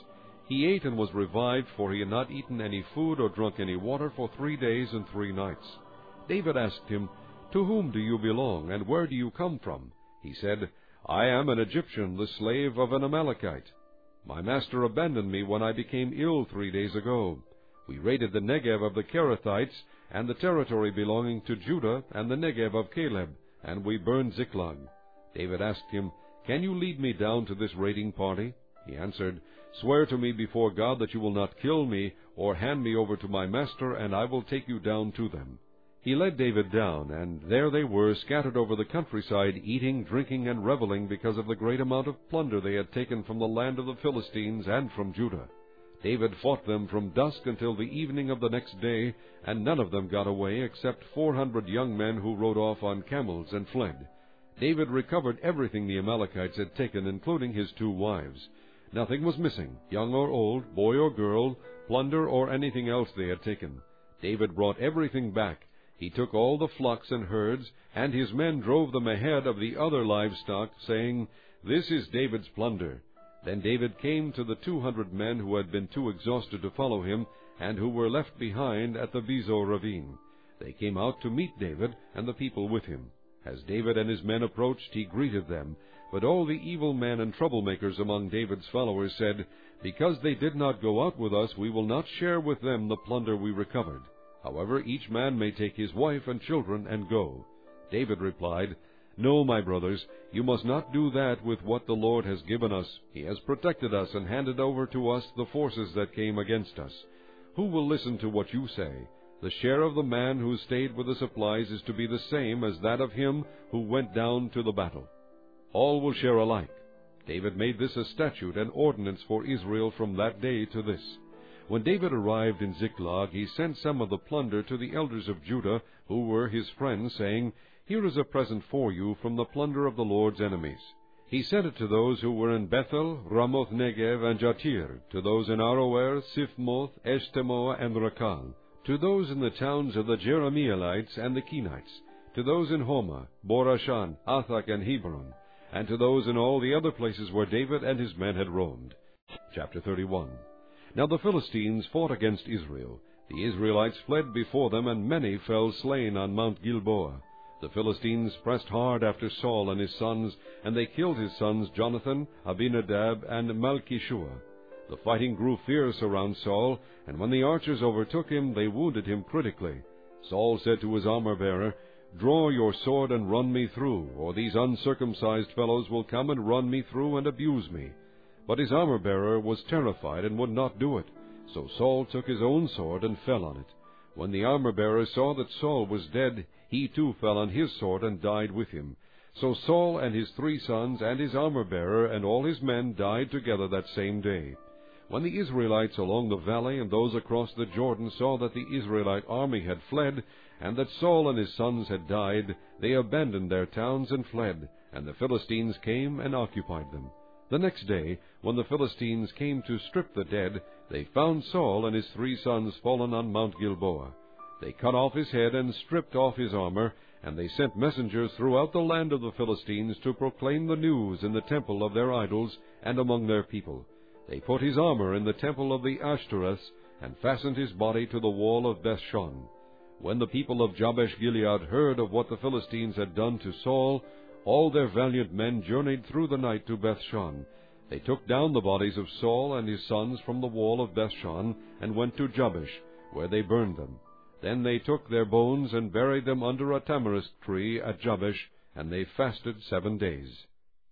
He ate and was revived, for he had not eaten any food or drunk any water for 3 days and 3 nights. David asked him, "To whom do you belong, and where do you come from?" He said, "I am an Egyptian, the slave of an Amalekite. My master abandoned me when I became ill 3 days ago. We raided the Negev of the Kerethites, and the territory belonging to Judah, and the Negev of Caleb, and we burned Ziklag." David asked him, "Can you lead me down to this raiding party?" He answered, "Swear to me before God that you will not kill me, or hand me over to my master, and I will take you down to them." He led David down, and there they were, scattered over the countryside, eating, drinking, and reveling because of the great amount of plunder they had taken from the land of the Philistines and from Judah. David fought them from dusk until the evening of the next day, and none of them got away except 400 young men who rode off on camels and fled. David recovered everything the Amalekites had taken, including his 2 wives. Nothing was missing, young or old, boy or girl, plunder or anything else they had taken. David brought everything back. He took all the flocks and herds, and his men drove them ahead of the other livestock, saying, "This is David's plunder." Then David came to the 200 men who had been too exhausted to follow him, and who were left behind at the Bezor ravine. They came out to meet David and the people with him. As David and his men approached, he greeted them. But all the evil men and troublemakers among David's followers said, "Because they did not go out with us, we will not share with them the plunder we recovered. However, each man may take his wife and children and go." David replied, "No, my brothers, you must not do that with what the Lord has given us. He has protected us and handed over to us the forces that came against us. Who will listen to what you say? The share of the man who stayed with the supplies is to be the same as that of him who went down to the battle. All will share alike." David made this a statute and ordinance for Israel from that day to this. When David arrived in Ziklag, he sent some of the plunder to the elders of Judah, who were his friends, saying, "Here is a present for you from the plunder of the Lord's enemies." He sent it to those who were in Bethel, Ramoth Negev, and Jatir, to those in Aroer, Siphmoth, Eshtemoa, and Rakal, to those in the towns of the Jerahmeelites and the Kenites, to those in Homa, Borashan, Athak, and Hebron, and to those in all the other places where David and his men had roamed. Chapter 31. Now the Philistines fought against Israel. The Israelites fled before them, and many fell slain on Mount Gilboa. The Philistines pressed hard after Saul and his sons, and they killed his sons Jonathan, Abinadab, and Malchishua. The fighting grew fierce around Saul, and when the archers overtook him, they wounded him critically. Saul said to his armor-bearer, "Draw your sword and run me through, or these uncircumcised fellows will come and run me through and abuse me." But his armor-bearer was terrified and would not do it. So Saul took his own sword and fell on it. When the armor-bearer saw that Saul was dead, he too fell on his sword and died with him. So Saul and his 3 sons and his armor-bearer and all his men died together that same day. When the Israelites along the valley and those across the Jordan saw that the Israelite army had fled, and that Saul and his sons had died, they abandoned their towns and fled, and the Philistines came and occupied them. The next day, when the Philistines came to strip the dead, they found Saul and his 3 sons fallen on Mount Gilboa. They cut off his head and stripped off his armor, and they sent messengers throughout the land of the Philistines to proclaim the news in the temple of their idols and among their people. They put his armor in the temple of the Ashtoreths, and fastened his body to the wall of Bethshan. When the people of Jabesh-Gilead heard of what the Philistines had done to Saul, all their valiant men journeyed through the night to Bethshan. They took down the bodies of Saul and his sons from the wall of Bethshan, and went to Jabesh, where they burned them. Then they took their bones and buried them under a tamarisk tree at Jabesh, and they fasted 7 days.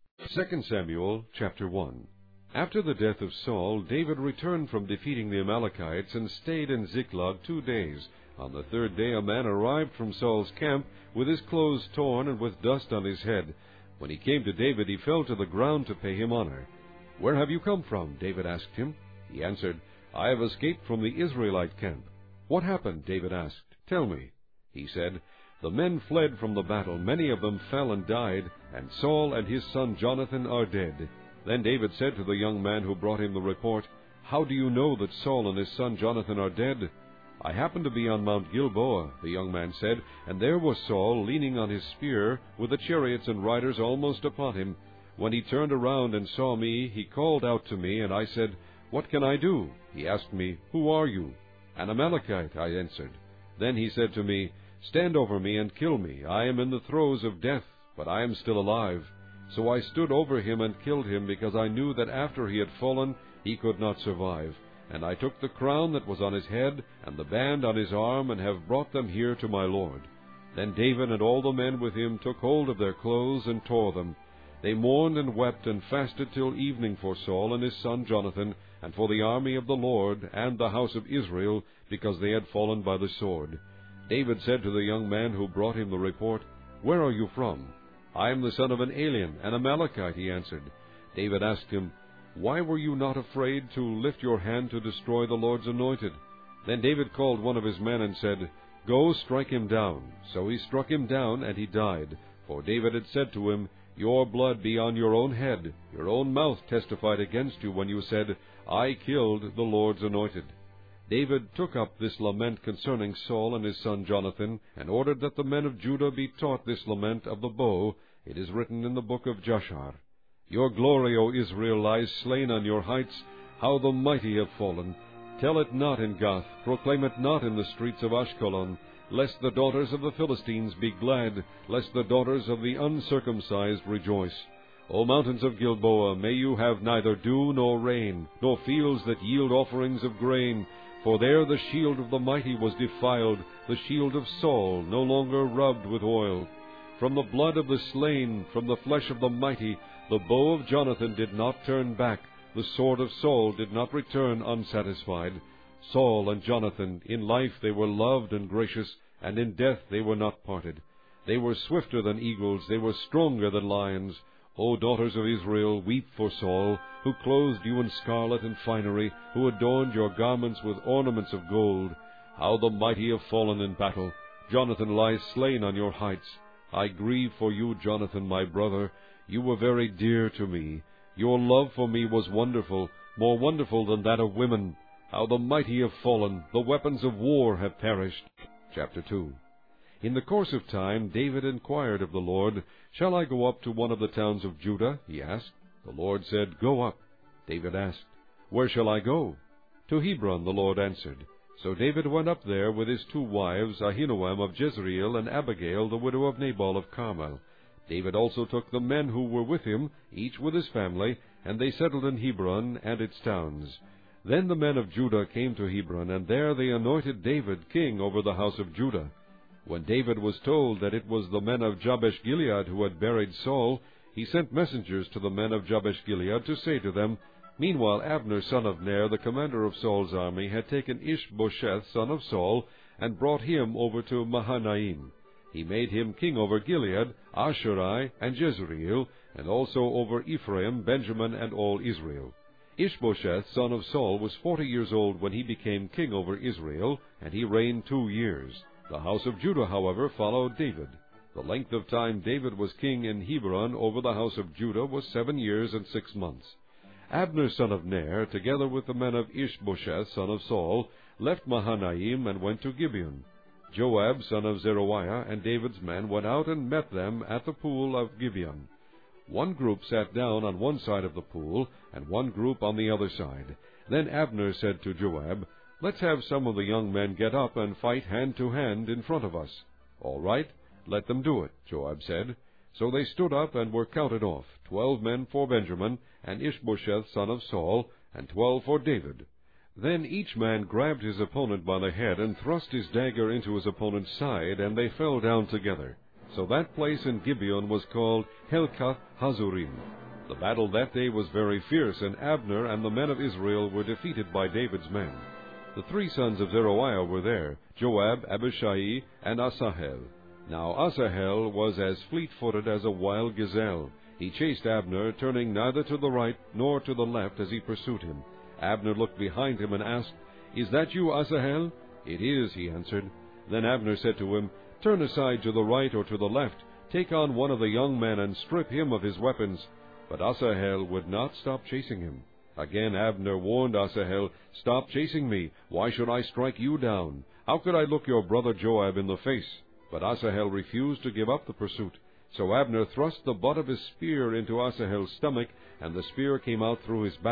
2 Samuel chapter 1. After the death of Saul, David returned from defeating the Amalekites and stayed in Ziklag 2 days. On the 3rd day a man arrived from Saul's camp, with his clothes torn and with dust on his head. When he came to David, he fell to the ground to pay him honor. "Where have you come from?" David asked him. He answered, "I have escaped from the Israelite camp." "What happened?" David asked. "Tell me." He said, "The men fled from the battle. Many of them fell and died, and Saul and his son Jonathan are dead." Then David said to the young man who brought him the report, "How do you know that Saul and his son Jonathan are dead?" "I happened to be on Mount Gilboa," the young man said, "and there was Saul leaning on his spear, with the chariots and riders almost upon him. When he turned around and saw me, he called out to me, and I said, "What can I do?" He asked me, "Who are you?" "An Amalekite," I answered. Then he said to me, "Stand over me and kill me. I am in the throes of death, but I am still alive." So I stood over him and killed him, because I knew that after he had fallen he could not survive. And I took the crown that was on his head, and the band on his arm, and have brought them here to my lord. Then David and all the men with him took hold of their clothes and tore them. They mourned and wept and fasted till evening for Saul and his son Jonathan, and for the army of the Lord and the house of Israel, because they had fallen by the sword. David said to the young man who brought him the report, "Where are you from?" "I am the son of an alien, an Amalekite," he answered. David asked him, "Why were you not afraid to lift your hand to destroy the Lord's anointed?" Then David called one of his men and said, "Go, strike him down." So he struck him down, and he died. For David had said to him, "Your blood be on your own head. Your own mouth testified against you when you said, 'I killed the Lord's anointed.'" David took up this lament concerning Saul and his son Jonathan, and ordered that the men of Judah be taught this lament of the bow. It is written in the book of Jashar. "Your glory, O Israel, lies slain on your heights. How the mighty have fallen! Tell it not in Gath, proclaim it not in the streets of Ashkelon, lest the daughters of the Philistines be glad, lest the daughters of the uncircumcised rejoice. O mountains of Gilboa, may you have neither dew nor rain, nor fields that yield offerings of grain. For there the shield of the mighty was defiled, the shield of Saul no longer rubbed with oil. From the blood of the slain, from the flesh of the mighty, the bow of Jonathan did not turn back, the sword of Saul did not return unsatisfied. Saul and Jonathan, in life they were loved and gracious, and in death they were not parted. They were swifter than eagles, they were stronger than lions. O daughters of Israel, weep for Saul, who clothed you in scarlet and finery, who adorned your garments with ornaments of gold. How the mighty have fallen in battle! Jonathan lies slain on your heights. I grieve for you, Jonathan, my brother. You were very dear to me. Your love for me was wonderful, more wonderful than that of women. How the mighty have fallen! The weapons of war have perished. Chapter 2. In the course of time, David inquired of the Lord, "Shall I go up to one of the towns of Judah?" he asked. The Lord said, "Go up." David asked, "Where shall I go?" "To Hebron," the Lord answered. So David went up there with his 2 wives, Ahinoam of Jezreel, and Abigail, the widow of Nabal of Carmel. David also took the men who were with him, each with his family, and they settled in Hebron and its towns. Then the men of Judah came to Hebron, and there they anointed David king over the house of Judah. When David was told that it was the men of Jabesh-Gilead who had buried Saul, he sent messengers to the men of Jabesh-Gilead to say to them, "Meanwhile Abner son of Ner, the commander of Saul's army, had taken Ishbosheth son of Saul, and brought him over to Mahanaim. He made him king over Gilead, Asherai, and Jezreel, and also over Ephraim, Benjamin, and all Israel. Ishbosheth son of Saul was 40 years old when he became king over Israel, and he reigned 2 years. The house of Judah, however, followed David. The length of time David was king in Hebron over the house of Judah was 7 years and 6 months. Abner son of Ner, together with the men of Ishbosheth son of Saul, left Mahanaim and went to Gibeon. Joab son of Zeruiah and David's men went out and met them at the pool of Gibeon. One group sat down on one side of the pool, and one group on the other side. Then Abner said to Joab, "Let's have some of the young men get up and fight hand to hand in front of us." "All right, let them do it," Joab said. So they stood up and were counted off, 12 men for Benjamin, and Ishbosheth son of Saul, and 12 for David. Then each man grabbed his opponent by the head and thrust his dagger into his opponent's side, and they fell down together. So that place in Gibeon was called Helkath Hazurim. The battle that day was very fierce, and Abner and the men of Israel were defeated by David's men. The 3 sons of Zeruiah were there, Joab, Abishai, and Asahel. Now Asahel was as fleet-footed as a wild gazelle. He chased Abner, turning neither to the right nor to the left as he pursued him. Abner looked behind him and asked, "Is that you, Asahel?" "It is," he answered. Then Abner said to him, "Turn aside to the right or to the left. Take on one of the young men and strip him of his weapons." But Asahel would not stop chasing him. Again Abner warned Asahel, "Stop chasing me. Why should I strike you down? How could I look your brother Joab in the face?" But Asahel refused to give up the pursuit. So Abner thrust the butt of his spear into Asahel's stomach, and the spear came out through his back.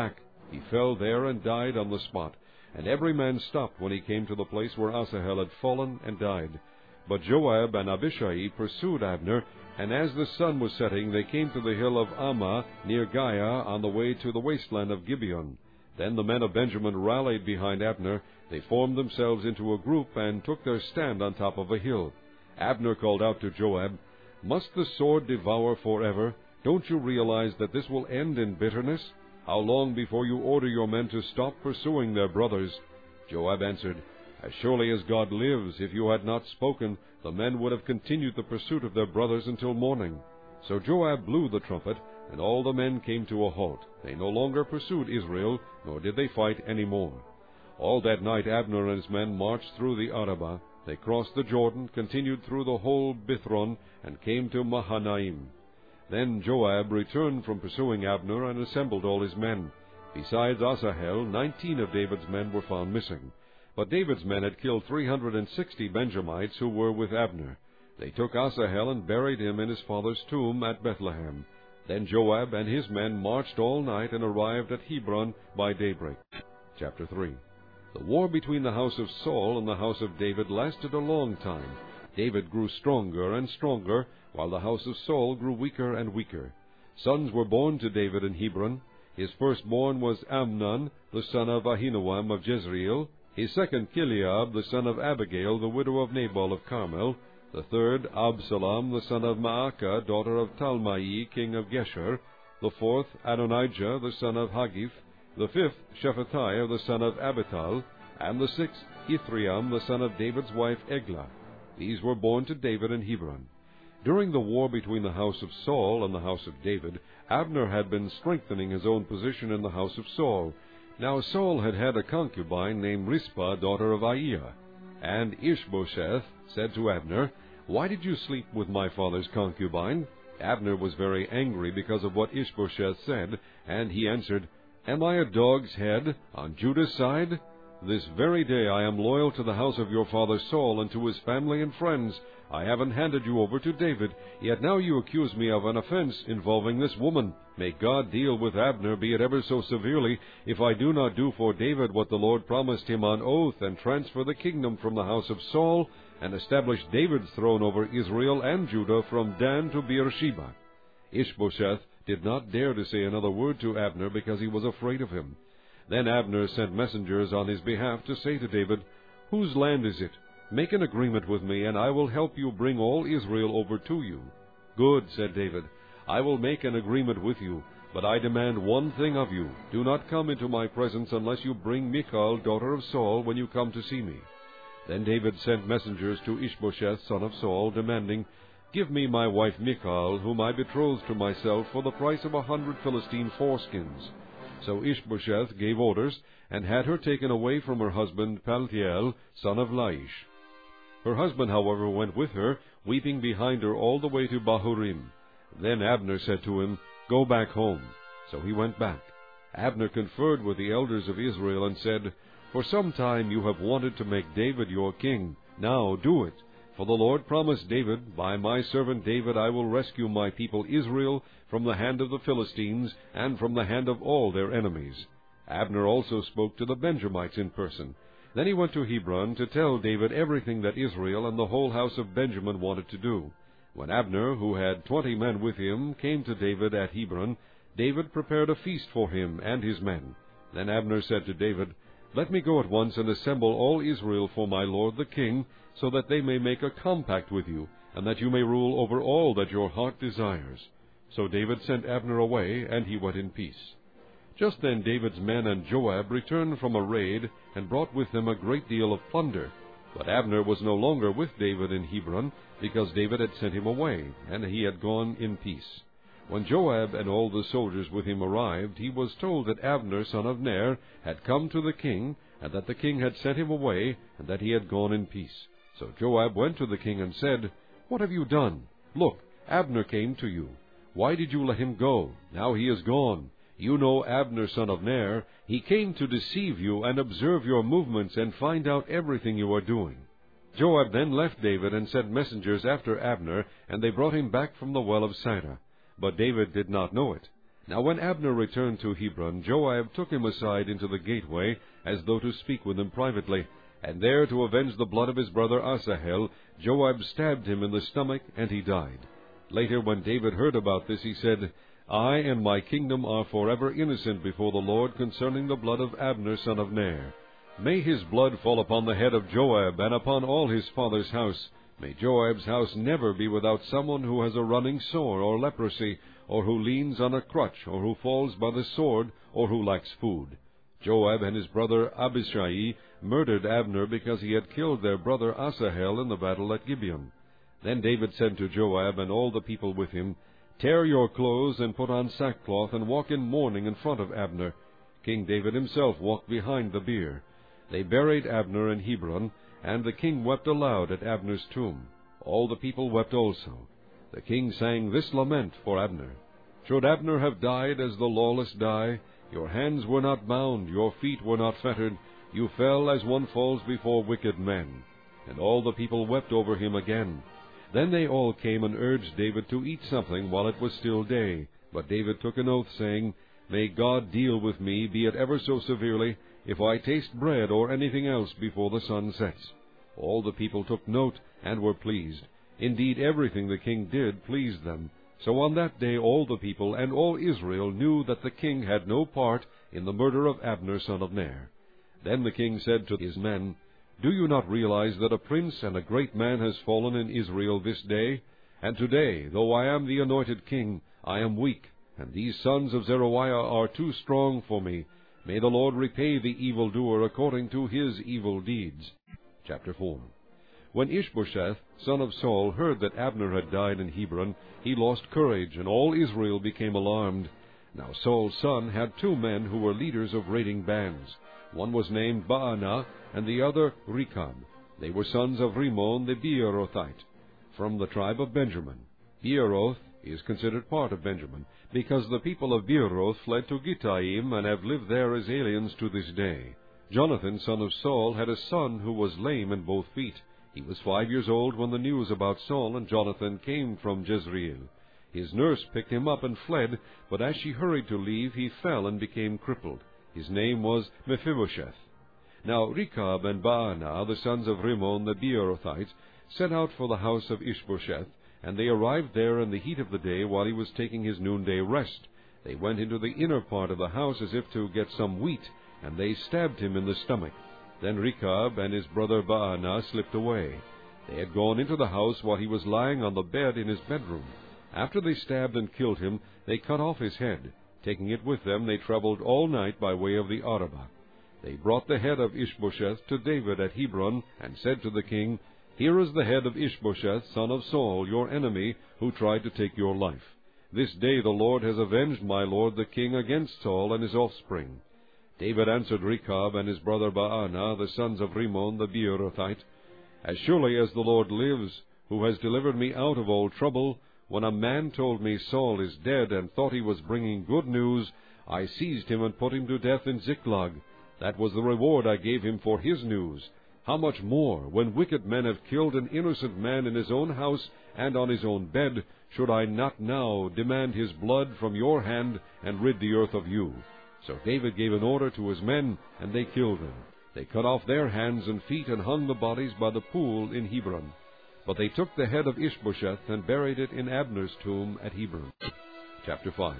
He fell there and died on the spot, and every man stopped when he came to the place where Asahel had fallen and died. But Joab and Abishai pursued Abner, and as the sun was setting, they came to the hill of Ammah near Giah on the way to the wasteland of Gibeon. Then the men of Benjamin rallied behind Abner. They formed themselves into a group and took their stand on top of a hill. Abner called out to Joab, "Must the sword devour forever? Don't you realize that this will end in bitterness? How long before you order your men to stop pursuing their brothers?" Joab answered, "As surely as God lives, if you had not spoken, the men would have continued the pursuit of their brothers until morning." So Joab blew the trumpet, and all the men came to a halt. They no longer pursued Israel, nor did they fight any more. All that night Abner and his men marched through the Arabah. They crossed the Jordan, continued through the whole Bithron, and came to Mahanaim. Then Joab returned from pursuing Abner and assembled all his men. Besides Asahel, 19 of David's men were found missing. But David's men had killed 360 Benjamites who were with Abner. They took Asahel and buried him in his father's tomb at Bethlehem. Then Joab and his men marched all night and arrived at Hebron by daybreak. Chapter 3. The war between the house of Saul and the house of David lasted a long time. David grew stronger and stronger, while the house of Saul grew weaker and weaker. Sons were born to David in Hebron. His firstborn was Amnon, the son of Ahinoam of Jezreel. His second, Chileab, the son of Abigail, the widow of Nabal of Carmel. The third, Absalom, the son of Maacah, daughter of Talmai, king of Geshur. The fourth, Adonijah, the son of Haggith. The fifth, Shephatiah, the son of Abital. And the sixth, Ithream, the son of David's wife Eglah. These were born to David in Hebron. During the war between the house of Saul and the house of David, Abner had been strengthening his own position in the house of Saul. Now Saul had had a concubine named Rizpah, daughter of Aiah. And Ishbosheth said to Abner, "Why did you sleep with my father's concubine?" Abner was very angry because of what Ishbosheth said, and he answered, "Am I a dog's head on Judah's side? This very day I am loyal to the house of your father Saul and to his family and friends. I haven't handed you over to David, yet now you accuse me of an offense involving this woman. May God deal with Abner, be it ever so severely, if I do not do for David what the Lord promised him on oath, and transfer the kingdom from the house of Saul, and establish David's throne over Israel and Judah from Dan to Beersheba." Ishbosheth did not dare to say another word to Abner because he was afraid of him. Then Abner sent messengers on his behalf to say to David, "Whose land is it? Make an agreement with me, and I will help you bring all Israel over to you." "Good," said David, "I will make an agreement with you, but I demand one thing of you. Do not come into my presence unless you bring Michal, daughter of Saul, when you come to see me." Then David sent messengers to Ishbosheth, son of Saul, demanding, "Give me my wife Michal, whom I betrothed to myself, for the price of 100 Philistine foreskins." So Ishbosheth gave orders, and had her taken away from her husband Paltiel, son of Laish. Her husband, however, went with her, weeping behind her all the way to Bahurim. Then Abner said to him, "Go back home." So he went back. Abner conferred with the elders of Israel and said, "For some time you have wanted to make David your king. Now do it. For the Lord promised David, 'By my servant David I will rescue my people Israel from the hand of the Philistines and from the hand of all their enemies.'" Abner also spoke to the Benjamites in person. Then he went to Hebron to tell David everything that Israel and the whole house of Benjamin wanted to do. When Abner, who had 20 men with him, came to David at Hebron, David prepared a feast for him and his men. Then Abner said to David, "Let me go at once and assemble all Israel for my lord the king, so that they may make a compact with you, and that you may rule over all that your heart desires." So David sent Abner away, and he went in peace. Just then David's men and Joab returned from a raid, and brought with them a great deal of plunder. But Abner was no longer with David in Hebron, because David had sent him away, and he had gone in peace. When Joab and all the soldiers with him arrived, he was told that Abner, son of Ner, had come to the king, and that the king had sent him away, and that he had gone in peace. So Joab went to the king and said, "What have you done? Look, Abner came to you. Why did you let him go? Now he is gone. You know Abner, son of Ner. He came to deceive you and observe your movements and find out everything you are doing." Joab then left David and sent messengers after Abner, and they brought him back from the well of Sirah. But David did not know it. Now when Abner returned to Hebron, Joab took him aside into the gateway, as though to speak with him privately. And there, to avenge the blood of his brother Asahel, Joab stabbed him in the stomach, and he died. Later, when David heard about this, he said, I and my kingdom are forever innocent before the Lord concerning the blood of Abner son of Ner. May his blood fall upon the head of Joab, and upon all his father's house. May Joab's house never be without someone who has a running sore or leprosy, or who leans on a crutch, or who falls by the sword, or who lacks food. Joab and his brother Abishai murdered Abner because he had killed their brother Asahel in the battle at Gibeon. Then David said to Joab and all the people with him, Tear your clothes and put on sackcloth, and walk in mourning in front of Abner. King David himself walked behind the bier. They buried Abner in Hebron, and the king wept aloud at Abner's tomb. All the people wept also. The king sang this lament for Abner. Should Abner have died as the lawless die? Your hands were not bound, your feet were not fettered. You fell as one falls before wicked men. And all the people wept over him again. Then they all came and urged David to eat something while it was still day. But David took an oath, saying, May God deal with me, be it ever so severely, if I taste bread or anything else before the sun sets. All the people took note and were pleased. Indeed, everything the king did pleased them. So on that day all the people and all Israel knew that the king had no part in the murder of Abner son of Ner. Then the king said to his men, Do you not realize that a prince and a great man has fallen in Israel this day? And today, though I am the anointed king, I am weak, and these sons of Zeruiah are too strong for me. May the Lord repay the evildoer according to his evil deeds. Chapter 4. When Ishbosheth, son of Saul, heard that Abner had died in Hebron, he lost courage, and all Israel became alarmed. Now Saul's son had 2 men who were leaders of raiding bands. One was named Baanah, and the other Rechab. They were sons of Rimmon the Beerothite, from the tribe of Benjamin. Beeroth is considered part of Benjamin, because the people of Beeroth fled to Gittaim and have lived there as aliens to this day. Jonathan, son of Saul, had a son who was lame in both feet. He was 5 years old when the news about Saul and Jonathan came from Jezreel. His nurse picked him up and fled, but as she hurried to leave, he fell and became crippled. His name was Mephibosheth. Now Rechab and Baanah, the sons of Rimmon the Beerothite, set out for the house of Ishbosheth, and they arrived there in the heat of the day while he was taking his noonday rest. They went into the inner part of the house as if to get some wheat, and they stabbed him in the stomach. Then Rechab and his brother Baanah slipped away. They had gone into the house while he was lying on the bed in his bedroom. After they stabbed and killed him, they cut off his head. Taking it with them, they traveled all night by way of the Arabah. They brought the head of Ishbosheth to David at Hebron, and said to the king, Here is the head of Ishbosheth, son of Saul, your enemy, who tried to take your life. This day the Lord has avenged my lord the king against Saul and his offspring. David answered Rechab and his brother Baanah, the sons of Rimmon the Beerothite, As surely as the Lord lives, who has delivered me out of all trouble, when a man told me Saul is dead and thought he was bringing good news, I seized him and put him to death in Ziklag. That was the reward I gave him for his news. How much more, when wicked men have killed an innocent man in his own house and on his own bed, should I not now demand his blood from your hand and rid the earth of you? So David gave an order to his men, and they killed them. They cut off their hands and feet and hung the bodies by the pool in Hebron. But they took the head of Ishbosheth and buried it in Abner's tomb at Hebron. Chapter 5.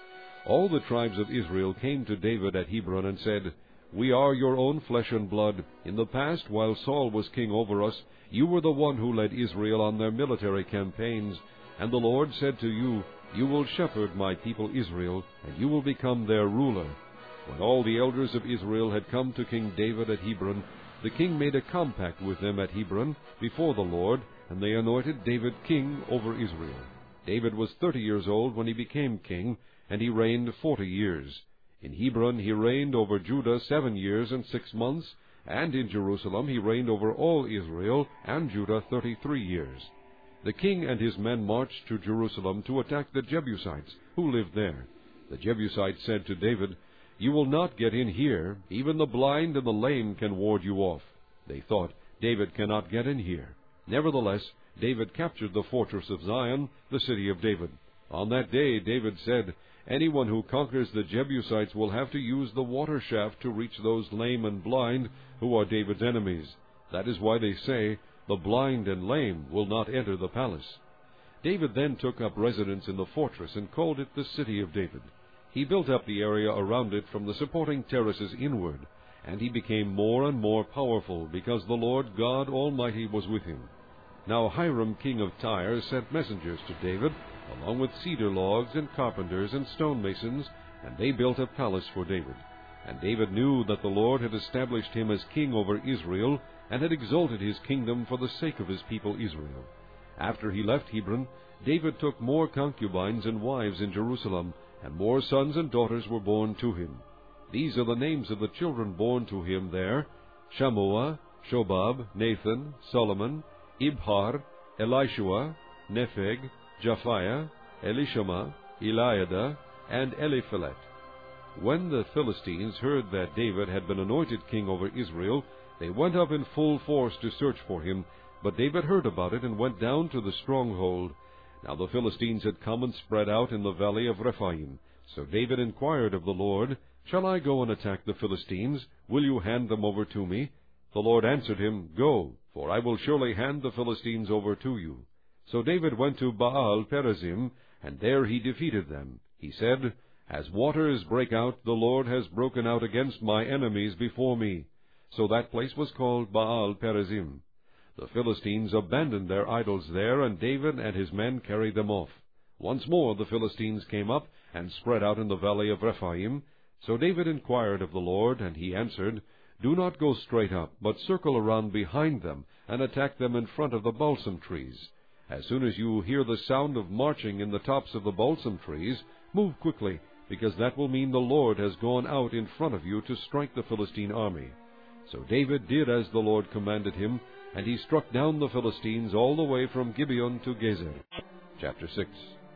All the tribes of Israel came to David at Hebron and said, We are your own flesh and blood. In the past, while Saul was king over us, you were the one who led Israel on their military campaigns. And the Lord said to you, You will shepherd my people Israel, and you will become their ruler. When all the elders of Israel had come to King David at Hebron, the king made a compact with them at Hebron before the Lord, and they anointed David king over Israel. David was 30 years old when he became king, and he reigned 40 years. In Hebron he reigned over Judah 7 years and 6 months, and in Jerusalem he reigned over all Israel and Judah 33 years. The king and his men marched to Jerusalem to attack the Jebusites, who lived there. The Jebusites said to David, You will not get in here. Even the blind and the lame can ward you off. They thought, David cannot get in here. Nevertheless, David captured the fortress of Zion, the city of David. On that day David said, Anyone who conquers the Jebusites will have to use the water shaft to reach those lame and blind who are David's enemies. That is why they say, the blind and lame will not enter the palace. David then took up residence in the fortress and called it the City of David. He built up the area around it from the supporting terraces inward, and he became more and more powerful because the Lord God Almighty was with him. Now Hiram king of Tyre sent messengers to David, along with cedar logs and carpenters and stonemasons, and they built a palace for David. And David knew that the Lord had established him as king over Israel, and had exalted his kingdom for the sake of his people Israel. After he left Hebron, David took more concubines and wives in Jerusalem, and more sons and daughters were born to him. These are the names of the children born to him there: Shammua, Shobab, Nathan, Solomon, Ibhar, Elishua, Nepheg, Japhiah, Elishama, Eliada, and Eliphelet. When the Philistines heard that David had been anointed king over Israel, they went up in full force to search for him, but David heard about it and went down to the stronghold. Now the Philistines had come and spread out in the valley of Rephaim. So David inquired of the Lord, Shall I go and attack the Philistines? Will you hand them over to me? The Lord answered him, Go, for I will surely hand the Philistines over to you. So David went to Baal Perazim, and there he defeated them. He said, As waters break out, the Lord has broken out against my enemies before me. So that place was called Baal Perazim. The Philistines abandoned their idols there, and David and his men carried them off. Once more the Philistines came up and spread out in the valley of Rephaim. So David inquired of the Lord, and he answered, Do not go straight up, but circle around behind them, and attack them in front of the balsam trees. As soon as you hear the sound of marching in the tops of the balsam trees, move quickly, because that will mean the Lord has gone out in front of you to strike the Philistine army. So David did as the Lord commanded him, and he struck down the Philistines all the way from Gibeon to Gezer. Chapter 6.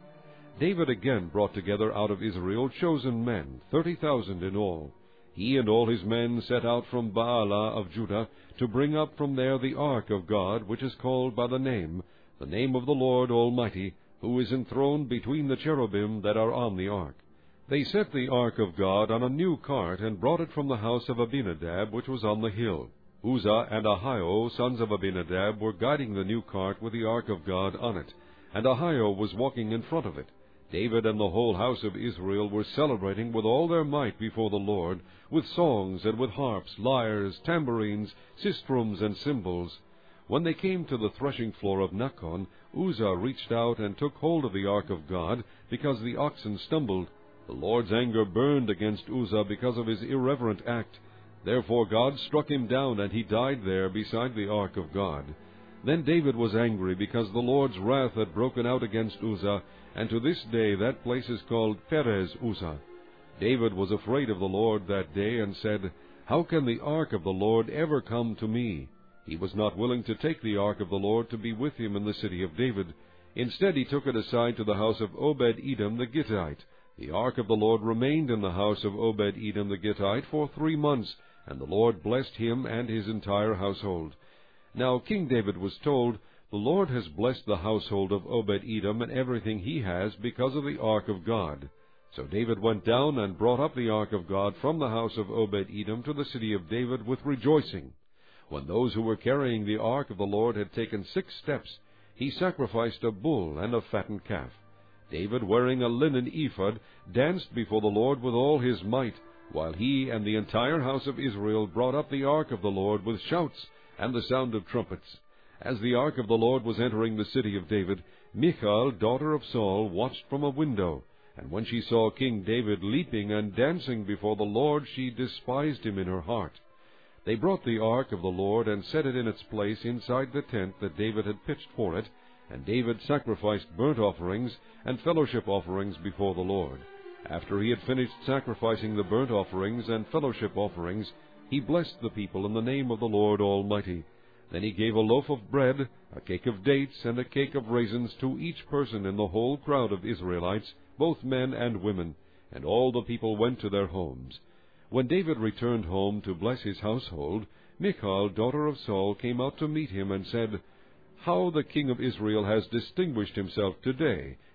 David again brought together out of Israel chosen men, 30,000 in all. He and all his men set out from Baalah of Judah to bring up from there the ark of God, which is called by the name of the Lord Almighty, who is enthroned between the cherubim that are on the ark. They set the ark of God on a new cart, and brought it from the house of Abinadab, which was on the hill. Uzzah and Ahio, sons of Abinadab, were guiding the new cart with the ark of God on it, and Ahio was walking in front of it. David and the whole house of Israel were celebrating with all their might before the Lord, with songs and with harps, lyres, tambourines, sistrums, and cymbals. When they came to the threshing floor of Nachon, Uzzah reached out and took hold of the ark of God, because the oxen stumbled. The Lord's anger burned against Uzzah because of his irreverent act. Therefore God struck him down, and he died there beside the ark of God. Then David was angry because the Lord's wrath had broken out against Uzzah, and to this day that place is called Perez Uzzah. David was afraid of the Lord that day, and said, How can the ark of the Lord ever come to me? He was not willing to take the ark of the Lord to be with him in the city of David. Instead he took it aside to the house of Obed-Edom the Gittite. The ark of the Lord remained in the house of Obed-Edom the Gittite for 3 months, and the Lord blessed him and his entire household. Now King David was told, The Lord has blessed the household of Obed-Edom and everything he has because of the ark of God. So David went down and brought up the ark of God from the house of Obed-Edom to the city of David with rejoicing. When those who were carrying the ark of the Lord had taken 6 steps, he sacrificed a bull and a fattened calf. David, wearing a linen ephod, danced before the Lord with all his might, while he and the entire house of Israel brought up the ark of the Lord with shouts and the sound of trumpets. As the ark of the Lord was entering the city of David, Michal, daughter of Saul, watched from a window, and when she saw King David leaping and dancing before the Lord, she despised him in her heart. They brought the ark of the Lord and set it in its place inside the tent that David had pitched for it, and David sacrificed burnt offerings and fellowship offerings before the Lord. After he had finished sacrificing the burnt offerings and fellowship offerings, he blessed the people in the name of the Lord Almighty. Then he gave a loaf of bread, a cake of dates, and a cake of raisins to each person in the whole crowd of Israelites, both men and women, and all the people went to their homes. When David returned home to bless his household, Michal, daughter of Saul, came out to meet him and said, How the king of Israel has distinguished himself today,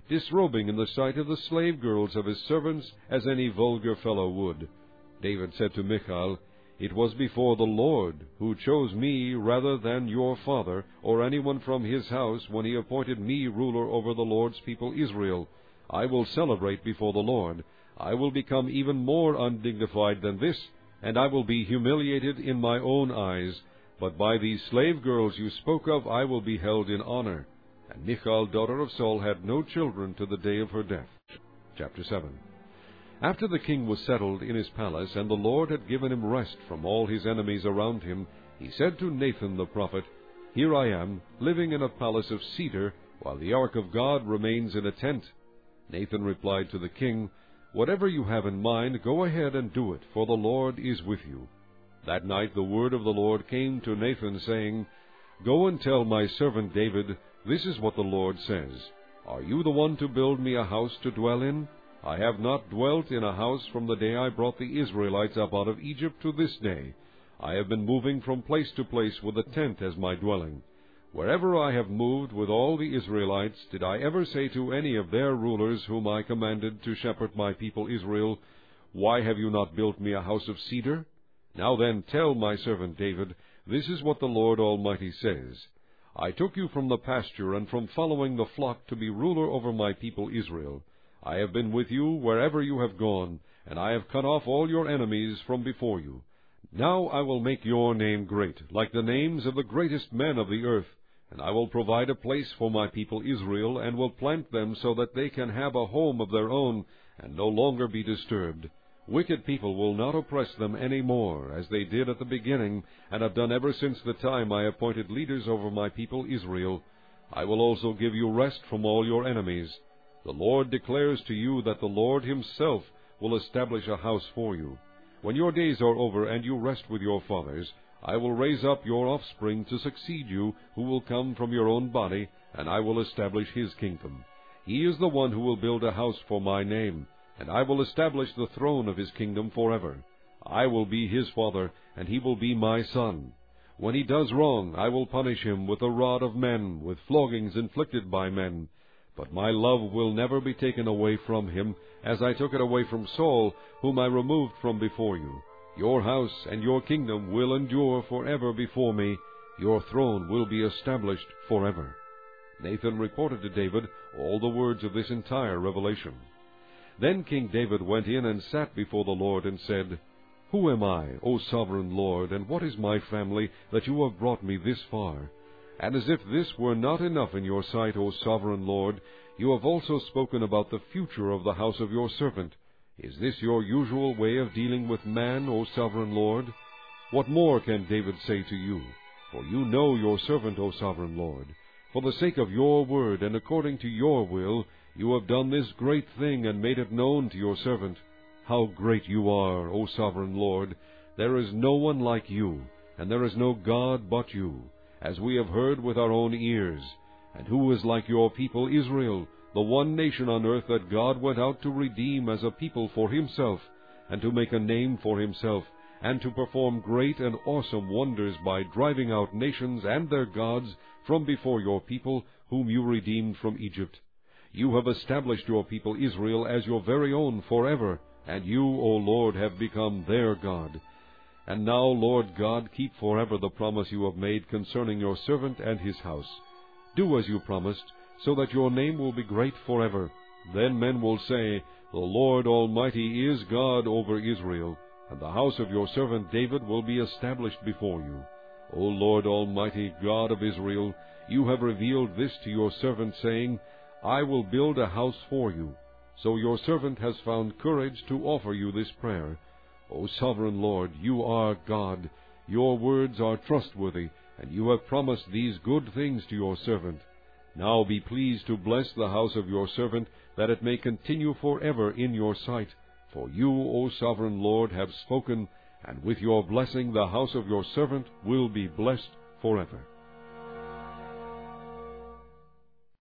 disrobing in the sight of the slave girls of his servants, as any vulgar fellow would. David said to Michal, "It was before the Lord, who chose me rather than your father, or anyone from his house, when he appointed me ruler over the Lord's people Israel. I will celebrate before the Lord. I will become even more undignified than this, and I will be humiliated in my own eyes. But by these slave girls you spoke of I will be held in honor." And Michal, daughter of Saul, had no children to the day of her death. Chapter 7. After the king was settled in his palace, and the Lord had given him rest from all his enemies around him, he said to Nathan the prophet, "Here I am, living in a palace of cedar, while the ark of God remains in a tent." Nathan replied to the king, "Whatever you have in mind, go ahead and do it, for the Lord is with you." That night the word of the Lord came to Nathan, saying, "Go and tell my servant David, this is what the Lord says. Are you the one to build me a house to dwell in? I have not dwelt in a house from the day I brought the Israelites up out of Egypt to this day. I have been moving from place to place with a tent as my dwelling. Wherever I have moved with all the Israelites, did I ever say to any of their rulers whom I commanded to shepherd my people Israel, 'Why have you not built me a house of cedar?' Now then, tell my servant David, this is what the Lord Almighty says. I took you from the pasture and from following the flock to be ruler over my people Israel. I have been with you wherever you have gone, and I have cut off all your enemies from before you. Now I will make your name great, like the names of the greatest men of the earth, and I will provide a place for my people Israel, and will plant them so that they can have a home of their own, and no longer be disturbed. Wicked people will not oppress them any more, as they did at the beginning, and have done ever since the time I appointed leaders over my people Israel. I will also give you rest from all your enemies. The Lord declares to you that the Lord himself will establish a house for you. When your days are over and you rest with your fathers, I will raise up your offspring to succeed you, who will come from your own body, and I will establish his kingdom. He is the one who will build a house for my name, and I will establish the throne of his kingdom forever. I will be his father, and he will be my son. When he does wrong, I will punish him with the rod of men, with floggings inflicted by men. But my love will never be taken away from him, as I took it away from Saul, whom I removed from before you. Your house and your kingdom will endure forever before me. Your throne will be established forever." Nathan reported to David all the words of this entire revelation. Then King David went in and sat before the Lord and said, "Who am I, O sovereign Lord, and what is my family, that you have brought me this far? And as if this were not enough in your sight, O sovereign Lord, you have also spoken about the future of the house of your servant. Is this your usual way of dealing with man, O sovereign Lord? What more can David say to you? For you know your servant, O sovereign Lord. For the sake of your word and according to your will, you have done this great thing and made it known to your servant. How great you are, O sovereign Lord! There is no one like you, and there is no God but you, as we have heard with our own ears. And who is like your people Israel, the one nation on earth that God went out to redeem as a people for himself, and to make a name for himself, and to perform great and awesome wonders by driving out nations and their gods from before your people, whom you redeemed from Egypt? You have established your people Israel as your very own forever, and you, O Lord, have become their God. And now, Lord God, keep forever the promise you have made concerning your servant and his house. Do as you promised, so that your name will be great forever. Then men will say, 'The Lord Almighty is God over Israel,' and the house of your servant David will be established before you. O Lord Almighty, God of Israel, you have revealed this to your servant, saying, 'I will build a house for you.' So your servant has found courage to offer you this prayer. O sovereign Lord, you are God. Your words are trustworthy, and you have promised these good things to your servant. Now be pleased to bless the house of your servant, that it may continue forever in your sight. For you, O sovereign Lord, have spoken, and with your blessing the house of your servant will be blessed forever."